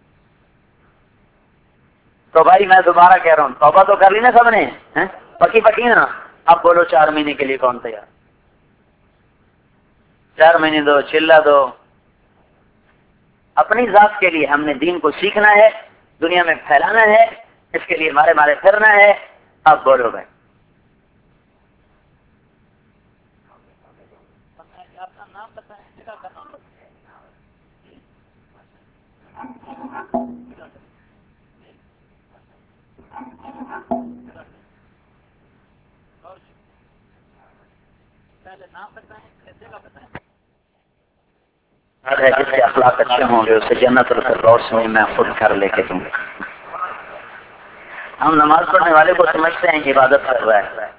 Speaker 1: تو بھائی میں دوبارہ کہہ رہا ہوں، توبہ تو کر لی نا سب نے، پکی پکی نا. اب بولو چار مہینے کے لیے کون تیار؟ چار مہینے دو، چلا دو. اپنی ذات کے لیے ہم نے دین کو سیکھنا ہے، دنیا میں پھیلانا ہے، اس کے لیے مارے مارے پھرنا ہے. اب بولو بھائی. آپ کا نام بتائیں. جس کے اخلاق اچھے ہوں گے اسے جنت الفردوس میں میں خود کر لے کے دوں. ہم نماز پڑھنے والے کو سمجھتے ہیں کہ عبادت کر رہا ہے،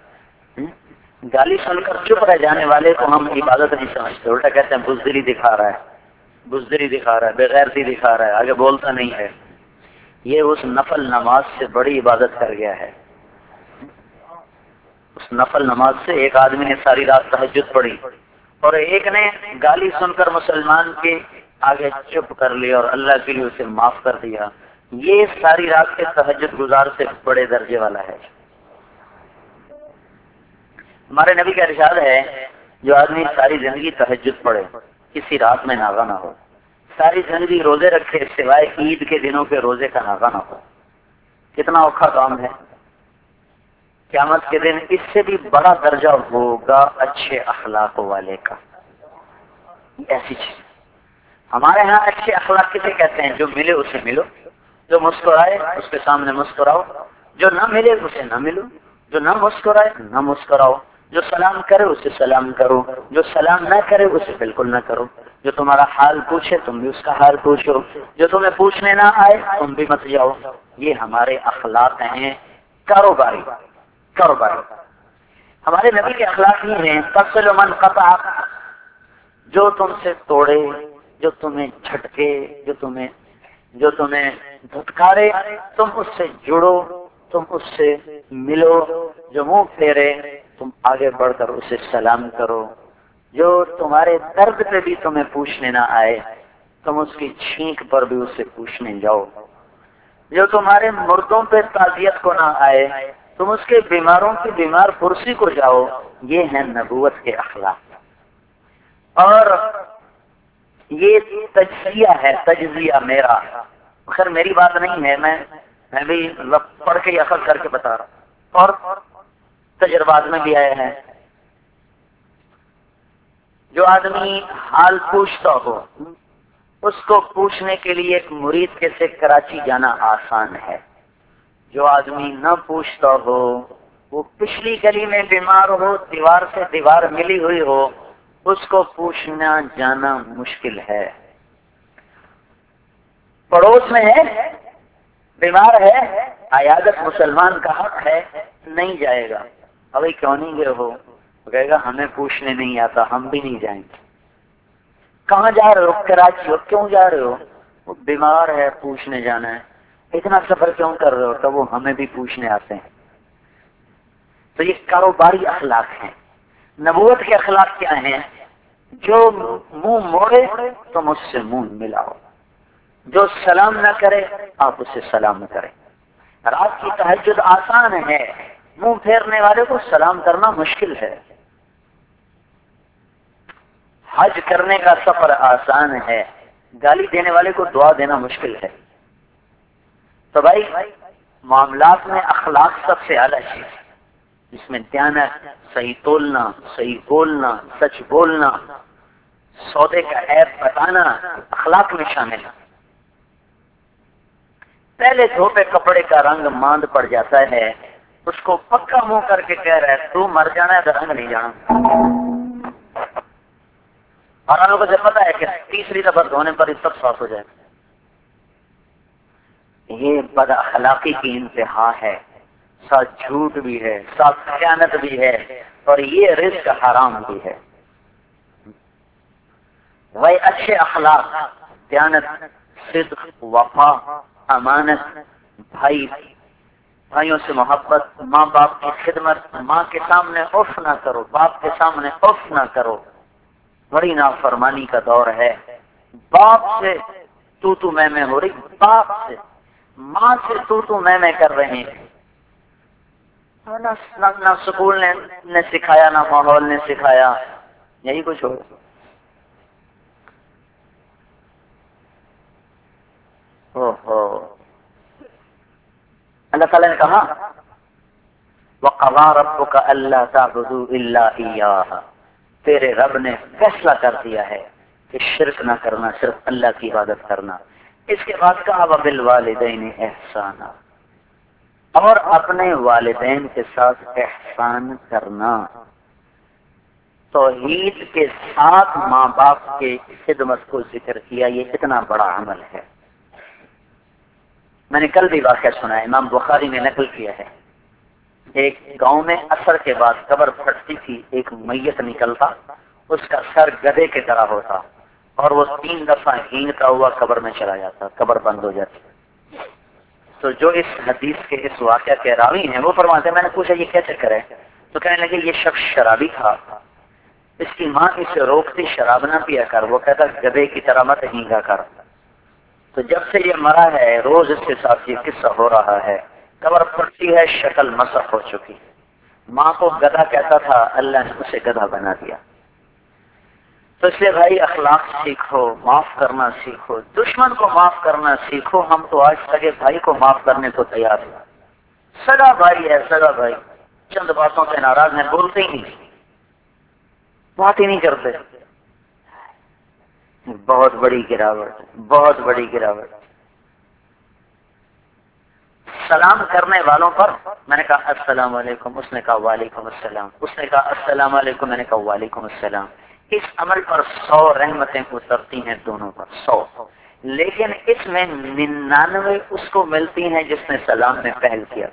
Speaker 1: گالی سن کر چپ رہ جانے والے کو ہم عبادت نہیں سمجھتے، الٹا کہتے ہیں بزدلی دکھا رہا ہے، بزدلی دکھا رہا ہے، بے غیرتی دکھا رہا ہے، آگے بولتا نہیں ہے۔ یہ اس نفل نماز سے بڑی عبادت کر گیا ہے۔ اس نفل نماز سے ایک آدمی نے ساری رات تہجد پڑھی اور ایک نے گالی سن کر مسلمان کے آگے چپ کر لیا اور اللہ کے لیے اسے معاف کر دیا، یہ ساری رات کے تہجد گزار سے بڑے درجے والا ہے۔ ہمارے نبی کا ارشاد ہے، جو آدمی ساری زندگی تہجد پڑھے، کسی رات میں ناغہ نہ ہو، ساری زندگی روزے رکھے سوائے عید کے دنوں کے روزے کا ناغہ نہ ہو، کتنا اوکھا کام ہے۔ قیامت کے دن اس سے بھی بڑا درجہ ہوگا اچھے اخلاق والے کا۔ ایسی چیز ہمارے ہاں اچھے اخلاق کسے کہتے ہیں؟ جو ملے اسے ملو، جو مسکرائے اس کے سامنے مسکراؤ، جو نہ ملے اسے نہ ملو، جو نہ مسکرائے نہ مسکراؤ، جو سلام کرے اسے سلام کرو، جو سلام نہ کرے اسے بالکل نہ کرو، جو تمہارا حال پوچھے تم بھی اس کا حال پوچھو، جو تمہیں پوچھنے نہ آئے تم بھی مت جاؤ۔ یہ ہمارے اخلاق ہیں کاروباری کاروباری ہمارے نبی کے اخلاق ہی ہیں۔ فصل من قطع، جو تم سے توڑے، جو تمہیں جھٹکے، جو تمہیں جو تمہیں دھتکارے تم اس سے جڑو، تم اس سے ملو، جو منہ پھیرے تم آگے بڑھ کر اسے سلام کرو، جو تمہارے درد پہ بھی تمہیں پوچھنے نہ آئے تم اس کی چھینک پر بھی اسے پوچھنے جاؤ، جو تمہارے مردوں پہ تعزیت کو نہ آئے تم اس کے بیماروں کی بیمار پرسی کو جاؤ۔ یہ ہیں نبوت کے اخلاق۔ اور یہ تجزیہ ہے، تجزیہ میرا، خیر میری بات نہیں ہے، میں میں بھی پڑھ کے اخذ کر کے بتا رہا ہوں اور تجربات میں بھی آیا ہے۔ جو آدمی حال پوچھتا ہو اس کو پوچھنے کے لیے ایک مرید کے سے کراچی جانا آسان ہے، جو آدمی نہ پوچھتا ہو، وہ پچھلی گلی میں بیمار ہو، دیوار سے دیوار ملی ہوئی ہو، اس کو پوچھنا جانا مشکل ہے۔ پڑوس میں ہے، بیمار ہے، عیادت مسلمان کا حق ہے، نہیں جائے گا۔ ابھی کیوں نہیں گئے ہو؟ وہ کہے گا ہمیں پوچھنے نہیں آتا، ہم بھی نہیں جائیں گے۔ کہاں جا رہے ہو؟ کراچی۔ ہو کیوں جا رہے ہو؟ وہ بیمار ہے، پوچھنے جانا ہے۔ اتنا سفر کیوں کر رہے ہو؟ تو وہ ہمیں بھی پوچھنے آتے ہیں۔ تو یہ کاروباری اخلاق ہیں۔ نبوت کے اخلاق کیا ہیں؟ جو منہ موڑے تم اس سے منہ ملاؤ، جو سلام نہ کرے آپ اسے سلام کریں۔ رات کی تہجد آسان ہے، منہ پھیرنے والے کو سلام کرنا مشکل ہے۔ حج کرنے کا سفر آسان ہے، گالی دینے والے کو دعا دینا مشکل ہے۔ تو بھائی معاملات میں اخلاق سب سے اعلیٰ چیز، جس میں دیانت، صحیح تولنا، صحیح بولنا، سچ بولنا، سودے کا عیب بتانا اخلاق میں شامل ہے۔ پہلے دھوپے کپڑے کا رنگ ماند پڑ جاتا ہے، اس کو پکا منہ کر کے کہہ رہا ہے تو مر جانا ہے تو رنگ نہیں جانا۔ اور ہم لوگوں کو پتا ہے کہ تیسری دفعہ دھونے پر یہ سب صاف ہو جائے۔ یہ بد اخلاقی کی انتہا ہے، ساتھ جھوٹ بھی ہے، ساتھ خیانت بھی ہے، اور یہ رزق حرام بھی ہے۔ وہ اچھے اخلاق، دیانت، صدق، وفا، امانت، بھائی بھائیوں سے محبت، ماں باپ کی خدمت، ماں کے سامنے اف نہ کرو، باپ کے سامنے اف نہ کرو، بڑی نافرمانی کا دور ہے۔ باپ سے تو تو میں میں ہو رہی، باپ سے، ماں سے تو تو میں میں کر رہے ہیں۔ نہ نہ سکول نے نے سکھایا، نہ ماحول نے سکھایا، یہی کچھ ہو۔ اوہو، اللہ تعالیٰ نے کہا وَقَضَىٰ رَبُّكَ أَلَّا تَعْبُدُوا إِلَّا إِيَّاهُ، تیرے رب نے فیصلہ کر دیا ہے کہ شرک نہ کرنا، صرف اللہ کی عبادت کرنا۔ اس کے بعد کہا وَبِالْوَالِدَيْنِ إِحْسَانًا، اور اپنے والدین کے ساتھ احسان کرنا۔ توحید کے ساتھ ماں باپ کے خدمت کو ذکر کیا، یہ اتنا بڑا عمل ہے۔ میں نے کل بھی واقعہ سنا ہے، امام بخاری نے نقل کیا ہے۔ ایک گاؤں میں عصر کے بعد قبر پھٹتی تھی، ایک میت نکلتا، اس کا سر گدھے کی طرح ہوتا اور وہ تین دفعہ ہینگتا ہوا قبر میں چلا جاتا، قبر بند ہو جاتی۔ تو جو اس حدیث کے اس واقعہ کے راوی ہیں وہ فرماتے ہیں میں نے پوچھا یہ کیا چکر ہے؟ تو کہنے لگے یہ شخص شرابی تھا، اس کی ماں اسے روکتی شراب نہ پیا کر، وہ کہتا گدھے کی طرح مت ہینگا کر۔ تو جب سے یہ مرا ہے روز اس کے ساتھ یہ قصہ ہو رہا ہے، قبر پھٹتی ہے شکل مسخ ہو چکی، ماں کو گدھا کہتا تھا، اللہ نے اسے گدھا بنا دیا۔ تو اس لیے بھائی اخلاق سیکھو، معاف کرنا سیکھو، دشمن کو معاف کرنا سیکھو۔ ہم تو آج سگے بھائی کو معاف کرنے کو تیار ہیں، سگا بھائی ہے، سگا بھائی چند باتوں سے ناراض ہیں، بولتے ہی نہیں، بات ہی نہیں کرتے۔ بہت بڑی گراوٹ، بہت بڑی گراوٹ۔ سلام کرنے والوں پر میں نے کہا السلام علیکم، اس نے کہا وعلیکم السلام، اس نے کہا السلام علیکم، میں نے کہا وعلیکم السلام۔ اس عمل پر سو رحمتیں اترتی ہیں دونوں پر، سو، لیکن اس میں ننانوے اس کو ملتی ہیں جس نے سلام میں پہل کیا۔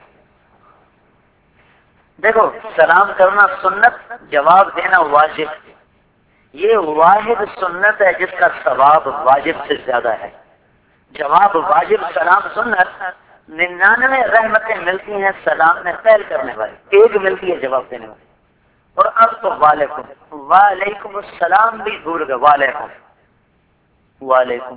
Speaker 1: دیکھو سلام کرنا سنت، جواب دینا واجب، یہ واحد سنت ہے جس کا ثواب واجب سے زیادہ ہے۔ جواب واجب، سلام سنت، ننانوے رحمتیں ملتی ہیں سلام میں پہل کرنے والی، ایک ملتی ہے جواب دینے والی۔ اور اب تو وعلیکم، وعلیکم السلام بھی بھول گئے، وعلیکم وعلیکم۔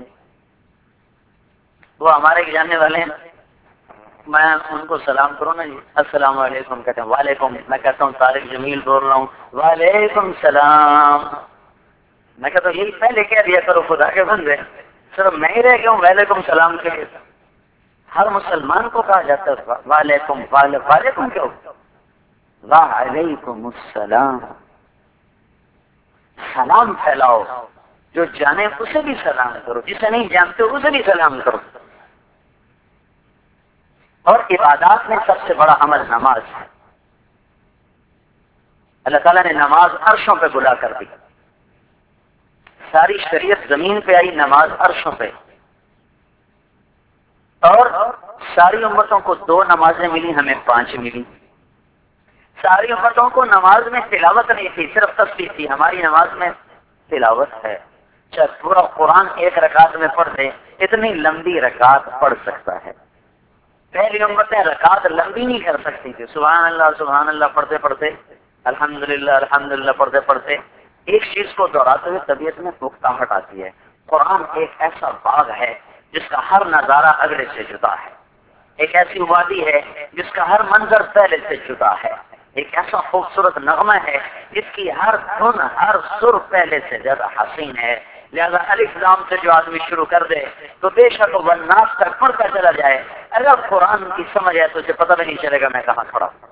Speaker 1: وہ ہمارے جاننے والے ہیں، میں ان کو سلام کروں نا جی السلام علیکم، کہتے ہیں وعلیکم، میں کہتا ہوں طارق جمیل بول رہا ہوں، وعلیکم السلام۔ میں کہتا ہوں یہی پہلے کہہ دیا کرو خدا کے بندے، صرف میں ہی رہ گیا ہوں وعلیکم السلام کے لیے۔ ہر مسلمان کو کہا جاتا ہے وعلیکم، وعلیکم کیوں؟ وعلیکم السلام، سلام پھیلاؤ، جو جانے اسے بھی سلام کرو، جسے نہیں جانتے اسے بھی سلام کرو۔ اور عبادات میں سب سے بڑا عمل نماز ہے۔ اللہ تعالیٰ نے نماز عرشوں پہ بلا کر دی، ساری شریعت زمین پہ آئی، نماز عرشوں پہ، اور ساری امتوں کو دو نمازیں ملی، ہمیں پانچ ملی۔ ساری امتوں کو نماز میں تلاوت نہیں تھی، صرف تسبیح تھی، ہماری نماز میں تلاوت ہے۔ چاہے پورا قرآن ایک رکعت میں پڑھ دے، اتنی لمبی رکعت پڑھ سکتا ہے۔ پہلی امتیں رکعت لمبی نہیں کر سکتی تھی، سبحان اللہ سبحان اللہ پڑھتے پڑھتے، الحمدللہ الحمدللہ پڑھتے پڑھتے ایک چیز کو دہراتے ہوئے طبیعت میں پختاہٹ آتی ہے۔ قرآن ایک ایسا باغ ہے جس کا ہر نظارہ اگلے سے جدا ہے، ایک ایسی وادی ہے جس کا ہر منظر پہلے سے جدا ہے، ایک ایسا خوبصورت نغمہ ہے جس کی ہر دھن ہر سر پہلے سے زیادہ حسین ہے۔ لہذا الف لام سے جو آدمی شروع کر دے تو بے شک وہ والناس تک پڑھتا چلا جائے، اگر قرآن کی سمجھ ہے تو اسے پتہ بھی نہیں چلے گا میں کہاں کھڑا ہوں۔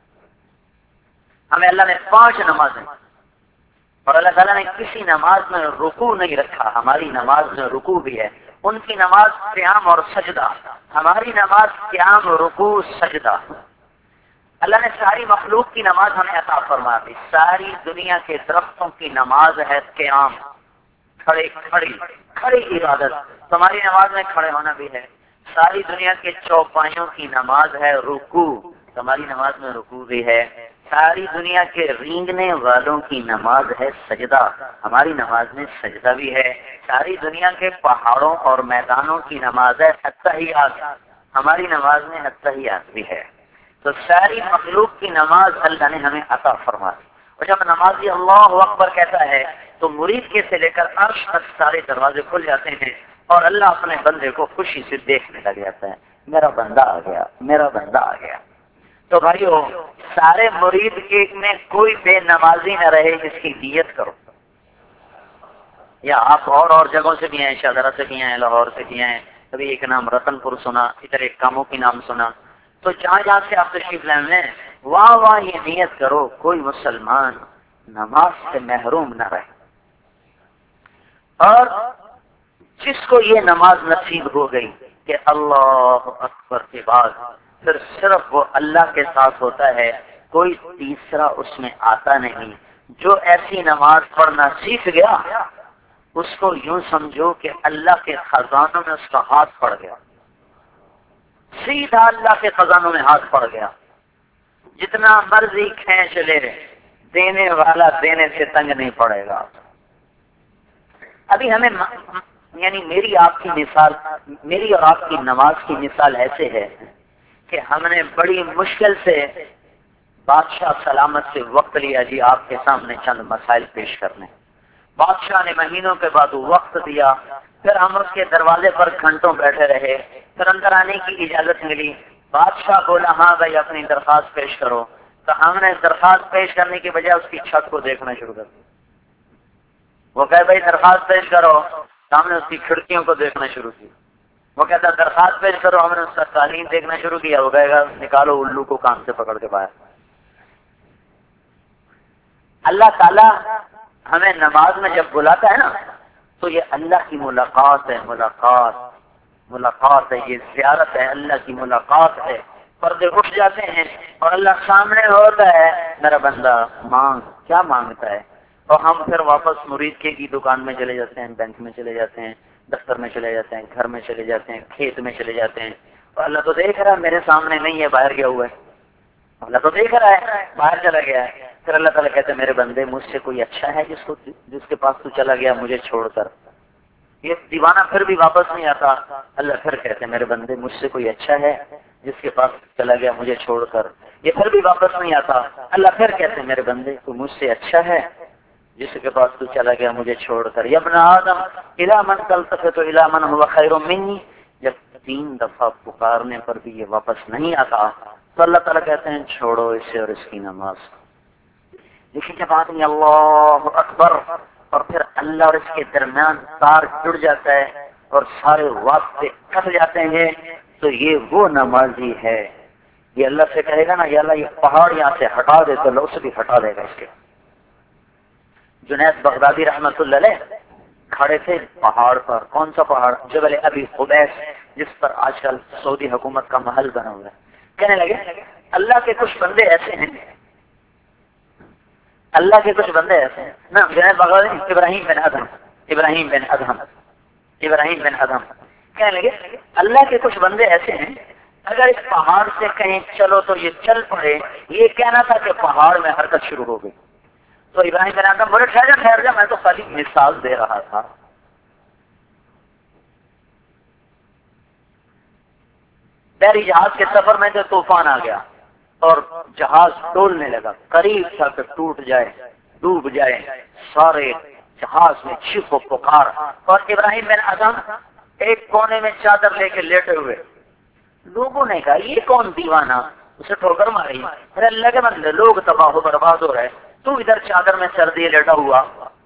Speaker 1: ہمیں اللہ نے پانچ نمازیں، اور اللہ تعالیٰ نے کسی نماز میں رکوع نہیں رکھا، ہماری نماز میں رکوع بھی ہے۔ ان کی نماز قیام اور سجدہ، ہماری نماز قیام رکوع سجدہ۔ اللہ نے ساری مخلوق کی نماز ہمیں عطا فرما دی، ساری دنیا کے درختوں کی نماز ہے قیام، کھڑے کھڑی کھڑی عبادت، تمہاری نماز میں کھڑے ہونا بھی ہے۔ ساری دنیا کے چوپایوں کی نماز ہے رکوع، تمہاری نماز میں رکوع بھی ہے۔ ساری دنیا کے رینگنے والوں کی نماز ہے سجدہ، ہماری نماز میں سجدہ بھی ہے۔ ساری دنیا کے پہاڑوں اور میدانوں کی نماز ہے التحیات، ہماری نماز میں التحیات بھی ہے۔ تو ساری مخلوق کی نماز اللہ نے ہمیں عطا فرما دی، اور جب نمازی اللہ اکبر کہتا ہے تو مرید کے سے لے کر عرش تک سارے دروازے کھل جاتے ہیں، اور اللہ اپنے بندے کو خوشی سے دیکھنے لگ جاتا ہے، میرا بندہ آ گیا، میرا بندہ آ گیا۔ تو بھائیو سارے مرید کے میں کوئی بے نمازی نہ رہے، اس کی نیت کرو۔ یا آپ اور اور جگہوں سے بھی ہیں، شاہدرہ سے بھی ہیں، لاہور سے بھی ہیں، کبھی ایک نام رتن پور سنا، ادھر ایک کاموں کی نام سنا، تو جہاں جہاں سے آپ تشریف لائے ہیں وہاں وہاں یہ نیت کرو کوئی مسلمان نماز سے محروم نہ رہے، اور جس کو یہ نماز نصیب ہو گئی کہ اللہ اکبر کے بعد پھر صرف وہ اللہ کے ساتھ ہوتا ہے، کوئی تیسرا اس میں آتا نہیں۔ جو ایسی نماز پڑھنا سیکھ گیا اس کو یوں سمجھو کہ اللہ کے خزانوں میں اس کا ہاتھ پڑ گیا، سیدھا اللہ کے خزانوں میں ہاتھ پڑ گیا۔ جتنا مرضی کھینچ لے، دینے والا دینے سے تنگ نہیں پڑے گا۔ ابھی ہمیں یعنی میری آپ کی مثال، میری اور آپ کی نماز کی مثال ایسے ہے کہ ہم نے بڑی مشکل سے بادشاہ سلامت سے وقت لیا جی آپ کے سامنے چند مسائل پیش کرنے۔ بادشاہ نے مہینوں کے بعد وقت دیا، پھر ہم اس کے دروازے پر گھنٹوں بیٹھے رہے، پھر اندر آنے کی اجازت ملی۔ بادشاہ بولا ہاں بھائی اپنی درخواست پیش کرو، تو ہم نے درخواست پیش کرنے کی بجائے اس کی چھت کو دیکھنا شروع کر دیا۔ وہ کہے بھائی درخواست پیش کرو، تو ہم نے اس کی کھڑکیوں کو دیکھنا شروع کیا۔ وہ کہتا درخواست پیش کرو، ہم نے اس کا تعلیم دیکھنا شروع کیا۔ وہ کہے گا نکالو الو کو کان سے پکڑ کے باہر۔ اللہ تعالیٰ ہمیں نماز میں جب بلاتا ہے نا تو یہ اللہ کی ملاقات ہے، ملاقات ملاقات ہے، یہ زیارت ہے، اللہ کی ملاقات ہے۔ پردے اٹھ جاتے ہیں اور اللہ سامنے ہوتا ہے، میرا بندہ مانگ، کیا مانگتا ہے؟ اور ہم پھر واپس مرید کے کی دکان میں چلے جاتے ہیں، بینک میں چلے جاتے ہیں، دفتر میں چلے جاتے ہیں، گھر میں چلے جاتے ہیں، کھیت میں چلے جاتے ہیں، اور اللہ تو دیکھ رہا ہے میرے سامنے نہیں ہے، باہر گیا ہوا ہے۔ اللہ تو دیکھ رہا ہے باہر چلا گیا ہے۔ پھر اللہ تعالیٰ کہتے ہیں میرے بندے مجھ سے کوئی اچھا ہے جس کو جس کے پاس تو چلا گیا مجھے چھوڑ کر؟ یہ دیوانہ پھر بھی واپس نہیں آتا۔ اللہ پھر کہتے ہیں میرے بندے مجھ سے کوئی اچھا ہے جس کے پاس چلا گیا مجھے چھوڑ کر؟ یہ پھر بھی واپس نہیں آتا۔ اللہ پھر کہتے ہیں میرے بندے تو مجھ سے اچھا ہے جس کے پاس تو چلا گیا مجھے چھوڑ کر۔ یا ابن آدم الی من تلتفت الی من هو خیر منی، جب تین دفعہ پکارنے پر بھی یہ واپس نہیں آتا تو اللہ تعالیٰ کہتے ہیں چھوڑو اسے اور اس کی نماز۔ لیکن جب آدمی اللہ اکبر اور پھر اللہ اور اس کے درمیان تار جڑ جاتا ہے اور سارے واسطے کٹ جاتے ہیں تو یہ وہ نمازی ہے۔ یہ اللہ سے کہے گا نا یا اللہ یہ پہاڑ یہاں سے ہٹا دے تو اللہ اسے بھی ہٹا دے گا اس کے۔ جنید بغدادی رحمت اللہ علیہ کھڑے تھے پہاڑ پر، کون سا پہاڑ؟ جبل ابی قبیس، جس پر آج کل سعودی حکومت کا محل بنا ہوا ہے۔ کہنے لگے اللہ کے کچھ بندے ایسے ہیں، اللہ کے کچھ بندے ایسے ہیں نا جنید بغدادی ابراہیم بن ادہم ابراہیم بن ادہم ابراہیم بن ادہم کہنے لگے اللہ کے کچھ بندے ایسے ہیں اگر اس پہاڑ سے کہیں چلو تو یہ چل پڑے۔ یہ کہنا تھا کہ پہاڑ میں حرکت شروع ہو گئی تو ابراہیم بن ادہم بولے ٹھہر جا ٹھہر جا میں تو خالی مثال دے رہا تھا۔ بحری جہاز کے سفر میں جو طوفان آ گیا اور جہاز ڈولنے لگا، قریب تھا کہ ٹوٹ جائے، ڈوب جائے، سارے جہاز میں چیخ و پکار، اور ابراہیم بن ادہم ایک کونے میں چادر لے کے لیٹے ہوئے۔ لوگوں نے کہا یہ کون دیوانہ، اسے ٹھوکر ماری، ارے اللہ کے بندے لوگ تباہ و برباد ہو رہے، تو ادھر چادر میں سر دیے لیٹا ہوا۔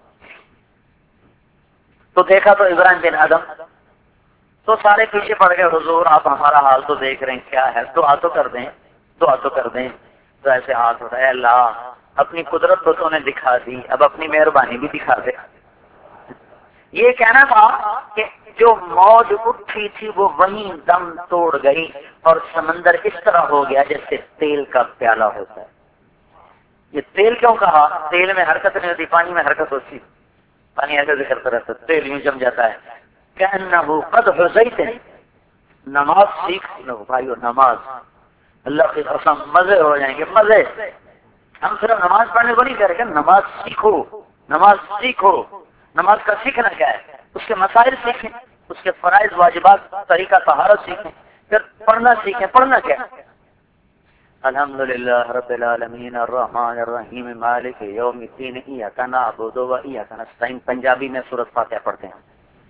Speaker 1: تو دیکھا تو ابراہیم بن ادہم، تو سارے پیچھے پڑ گئے، حضور آپ ہمارا حال تو دیکھ رہے ہیں کیا ہے، دعا تو کر دیں دعا تو کر دیں۔ تو ایسے ہاتھ اٹھائے، اللہ اپنی قدرت تو تو نے دکھا دی، اب اپنی مہربانی بھی دکھا دے۔ یہ کہنا تھا کہ جو موج اٹھی تھی وہ وہیں دم توڑ گئی اور سمندر اس طرح ہو گیا جیسے تیل کا پیالہ ہوتا ہے۔ یہ تیل کیوں کہا؟ تیل میں حرکت نہیں ہوتی، پانی میں حرکت ہوتی، پانی ایسے ذکر کرتا رہتا، تیل یوں جم جاتا ہے۔ کأنہ قد حزیت، نماز سیکھ لو بھائیو، نماز اللہ کی قسم مزے ہو جائیں گے، مزے۔ ہم صرف نماز پڑھنے کو نہیں کہہ رہے کہ نماز سیکھو، نماز سیکھو۔ نماز کا سیکھنا کیا ہے؟ اس کے مسائل سیکھیں، اس کے فرائض واجبات، طریقہ طہارت سیکھیں، پھر پڑھنا سیکھیں۔ پڑھنا کیا ہے؟ الحمدللہ رب العالمین الرحمن الرحیم مالک یوم الدین ایاک نعبد و ایاک نستعین۔ پنجابی میں سورۃ فاتحہ پڑھتے ہیں،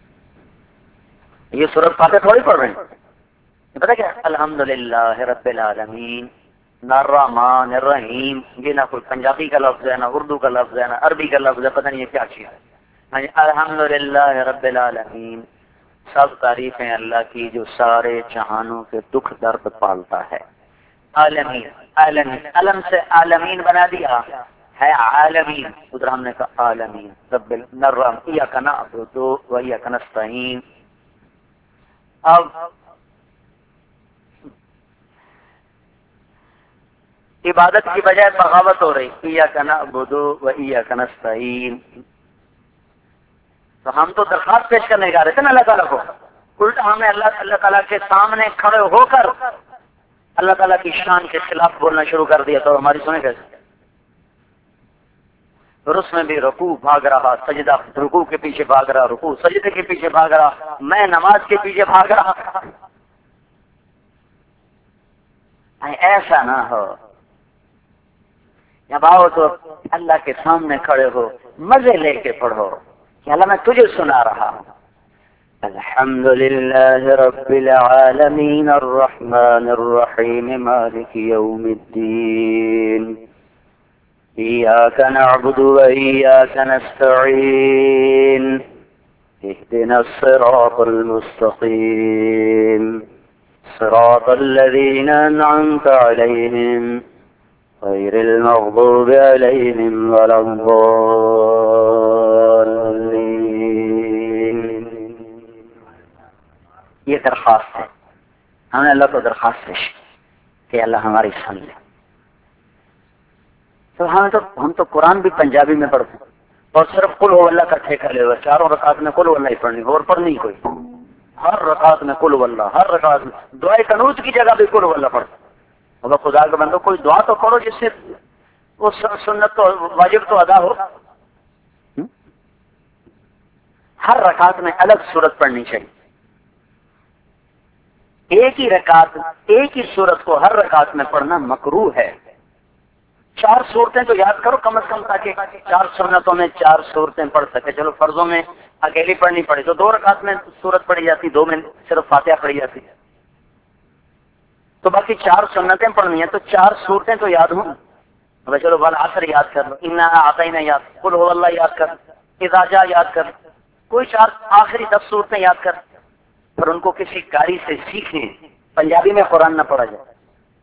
Speaker 1: یہ سورۃ فاتحہ تھوڑی پڑھ رہے ہیں، پتہ کیا؟ الحمدللہ رب العالمین الرحمن الرحیم۔ یہ نہ کوئی پنجابی کا لفظ ہے، نہ اردو کا لفظ ہے، نہ عربی کا لفظ ہے، پتہ نہیں یہ کیا چیز ہے۔ الحمدللہ رب العالمین، سب تعریفیں اللہ کی جو سارے جہانوں کے دکھ درد پالتا ہے۔ عالمین، عالمین، علم سے عالمین بنا دیا ہے، عالمین، ادھر ہم نے کہا عالمین رب الرحمن ایاک نعبد و ایاک نستعین۔ اب عبادت کی بجائے بغاوت ہو رہی، ایاک نعبد و ایاک نستعین۔ تو ہم تو درخواست پیش کرنے جا رہے تھے نا اللہ تعالیٰ کو، الٹا ہمیں اللہ اللہ تعالیٰ کے سامنے کھڑے ہو کر اللہ تعالیٰ کی شان کے خلاف بولنا شروع کر دیا تو ہماری سنیں کیسے؟ اور اس میں بھی رکوع بھاگ رہا، سجدہ رکوع کے پیچھے بھاگ رہا، رکوع سجدے کے پیچھے بھاگ رہا، میں نماز کے پیچھے بھاگ رہا. ایسا نہ ہو. جب آؤ تو اللہ کے سامنے کھڑے ہو، مزے لے کے پڑھو کہ اللہ میں تجھے سنا رہا ہوں. الحمد للہ رب العالمین الرحمن الرحیم مالک یوم الدین ایاک نعبد و ایاک نستعین اهدنا الصراط المستقیم صراط الذین انعمت علیہم غیر المغضوب علیہم ولا الضالین. یہ درخواست ہے، ہم نے اللہ کو درخواست پیش کہ اللہ ہماری سن لے. تو ہم تو ہم تو قرآن بھی پنجابی میں پڑھتے ہیں اور صرف قل هو اللہ کا ٹھیکہ لے ہوا، چاروں رکعت میں قل هو اللہ ہی پڑھنی اور پڑھنی کوئی، ہر رکعت میں قل هو اللہ، ہر رکعت میں دعائے قنوت کی جگہ بھی قل هو اللہ پڑھو. اگر خدا کے بندو کوئی دعا تو پڑھو جس سے وہ سنت تو واجب تو ادا ہو. ہر رکعت میں الگ سورت پڑھنی چاہیے. ایک ہی رکعت ایک ہی سورت کو ہر رکعت میں پڑھنا مکروہ ہے. چار صورتیں تو یاد کرو کم از کم تاکہ چار سنتوں میں چار صورتیں پڑھ سکے. چلو فرضوں میں اکیلی پڑھنی پڑے تو دو رکعت میں سورت پڑھی جاتی، دو میں صرف فاتحہ پڑھی جاتی، تو باقی چار سنتیں پڑھنی ہیں تو چار صورتیں تو یاد ہوں. اب چلو والعصر یاد کر لو، انا اعطینا یاد، قل هو اللہ یاد کر، اذا جاء یاد کر، کوئی چار آخری دس صورتیں یاد کر، پر ان کو کسی قاری سے سیکھیں، پنجابی میں قرآن نہ پڑھا جائے.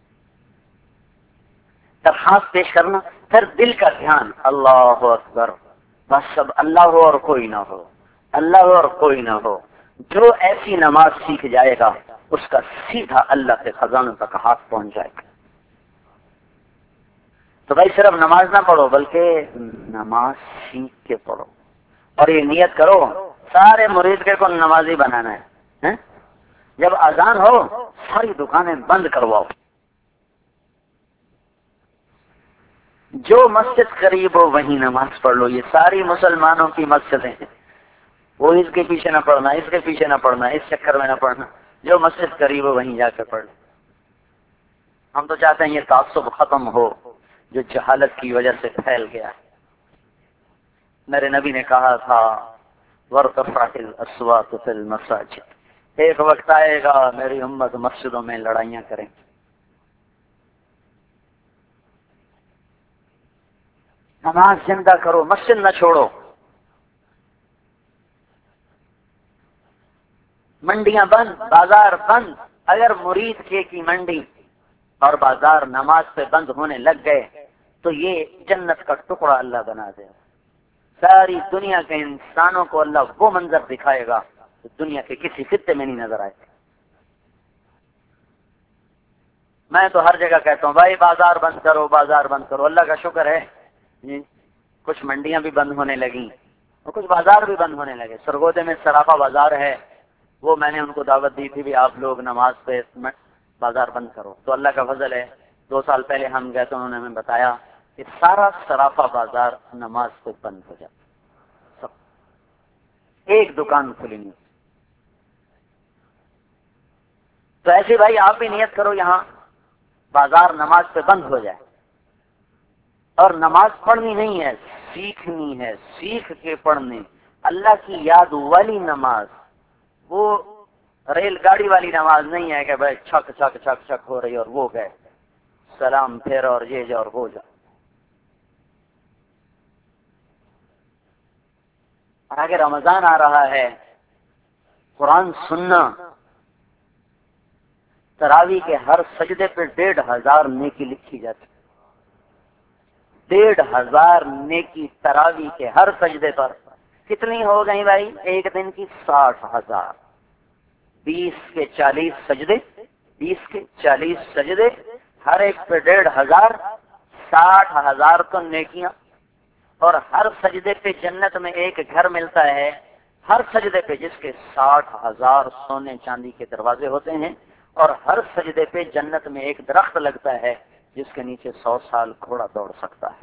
Speaker 1: درخواست پیش کرنا، پھر دل کا دھیان، اللہ اکبر، بس سب اللہ ہو اور کوئی نہ ہو، اللہ ہو اور کوئی نہ ہو. جو ایسی نماز سیکھ جائے گا اس کا سیدھا اللہ کے خزانوں تک ہاتھ پہنچ جائے گا. تو بھائی صرف نماز نہ پڑھو بلکہ نماز سیکھ کے پڑھو، اور یہ نیت کرو سارے مرید کے کو نمازی بنانا ہے. جب اذان ہو ساری دکانیں بند کرواؤ، جو مسجد قریب ہو وہیں نماز پڑھ لو. یہ ساری مسلمانوں کی مسجدیں ہیں، وہ اس کے پیچھے نہ پڑھنا، اس کے پیچھے نہ پڑھنا، اس چکر میں نہ پڑھنا، جو مسجد قریب ہو وہیں جا کے پڑھ لو. ہم تو چاہتے ہیں یہ تعصب ختم ہو جو جہالت کی وجہ سے پھیل گیا ہے. میرے نبی نے کہا تھا وَارْتَفَعَتِ الْأَصْوَاتُ فِي الْمَسَاجِدِ، ایک وقت آئے گا میری امت مسجدوں میں لڑائیاں کریں. نماز زندہ کرو، مسجد نہ چھوڑو. منڈیاں بند، بازار بند. اگر مرید کے کی منڈی اور بازار نماز پہ بند ہونے لگ گئے تو یہ جنت کا ٹکڑا اللہ بنا دے. ساری دنیا کے انسانوں کو اللہ وہ منظر دکھائے گا تو دنیا کے کسی خطے میں نہیں نظر آئے گا. میں تو ہر جگہ کہتا ہوں بھائی بازار بند کرو، بازار بند کرو. اللہ کا شکر ہے کچھ منڈیاں بھی بند ہونے لگیں اور کچھ بازار بھی بند ہونے لگے. سرگودے میں سراپا بازار ہے، وہ میں نے ان کو دعوت دی تھی بھی آپ لوگ نماز پہ بازار بند کرو. تو اللہ کا فضل ہے دو سال پہلے ہم گئے تو انہوں نے ہمیں بتایا کہ سارا سراپا بازار نماز پہ بند ہو جاتا، سب ایک دکان کھلی نہیں. تو ایسے بھائی آپ بھی نیت کرو یہاں بازار نماز پہ بند ہو جائے. اور نماز پڑھنی نہیں ہے، سیکھنی ہے، سیکھ کے پڑھنی. اللہ کی یاد والی نماز، وہ ریل گاڑی والی نماز نہیں ہے کہ بھائی چھک چھک چھک چھک ہو رہی اور وہ گئے سلام پھر اور یہ جا اور وہ جا. آگے رمضان آ رہا ہے، قرآن سننا، تراویح کے ہر سجدے پہ ڈیڑھ ہزار نیکی لکھی جاتی. ڈیڑھ ہزار نیکی تراویح کے ہر سجدے پر. کتنی ہو گئی بھائی؟ ایک دن کی ساٹھ ہزار. بیس کے چالیس سجدے، بیس کے چالیس سجدے، ہر ایک پہ ڈیڑھ ہزار، ساٹھ ہزار تو نیکیاں. اور ہر سجدے پہ جنت میں ایک گھر ملتا ہے، ہر سجدے پہ جس کے ساٹھ ہزار سونے چاندی کے دروازے ہوتے ہیں. اور ہر سجدے پہ جنت میں ایک درخت لگتا ہے جس کے نیچے سو سال گھوڑا دوڑ سکتا ہے.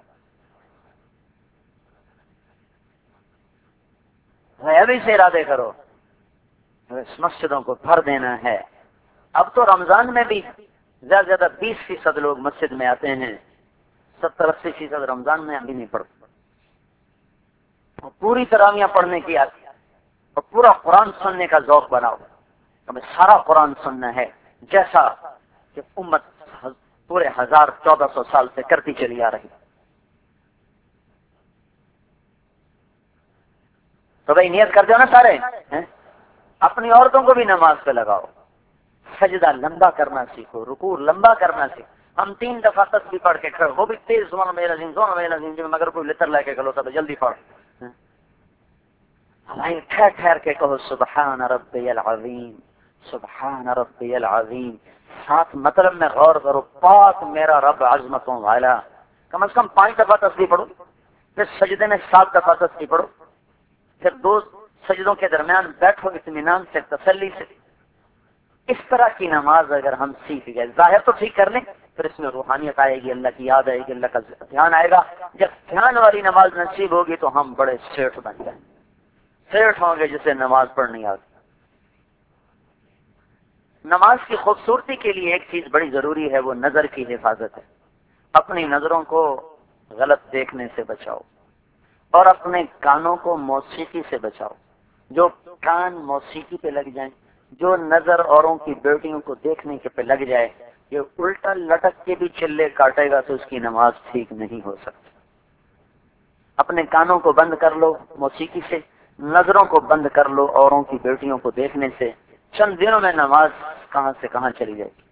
Speaker 1: ابھی سے ارادے کرو اس مسجدوں کو بھر دینا ہے. اب تو رمضان میں بھی زیادہ سے زیادہ بیس فیصد لوگ مسجد میں آتے ہیں، ستر اسی فیصد رمضان میں ابھی نہیں پڑھتے. پوری تراویحاں پڑھنے کی آتی اور پورا قرآن سننے کا ذوق بناؤ. ہمیں سارا قرآن سننا ہے جیسا کہ امت پورے ہزار چودہ سو سال سے کرتی چلی آ رہی. تو بھائی نیت کر دو نا سارے. اپنی عورتوں کو بھی نماز پہ لگاؤ، سجدہ لمبا کرنا سیکھو، رکوع لمبا کرنا سیکھو. ہم تین دفعہ تسبیح پڑھ کے کھڑے، وہ بھی تیز سبحان اللہ العظیم سبحان اللہ العظیم، مگر کوئی لتر لے کے کھلو تو جلدی پڑھ. ہمیں ٹھہر ٹھہر کے کہو سبحان ربی العظیم سبحان ربی العظیم. ساتھ مطلب میں غور کرو، پاک میرا رب عظمتوں والا. کم از کم پانچ دفعہ تسبیح پڑھو، پھر سجدے میں سات دفعہ تسبیح پڑھو، پھر دو سجدوں کے درمیان بیٹھو اطمینان سے، تسلی سے. اس طرح کی نماز اگر ہم سیکھ گئے، ظاہر تو ٹھیک کر لیں، پھر اس میں روحانیت آئے گی، اللہ کی یاد آئے گی، اللہ کا دھیان آئے گا. جب دھیان والی نماز نصیب ہوگی تو ہم بڑے سیٹھ بن جائیں. سیٹھ ہوں گے جسے نماز پڑھنی آتی. نماز کی خوبصورتی کے لیے ایک چیز بڑی ضروری ہے، وہ نظر کی حفاظت ہے. اپنی نظروں کو غلط دیکھنے سے بچاؤ اور اپنے کانوں کو موسیقی سے بچاؤ. جو کان موسیقی پہ لگ جائیں، جو نظر اوروں کی بیٹیوں کو دیکھنے کے پہ لگ جائے، یہ الٹا لٹک کے بھی چلے کاٹے گا تو اس کی نماز ٹھیک نہیں ہو سکتی. اپنے کانوں کو بند کر لو موسیقی سے، نظروں کو بند کر لو اوروں کی بیٹیوں کو دیکھنے سے. چند دنوں میں نماز کہاں سے کہاں چلی جائے گی.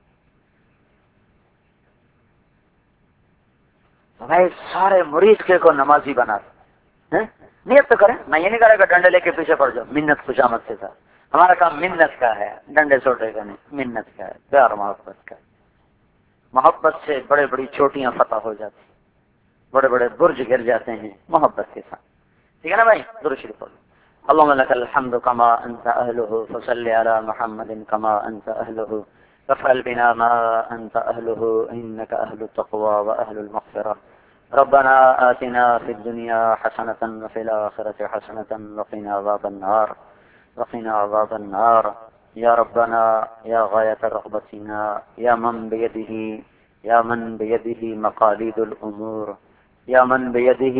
Speaker 1: بھائی سارے مرید کے کو نمازی بنا دیں. نیت تو کریں. میں یہ نہیں کرے گا ڈنڈے لے کے پیچھے پڑ جاؤ، منت خوشامد سے تھا. ہمارا کام منت کا ہے، ڈنڈے چھوٹے کا نہیں، منت کا ہے، پیار محبت کا. محبت سے بڑے بڑی چوٹیاں فتح ہو جاتی، بڑے بڑے برج گر جاتے ہیں محبت کے ساتھ. ٹھیک ہے نا بھائی؟ درود شریف پڑھو. اللهم لك الحمد كما أنت أهله فصل على محمد كما أنت أهله فافعل بنا ما أنت أهله إنك أهل التقوى وأهل المغفرة. ربنا آتنا في الدنيا حسنة وفي الآخرة حسنة وقنا عذاب النار وقنا عذاب النار. يا ربنا يا غاية رغبتنا، يا من بيده يا من بيده مقاليد الأمور، يا من بيده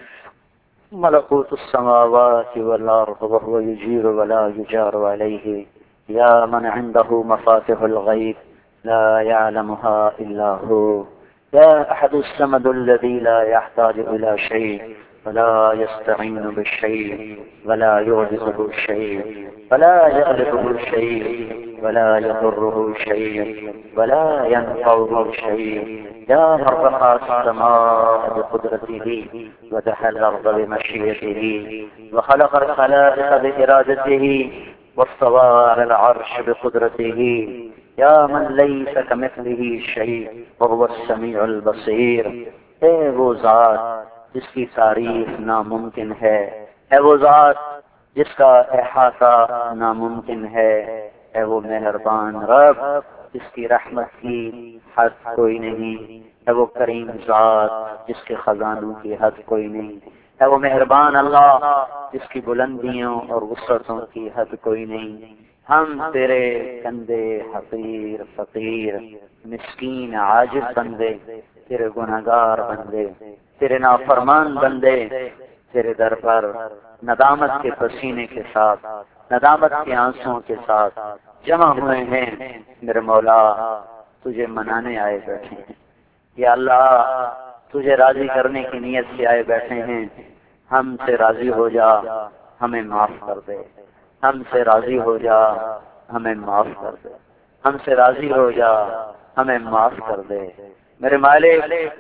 Speaker 1: ملكوت السماوات والأرض وهو يجير ولا يجار عليه، يا من عنده مفاتح الغيب لا يعلمها إلا هو، يا أحد الصمد الذي لا يحتاج إلى شيء ولا يستعين بالشيء ولا يعجزه شيء ولا يغلبه شيء ولا يضره شيء ولا ينفعه شيء. يا من رفع السماء بقدرته ودحى الأرض بمشيئته وخلق الخلائق بإرادته واستوى على العرش بقدرته. يا من ليس كمثله شيء وهو السميع البصير. اے وہ ذات جس کی تعریف ناممکن ہے، اے وہ ذات جس کا احاطہ ناممکن ہے، اے وہ مہربان رب جس کی رحمت کی حد کوئی نہیں، اے وہ کریم ذات جس کے خزانوں کی حد کوئی نہیں، اے وہ مہربان اللہ جس کی بلندیوں اور وسعتوں کی حد کوئی نہیں. ہم تیرے کندے حقیر فقیر مسکین عاجز بندے، تیرے گنہگار بندے، تیرے نافرمان بندے تیرے در پر ندامت کے پسینے کے ساتھ، ندامت کے آنسوؤں کے ساتھ جمع ہوئے ہیں. میرے مولا تجھے منانے آئے بیٹھے ہیں. یا اللہ تجھے راضی کرنے کی نیت سے آئے بیٹھے ہیں. ہم سے راضی ہو جا، ہمیں معاف کر دے. ہم سے راضی ہو جا، ہمیں معاف کر دے. ہم سے راضی ہو جا، ہمیں معاف کر دے. میرے مالک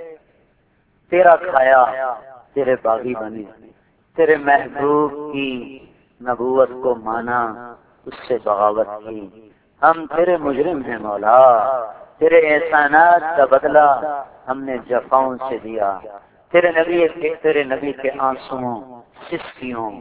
Speaker 1: تیرا کھایا تیرے باغی بنے، تیرے محبوب کی نبوت کو مانا، اس سے بغاوت کی. ہم تیرے مجرم ہیں مولا، تیرے احسانات کا بدلہ ہم نے جفاؤں سے دیا. تیرے نبی کے تیرے نبی کے آنسوؤں، سستیوں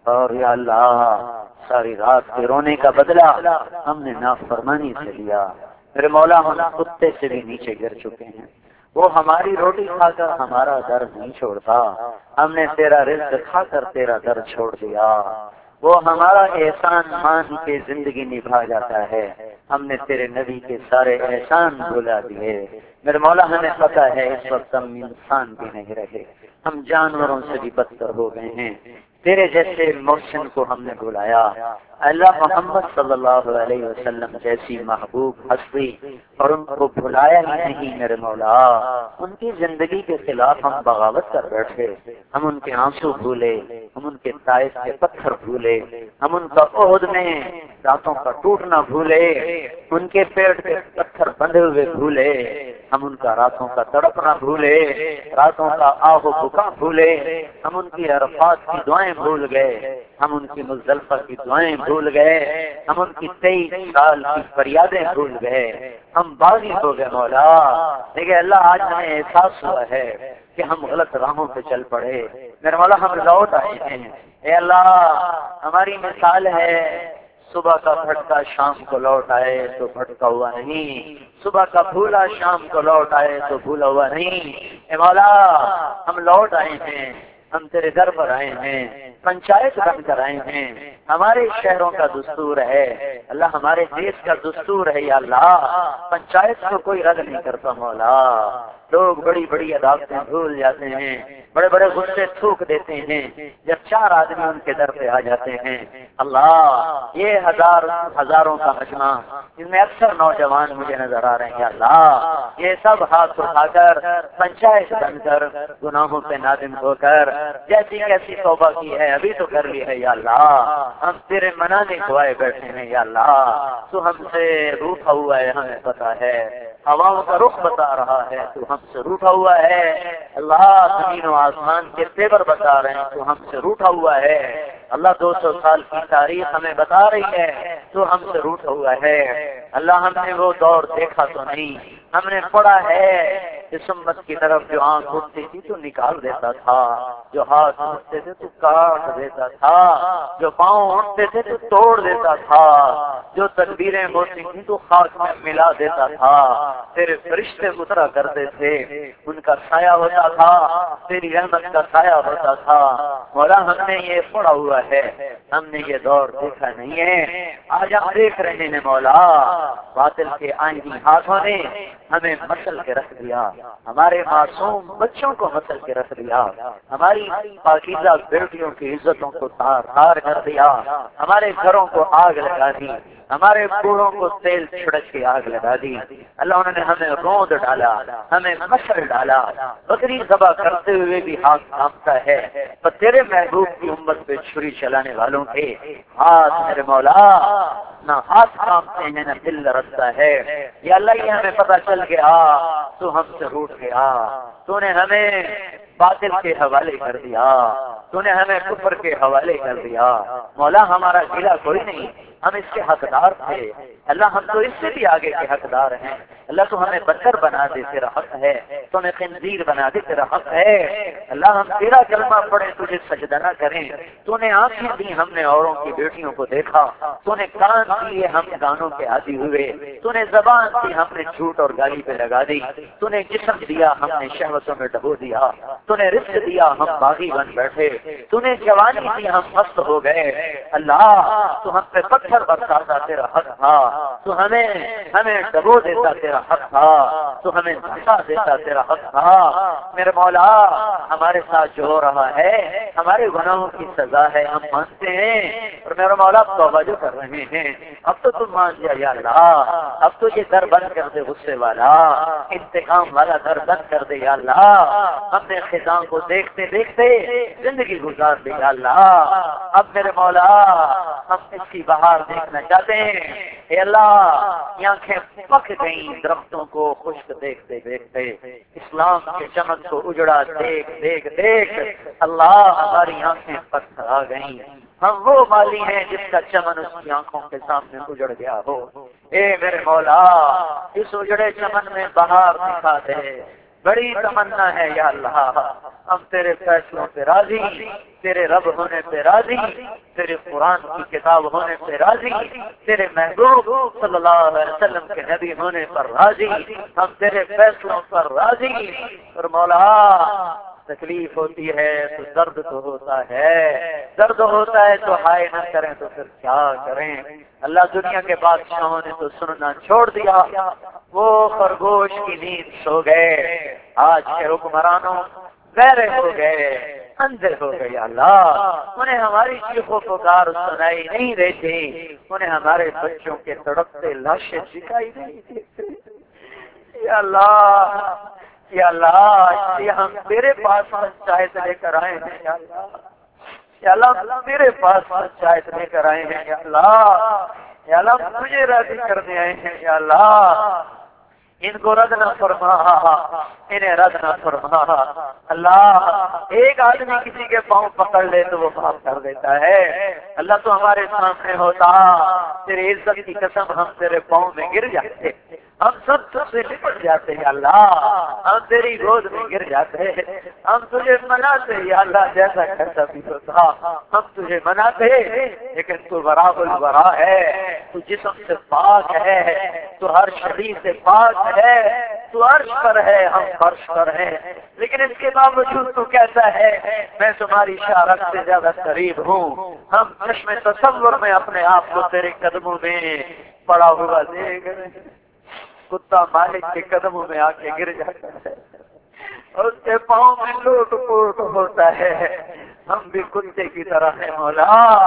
Speaker 1: اور یا اللہ ساری رات کے رونے کا بدلہ ہم نے نافرمانی سے لیا. میرے مولا ہم کتے سے بھی نیچے گر چکے ہیں. وہ ہماری روٹی کھا کر ہمارا درد نہیں چھوڑتا، ہم نے تیرا رزق کھا کر تیرا درد چھوڑ دیا. وہ ہمارا احسان مان کے زندگی نبھا جاتا ہے، ہم نے تیرے نبی کے سارے احسان بھلا دیے. میرے مولا ہمیں پتہ ہے اس وقت ہم انسان بھی نہیں رہے، ہم جانوروں سے بھی بدتر ہو گئے ہیں. تیرے جیسے محسن کو ہم نے بلایا، اللہ محمد صلی اللہ علیہ وسلم جیسی محبوب ہستی، اور ان کو بلایا ہی نہیں. میرے مولا ان کی زندگی کے خلاف ہم بغاوت کر بیٹھے، ہم ان کے آنسو بھولے، ہم ان کے طائف کے پتھر بھولے، ہم ان کا عہد میں راتوں کا ٹوٹنا بھولے، ان کے پیٹ کے پتھر بندھے ہوئے بھولے، ہم ان کا راتوں کا تڑپنا بھولے، راتوں کا آہ و بکا بھولے، ہم ان کی عرفات کی دعائیں بھول گئے، ہم ان کی مزدلفہ کی دعائیں بھول گئے، ہم ان کی تیئیس سال کی فریادیں بھول گئے، ہم باغی ہو گئے. مولا دیکھیں اللہ آج ہمیں احساس ہوا ہے کہ ہم غلط راہوں پہ چل پڑے. میرے مولا ہم لوٹ آئے ہیں. اے اللہ ہماری مثال ہے صبح کا بھٹکا شام کو لوٹ آئے تو بھٹکا ہوا نہیں، صبح کا بھولا شام کو لوٹ آئے تو بھولا ہوا نہیں. اے مولا ہم لوٹ آئے ہیں، ہم تیرے در پر آئے ہیں، پنچایت بن کر آئے ہیں. ہمارے شہروں کا دستور ہے اللہ، ہمارے دیش کا دستور ہے یا اللہ، پنچایت کو کوئی رد نہیں کرتا. مولا لوگ بڑی بڑی عدالتیں بھول جاتے ہیں، بڑے بڑے غصے تھوک دیتے ہیں جب چار آدمی ان کے در پہ آ جاتے ہیں. اللہ یہ ہزار ہزاروں کا مجمع جن میں اکثر نوجوان مجھے نظر آ رہے ہیں، اللہ یہ سب ہاتھ اٹھا کر پنچایت بن کر گناہوں پہ نادم ہو کر جیسی کیسی توبہ کی ہے ابھی تو کر لی ہے یا اللہ، ہم تیرے منانے کو آئے بیٹھے ہیں یا اللہ. تو ہم سے روٹھا ہوا ہے ہمیں پتا ہے، ہواؤں کا رخ بتا رہا ہے تو ہم سے روٹھا ہوا ہے. اللہ زمین و آسمان کے تیور بتا رہے ہیں تو ہم سے روٹھا ہوا ہے. اللہ دو سو سال کی تاریخ ہمیں بتا رہی ہے تو ہم سے روٹھا ہوا ہے. اللہ ہم نے وہ دور دیکھا تو نہیں، ہم نے پڑھا ہے اس امت کی طرف جو آنکھ اٹھتی تھی تو نکال دیتا تھا، جو ہاتھ اٹھتے تھے تو کاٹ دیتا تھا، جو پاؤں اٹھتے تھے تو توڑ دیتا تھا، جو تدبیریں ہوتی تھیں تو خاک میں ملا دیتا تھا. تیرے فرشتے اترا کرتے تھے، ان کا سایہ ہوتا تھا، تیری رحمت کا سایہ ہوتا تھا. مولا ہم نے یہ پڑھا ہوا ہے، ہم نے یہ دور دیکھا نہیں ہے. آج ہم دیکھ رہے ہیں مولا باطل کے آئینی ہاتھوں نے ہمیں مسل کے رکھ دیا، ہمارے معصوم بچوں کو مسل کے رکھ دیا، ہماری پاکیزہ بیٹیوں کی عزتوں کو تار تار کر دیا، ہمارے گھروں کو آگ لگا دی، ہمارے بوڑھوں کو تیل چھڑک کے آگ لگا دی. اللہ انہوں نے ہمیں روند ڈالا، ہمیں مسل ڈالا. بکری ذبح کرتے ہوئے بھی ہاتھ کانپتا ہے، پر تیرے محبوب کی امت پہ چھری چلانے والوں کے ہاتھ میرے مولا نہ ہاتھ کانپتے ہیں نہ دل لرزتا ہے. یا اللہ یہ ہمیں پتہ چل گیا تو ہم سے روٹ گیا، تو نے ہمیں باطل کے حوالے کر دیا، تو نے ہمیں کفر کے حوالے کر دیا. مولا ہمارا گلہ کوئی نہیں، ہم اس کے حقدار تھے. اللہ ہم تو اس سے بھی آگے کے حقدار ہیں. اللہ تو ہمیں بدتر بنا دے تیرا حق ہے، تو ہمیں خنزیر بنا دے تیرا حق ہے. اللہ ہم تیرا کلمہ پڑھیں تجھے سجدہ نہ کریں. تو نے آنکھیں دی ہم نے اوروں کی بیٹیوں کو دیکھا، تو نے کان دیے ہم گانوں کے عادی ہوئے، تو نے زبان دی ہم نے جھوٹ اور گالی پہ لگا دی، تو نے جسم دیا ہم نے شہوتوں میں ڈبو دیا، تو نے رزق دیا ہم باغی بن بیٹھے، تو نے جوانی دی ہم مست ہو گئے. اللہ تو ہم پہ پتھر برساتا تیرا حق تھا، تو ہمیں ہمیں ڈبو دیتا تیرا حق تھا، تو ہمیں دھکا دیتا تیرا حق تھا. میرے مولا ہمارے ساتھ جو ہو رہا ہے ہمارے گناہوں کی سزا ہے، ہم مانتے ہیں. اور میرے مولا توبہ جو کر رہے ہیں اب تو تم مان لیا یا اللہ، اب تو یہ در بند کر دے غصے والا، انتقام والا در بند کر دے یا اللہ. ہم نے خزاں کو دیکھتے دیکھتے زندگی گزار دی یا اللہ. اب میرے مولا ہم اس کی بہار دیکھنا چاہتے ہیں. اے اللہ یہ آنکھیں پک گئیں درختوں کو خشک دیکھتے دیکھتے، اسلام کے چمن کو اجڑا دیکھ دیکھ دیکھ. اللہ ہماری آنکھیں پتھر آ گئیں. ہم وہ مالی ہیں جس کا چمن اس کی آنکھوں کے سامنے اجڑ گیا ہو. اے میرے مولا اس اجڑے چمن میں بہار دکھا دے، بڑی تمنا ہے یا اللہ، ہم تیرے فیصلوں پہ راضی، تیرے رب ہونے پہ راضی، تیرے قرآن کی کتاب ہونے پہ راضی، تیرے محبوب صلی اللہ علیہ وسلم کے نبی ہونے پر راضی، ہم تیرے فیصلوں پر راضی۔ اور مولا تکلیف ہوتی ہے تو درد تو ہوتا ہے، درد ہوتا ہے تو ہائے نہ کریں تو پھر کیا کریں۔ اللہ دنیا کے بادشاہوں نے تو سننا چھوڑ دیا، وہ خرگوش کی نیند سو گئے، آج کے حکمرانوں بہرے ہو گئے، اندھے ہو گئے۔ اللہ انہیں ہماری چیخ و پکار سنائی نہیں دیتی، انہیں ہمارے بچوں کے تڑپتے لاشیں دکھائی نہیں دیتے۔ یا اللہ یا اللہ، اس لیے ہم تیرے پاس پنچایت لے کر آئے ہیں یا اللہ، یا اللہ تیرے پاس پنچایت لے کر آئے ہیں یا اللہ، یا اللہ تجھے راضی کرنے آئے ہیں یا اللہ، ان کو رد نہ فرما، انہیں رد نہ فرما۔ اللہ ایک آدمی کسی کے پاؤں پکڑ لے تو وہ معاف کر دیتا ہے۔ اللہ تو ہمارے سامنے ہوتا، تیری عزت کی قسم ہم تیرے پاؤں میں گر جاتے، ہم سب تجھ سے لپٹ جاتے ہیں اللہ، ہم تیری گود میں گر جاتے، ہم تجھے مناتے یا اللہ، جیسا کرتا بھی ہوتا ہم تجھے مناتے، لیکن تو براء البراء ہے، تو جسم سے پاک ہے، تو ہر شریر سے پاک ہے، تو عرش پر ہے، ہم فرش پر ہیں، لیکن اس کے باوجود تو کہتا ہے میں تمہاری شارت سے زیادہ قریب ہوں۔ ہم چشم تصور میں اپنے آپ کو تیرے قدموں میں پڑا ہوا دیکھ رہے ہیں، کتا مالک کے قدموں میں آ کے گر جاتا ہے اور اس کے پاؤں میں لوٹ پوٹ ہوتا ہے، ہم بھی کتے کی طرح ہیں مولا،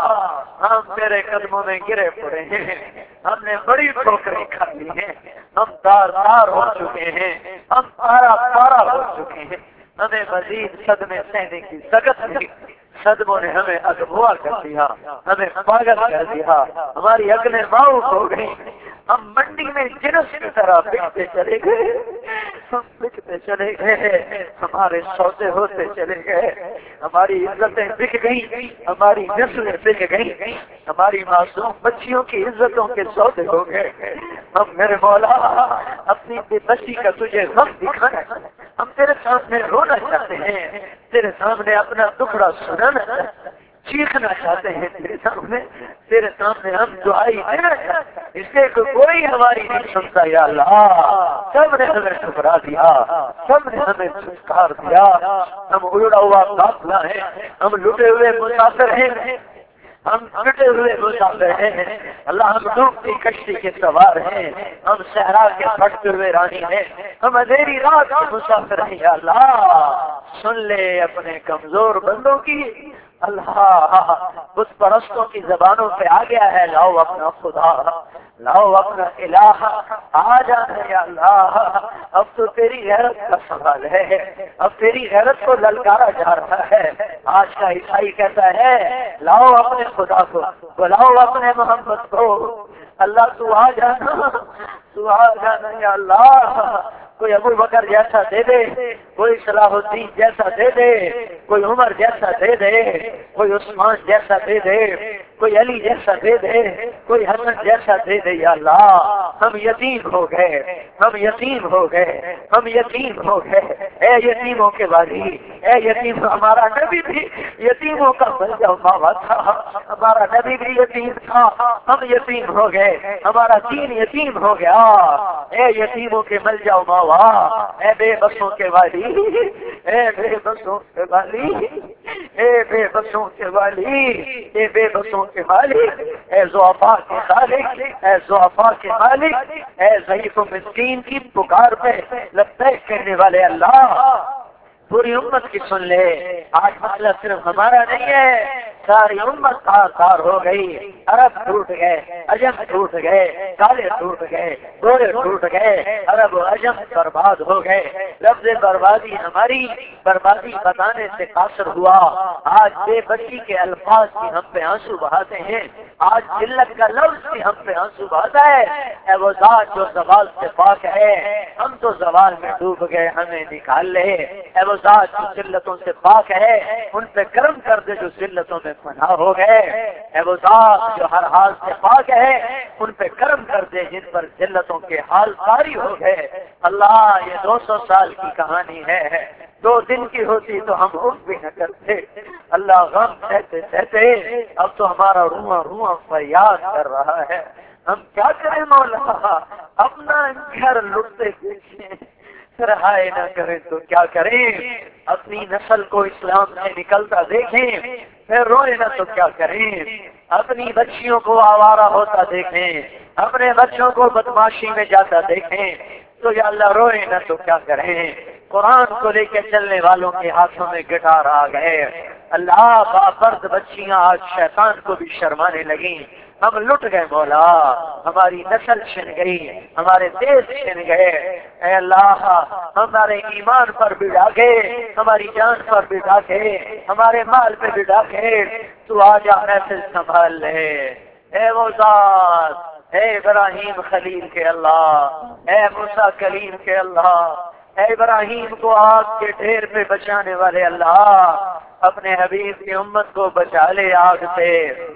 Speaker 1: ہم تیرے قدموں میں گرے پڑے ہیں، ہم نے بڑی ٹھوکریں کھا لی ہیں، ہم تار تار ہو چکے ہیں، ہم پارا پارا ہو چکے ہیں، ہمیں مزید صدمے سہنے کی سخت نہیں، صدموں نے ہمیں اغوا کر دیا، ہمیں پاگل کر دیا، ہماری عقلیں معاف ہو گئی، ہم منڈی میں جنس کی طرح بکتے چلے گئے، ہم بکتے چلے گئے، ہمارے سودے ہوتے چلے گئے، ہماری عزتیں بک گئی، ہماری نسلیں بک گئی، ہماری معصوم بچیوں کی عزتوں کے سودے ہو گئے۔ ہم میرے مولا اپنی بے بسی کا تجھے غم دکھانا، ہم تیرے سامنے رونا چاہتے ہیں، تیرے سامنے اپنا دکھڑا سنانا چاہتے ہیں، چیخنا چاہتے ہیں تیرے سامنے، تیرے سامنے ہم دعائی دینا چاہتے ہیں، اس لیے کہ کوئی ہماری نہیں سنتا یا اللہ، سب نے ہمیں ٹھکرا دیا، سب نے ہمیں چھٹکار دیا، ہم اڑا ہوا قافلہ ہیں، ہم لٹے ہوئے مسافر ہیں، ہم لٹے ہوئے مسافر ہیں، اللہ ہم ڈوبتی کشتی کے سوار ہیں، ہم صحرا کے پھٹتے ہوئے رانی ہیں، ہم اندھیری رات کے مسافر ہیں یا اللہ، سن لے اپنے کمزور بندوں کی۔ اللہ بت پرستوں کی زبانوں پہ آ گیا ہے، لاؤ اپنا خدا، لاؤ اپنا الہ، آ جانا یا اللہ، اب تو تیری غیرت کا سوال ہے، اب تیری غیرت کو للکارا جا رہا ہے۔ آج کا عیسائی کہتا ہے لاؤ اپنے خدا کو، بلاؤ اپنے محمد کو، اللہ تو آ جانا، تو آ جانا یا اللہ، کوئی ابو بکر جیسا دے دے، کوئی صلاح الدین جیسا دے دے، کوئی عمر جیسا دے دے، کوئی عثمان جیسا دے دے، کوئی علی جیسا دے دے، کوئی حسن جیسا دے دے یا اللہ، ہم یتیم ہو گئے، ہم یتیم ہو گئے، ہم یتیم ہو گئے، اے یتیموں کے والی، اے یتیم، ہمارا نبی بھی یتیموں کا ملجا ماوا تھا، ہمارا نبی بھی یتیم تھا، ہم یتیم ہو گئے، ہمارا دین یتیم ہو گیا، اے یتیموں کے ملجا ماوا، اے بے بسوں کے والی، اے بے بسوں کے والی، اے بے بسوں کے والی، اے بے بسوں کے مالک، اے ضعفاء کے خالق، اے ضعفاء کے مالک، اے ضعیف و مسکین کی پکار پہ لبیک کہنے والے اللہ، پوری امت کی سن لے، آج مسئلہ صرف ہمارا نہیں ہے، ساری امت تار تار ہو گئی، عرب ٹوٹ گئے، عجم ٹوٹ گئے، کالے ٹوٹ گئے، گورے ٹوٹ گئے، عرب و عجم برباد ہو گئے، لفظ بربادی ہماری بربادی بتانے سے قاصر ہوا، آج بے بسی کے الفاظ کی ہم پہ آنسو بہاتے ہیں، آج ذلت کا لفظ بھی ہم پہ آنسو بہاتا ہے، اے وہ ذات جو زوال سے پاک ہے، ہم تو زوال میں ڈوب گئے، ہمیں نکال لے، اے وہ ذات جو ذلتوں سے پاک ہے، ان پہ کرم کر دے جو ذلتوں میں میں فنا ہو گئے، اے وہ ذات جو ہر حال سے پاک ہے، ان پہ کرم کر دے جن پر ذلتوں کے حال طاری ہو گئے۔ اللہ یہ دو سو سال کی کہانی ہے، دو دن کی ہوتی تو ہم اٹھ بھی نہ کرتے۔ اللہ غم سہتے سہتے اب تو ہمارا رواں رواں فریاد کر رہا ہے، ہم کیا کریں مولا؟ اپنا گھر لٹتے دیکھیں، رہائے نہ کریں تو کیا کریں؟ اپنی نسل کو اسلام سے نکلتا دیکھیں پھر روئے نہ تو کیا کریں؟ اپنی بچیوں کو آوارہ ہوتا دیکھیں، اپنے بچوں کو بدماشی میں جاتا دیکھیں تو یا اللہ روئے نہ تو کیا کریں؟ قرآن کو لے کے چلنے والوں کے ہاتھوں میں گٹار آ گئے، اللہ بابرد بچیاں آج شیطان کو بھی شرمانے لگیں، ہم لٹ گئے مولا، ہماری نسل چھن گئی، ہمارے دیش چھن گئے۔ اے اللہ ہمارے ایمان پر بھی ڈاکے، ہماری جان پر بھی ڈاکے، ہمارے مال پہ بھی ڈاکے، تو آجا محفل سنبھال لے۔ اے وہ ذات، اے ابراہیم خلیل کے اللہ، اے موسیٰ کلیم کے اللہ، اے ابراہیم کو آگ کے ڈھیر پہ بچانے والے اللہ، اپنے حبیب کی امت کو بچا لے آگ سے۔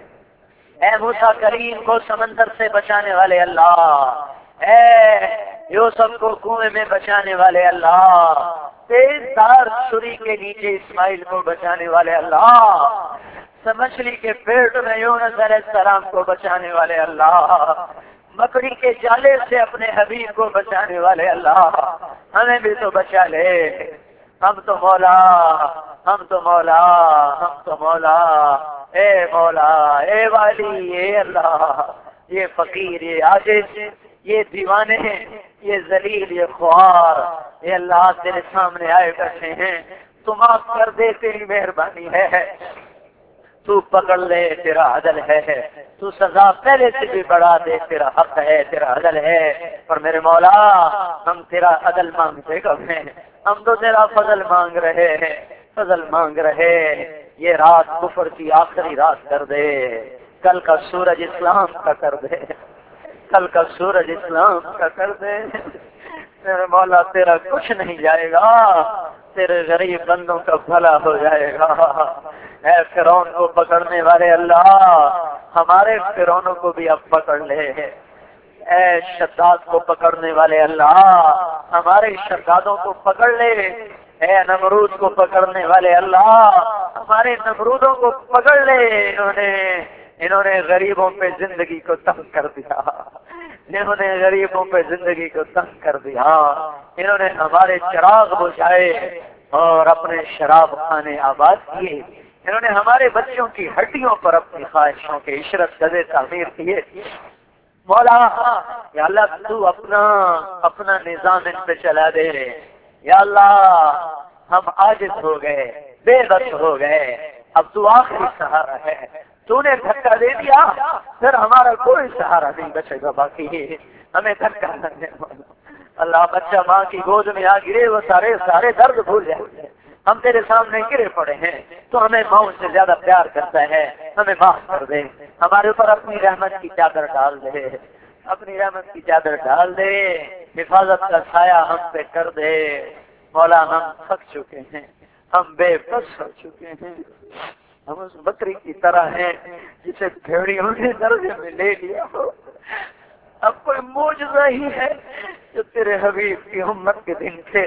Speaker 1: اے موسیٰ کریم کو سمندر سے بچانے والے اللہ، اے یوسف کو کنویں میں بچانے والے اللہ، تیز دار چھری کے نیچے اسماعیل کو بچانے والے اللہ، مچھلی کے پیٹ میں یونس علیہ السلام کو بچانے والے اللہ، مکڑی کے جالے سے اپنے حبیب کو بچانے والے اللہ، ہمیں بھی تو بچا لے۔ ہم تو مولا، ہم تو مولا، ہم تو مولا، اے مولا، اے والی، اے اللہ، یہ فقیر، یہ عاجز، یہ دیوانے، یہ ذلیل، یہ خوار، اے اللہ تیرے سامنے آئے بیٹھے ہیں، تو معاف کر دے، تیری مہربانی ہے، تو پکڑ لے، تیرا عدل ہے، تو سزا پہلے سے بھی بڑھا دے، تیرا حق ہے، تیرا عدل ہے۔ پر میرے مولا ہم تیرا عدل مانگتے کب ہیں؟ ہم تو تیرا فضل مانگ رہے ہیں، فضل مانگ رہے۔ یہ رات کفر کی آخری رات کر دے، کل کا سورج اسلام کا کر دے، کل کا سورج اسلام کا کر دے۔ میرے مولا تیرا کچھ نہیں جائے گا، تیرے غریب بندوں کا بھلا ہو جائے گا۔ اے فرعون کو پکڑنے والے اللہ، ہمارے فرعونوں کو بھی اب پکڑ لے۔ اے شداد کو پکڑنے والے اللہ، ہمارے شدادوں کو پکڑ لے۔ اے نمرود کو پکڑنے والے اللہ، ہمارے نمرودوں کو پکڑ لے۔ انہوں نے انہوں نے غریبوں پہ زندگی کو تنگ کر دیا، انہوں نے غریبوں پہ زندگی کو تنگ کر دیا، انہوں نے ہمارے چراغ بجھائے اور اپنے شراب خانے آباد کیے، انہوں نے ہمارے بچوں کی ہڈیوں پر اپنی خواہشوں کے عشرت گدے تعمیر کیے۔ مولا یا اللہ تو اپنا اپنا نظام ان پہ چلا دے۔ یا اللہ ہم عاجز ہو گئے، بے بس ہو گئے، اب تو آخری سہارا ہے، تو نے دھکا دے دیا پھر ہمارا کوئی سہارا نہیں بچے گا باقی، ہمیں دھکا نہ دے اللہ۔ بچہ ماں کی گود میں آ گرے وہ سارے سارے درد بھول جائے، ہم تیرے سامنے گرے پڑے ہیں، تو ہمیں موت سے زیادہ پیار کرتا ہے، ہمیں معاف کر دے، ہمارے اوپر اپنی رحمت کی چادر ڈال دے، اپنی رحمت کی چادر ڈال دے، حفاظت کا سایہ ہم پہ کر دے۔ مولا ہم تھک چکے ہیں، ہم بے بس ہو چکے ہیں، ہم اس بکری کی طرح ہیں جسے بھیڑیوں نے درجے میں لے لیا ہو۔ اب کوئی معجزہ ہی ہے جو تیرے حبیب کی امت کے دن سے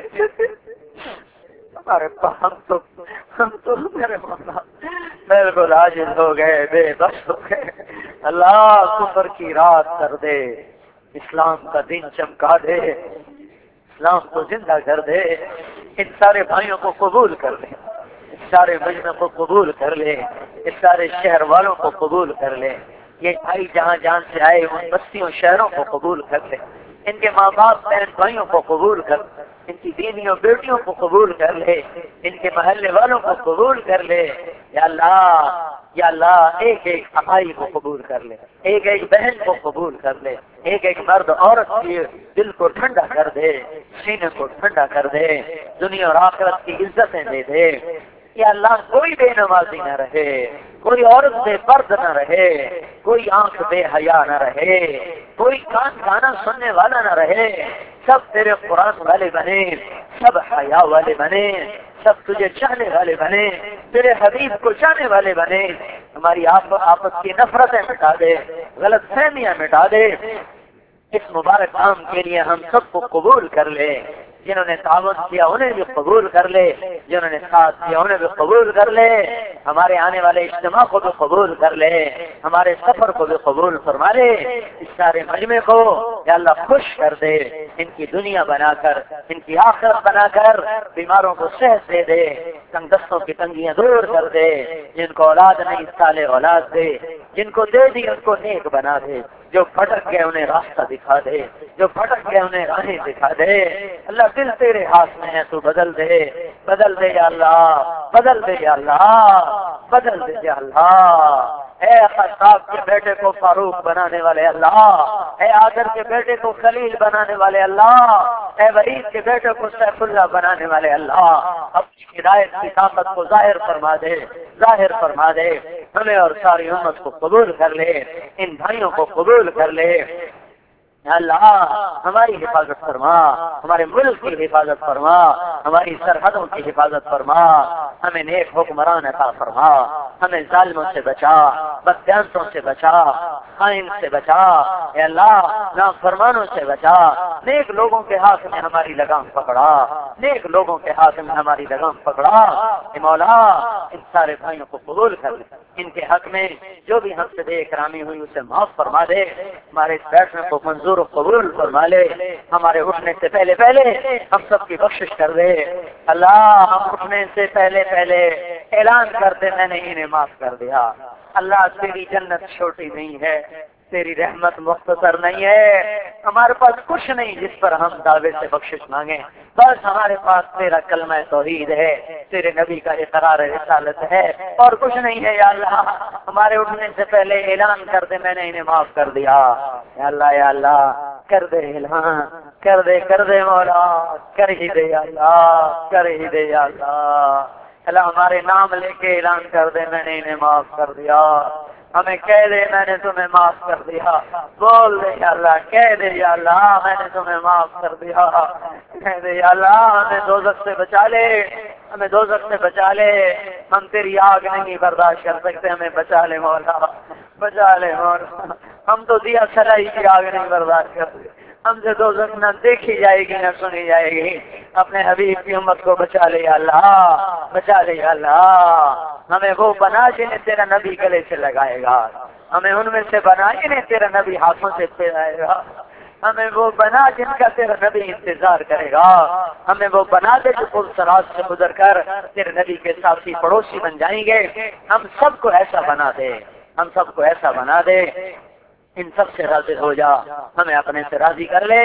Speaker 1: ہمارے پاس، ہم تو ہم تو میرے مولا بالکل عاجز ہو گئے، بے بس ہو گئے۔ اللہ کفر کی رات کر دے، اسلام کا دن چمکا دے، اسلام کو زندہ کر دے، ان سارے بھائیوں کو قبول کر لے، اس سارے مجمع کو قبول کر لے، اس سارے شہر والوں کو قبول کر لے، یہ بھائی جہاں جہاں سے آئے ان بستیوں شہروں کو قبول کر لے، ان کے ماں باپ بہن بھائیوں کو قبول کر لے، ان کی بیویوں بیٹیوں کو قبول کر لے، ان کے محلے والوں کو قبول کر لے۔ یا اللہ یا اللہ ایک ایک بھائی کو قبول کر لے، ایک ایک بہن کو قبول کر لے، ایک ایک مرد عورت کے دل کو ٹھنڈا کر دے، سینے کو ٹھنڈا کر دے، دنیا اور آخرت کی عزتیں دے دے۔ یا اللہ کوئی بے نمازی نہ رہے، کوئی عورت بے پرد نہ رہے، کوئی آنکھ بے حیا نہ رہے، کوئی کان گانا سننے والا نہ رہے، سب تیرے قرآن والے بنے، سب حیا والے بنے، سب تجھے چاہنے والے بنے، تیرے حبیب کو چاہنے والے بنے، ہماری آپ آپس کی نفرتیں مٹا دے، غلط فہمیاں مٹا دے۔ اس مبارک کام کے لیے ہم سب کو قبول کر لے، جنہوں نے تعاون کیا انہیں بھی قبول کر لے، جنہوں نے ساتھ کیا انہیں بھی قبول کر لے، ہمارے آنے والے اجتماع کو بھی قبول کر لے، ہمارے سفر کو بھی قبول فرما لے، اس سارے مجمع کو یا اللہ خوش کر دے، ان کی دنیا بنا کر، ان کی آخرت بنا کر، بیماروں کو صحت دے دے، تنگ دستوں کی تنگیاں دور کر دے، جن کو اولاد نہیں صالح اولاد دے، جن کو دے دی ان کو نیک بنا دے، جو پھٹک گئے انہیں راستہ دکھا دے، جو پھٹک گئے انہیں راہیں دکھا دے۔ اللہ دل تیرے ہاتھ میں ہے، تو بدل دے، بدل دے یا اللہ، بدل دے یا اللہ، بدل دے یا اللہ۔ اے خطاب کے بیٹے کو فاروق بنانے والے اللہ، اے آدر کے بیٹے کو خلیل بنانے والے اللہ، اے ولید کے بیٹے کو سیف اللہ بنانے والے اللہ، اپنی ہدایت کی طاقت کو ظاہر فرما دے، ظاہر فرما دے، ہمیں اور ساری امت کو قبول کر لے، ان بھائیوں کو قبول کر لے۔ اللہ ہماری حفاظت فرما، ہمارے ملک کی حفاظت فرما، ہماری سرحدوں کی حفاظت فرما، ہمیں نیک حکمران عطا فرما، ہمیں ظالموں سے بچا، بددیانتوں سے بچا، خائن سے بچا، اے اللہ نافرمانوں سے بچا، نیک لوگوں کے ہاتھ میں ہماری لگام پکڑا، نیک لوگوں کے ہاتھ میں ہماری لگام پکڑا۔ اے مولا ان سارے بھائیوں کو قبول کر لے، ان کے حق میں جو بھی ہم سے بے اکرامی ہوئی اسے معاف فرما دے، ہمارے اس بیٹھنے کو منظور و قبول فرما لے، ہمارے اٹھنے سے پہلے پہلے ہم سب کی بخشش کر دے۔ اللہ ہم اٹھنے سے پہلے پہلے اعلان کر دے میں نے انہیں معاف کر دیا۔ اللہ تیری جنت چھوٹی نہیں ہے، تیری رحمت مختصر نہیں ہے، ہمارے پاس کچھ نہیں جس پر ہم دعوے سے بخشش مانگیں، بس ہمارے پاس تیرا کلمہ توحید ہے، تیرے نبی کا اقرار رسالت ہے، اور کچھ نہیں ہے۔ یا اللہ ہمارے اٹھنے سے پہلے اعلان کر دے میں نے انہیں معاف کر دیا۔ یا اللہ یا اللہ کر دے اعلان، کر دے کر دے مولا، کر ہی دے یا اللہ، کر ہی دے یا اللہ۔ اللہ ہمارے نام لے کے اعلان کر دے میں نے انہیں معاف کر دیا، ہمیں کہہ دے میں نے تمہیں معاف کر دیا، بول دے یا اللہ، کہہ دے یا اللہ میں نے تمہیں معاف کر دیا، کہہ دے یا اللہ ہمیں دوزخ سے بچا لے، ہمیں دوزخ سے بچا لے، ہم تیری آگ نہیں برداشت کر سکتے، ہمیں بچا لے مولا، بچا لے مولا، ہم تو دیا سلائی کی آگ نہیں برداشت کر سکتے، ہم سے دوزخ نہ دیکھی جائے گی نہ سنی جائے گی، اپنے حبیب کی امت کو بچا لے یا اللہ، بچا لے یا اللہ، ہمیں وہ بنا جنہیں تیرا نبی گلے سے لگائے گا، ہمیں ان میں سے بنا جنہیں تیرا نبی ہاتھوں سے پھیلائے گا، ہمیں وہ بنا جن کا تیرا نبی انتظار کرے گا، ہمیں وہ بنا دے جو پل سراج سے گزر کر تیرے نبی کے ساتھی پڑوسی بن جائیں گے، ہم سب کو ایسا بنا دے، ہم سب کو ایسا بنا دے، ان سب سے راضی ہو جا، ہمیں اپنے سے راضی کر لے۔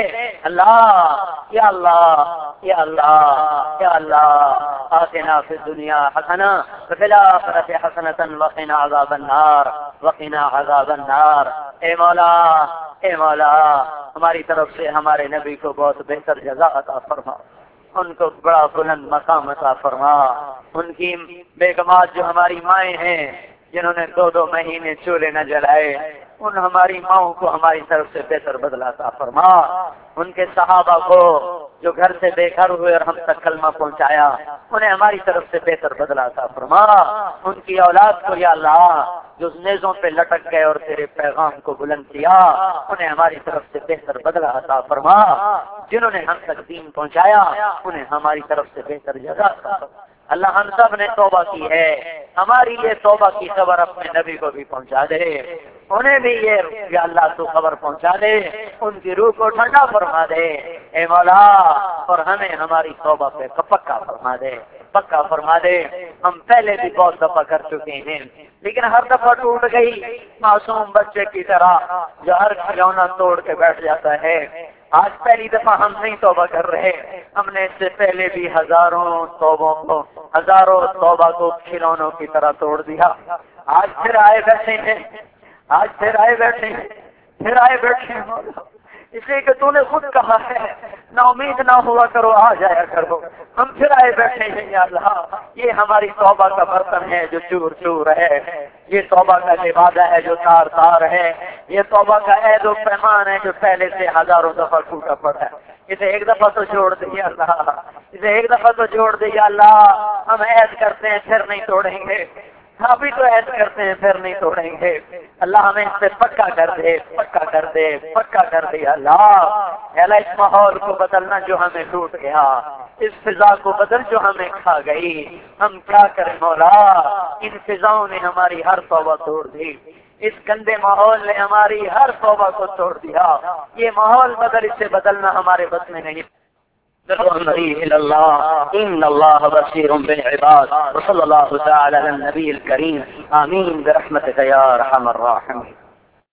Speaker 1: اللہ یا اللہ یا اللہ یا اللہ آتنا فی الدنیا حسنہ وفی الآخرۃ حسنۃ وقنا عذاب النار وقنا عذاب النار۔ اے مولا اے مولا ہماری طرف سے ہمارے نبی کو بہت بہتر جزا عطا فرما، ان کو بڑا بلند مقام عطا فرما، ان کی بیگمات جو ہماری مائیں ہیں جنہوں نے دو دو مہینے چولہے نہ جلائے، ان ہماری ماؤں کو ہماری طرف سے بہتر بدلہ عطا فرما، ان کے صحابہ کو جو گھر سے بے گھر ہوئے اور ہم تک کلمہ پہنچایا انہیں ہماری طرف سے بہتر بدلہ عطا فرما، ان کی اولاد کو یا اللہ جو نیزوں پہ لٹک گئے اور تیرے پیغام کو بلند کیا انہیں ہماری طرف سے بہتر بدلہ عطا فرما، جنہوں نے ہم تک دین پہنچایا انہیں ہماری طرف سے بہتر جزا عطا فرما۔ اللہ ہم سب نے توبہ کی ہے، ہماری یہ توبہ کی خبر اپنے نبی کو بھی پہنچا دے، انہیں بھی یہ یا اللہ تو خبر پہنچا دے، ان کی روح کو ٹھنڈا فرما دے اے مولا، اور ہمیں ہماری توبہ پہ پکا فرما دے، پکا فرما دے۔ ہم پہلے بھی بہت دفعہ کر چکے ہیں لیکن ہر دفعہ ٹوٹ گئی، معصوم بچے کی طرح جو ہر کھلونا توڑ کے بیٹھ جاتا ہے۔ آج پہلی دفعہ ہم نہیں توبہ کر رہے، ہم نے اس سے پہلے بھی ہزاروں توبوں کو ہزاروں توبہ کو کھلونوں کی طرح توڑ دیا، آج پھر آئے بیٹھے ہیں، آج پھر آئے بیٹھے ہیں، پھر آئے بیٹھے ہیں مولا، اس لیے کہ تو نے خود کہا ہے نا امید نہ ہوا کرو آ جایا کرو، ہم پھر آئے بیٹھے ہیں یا اللہ، یہ ہماری توبہ کا برتن ہے جو چور چور ہے، یہ توبہ کا لبادہ ہے جو تار تار ہے، یہ توبہ کا عہد و پیمان ہے جو پہلے سے ہزاروں دفعہ ٹوٹا پڑا ہے، اسے ایک دفعہ تو چھوڑ دیا اللہ، اسے ایک دفعہ تو جوڑ دے یا اللہ ہم عہد کرتے ہیں پھر نہیں توڑیں گے، ابھی تو عہد کرتے ہیں پھر نہیں توڑیں گے، اللہ ہمیں اس سے پکا کر دے، پکا کر دے، پکا کر دے اللہ۔ اے اللہ اس ماحول کو بدلنا جو ہمیں ٹوٹ گیا، اس فضا کو بدل جو ہمیں کھا گئی، ہم کیا کریں مولا، ان فضاؤں نے ہماری ہر توبہ توڑ دی، اس گندے ماحول نے ہماری ہر توبہ کو توڑ دیا، یہ ماحول بدل، اسے بدلنا ہمارے بس میں نہیں۔ إلى الله إن الله بصير بالعباد وصلى الله تعالى على النبي الكريم آمين برحمتك يا أرحم الراحمين.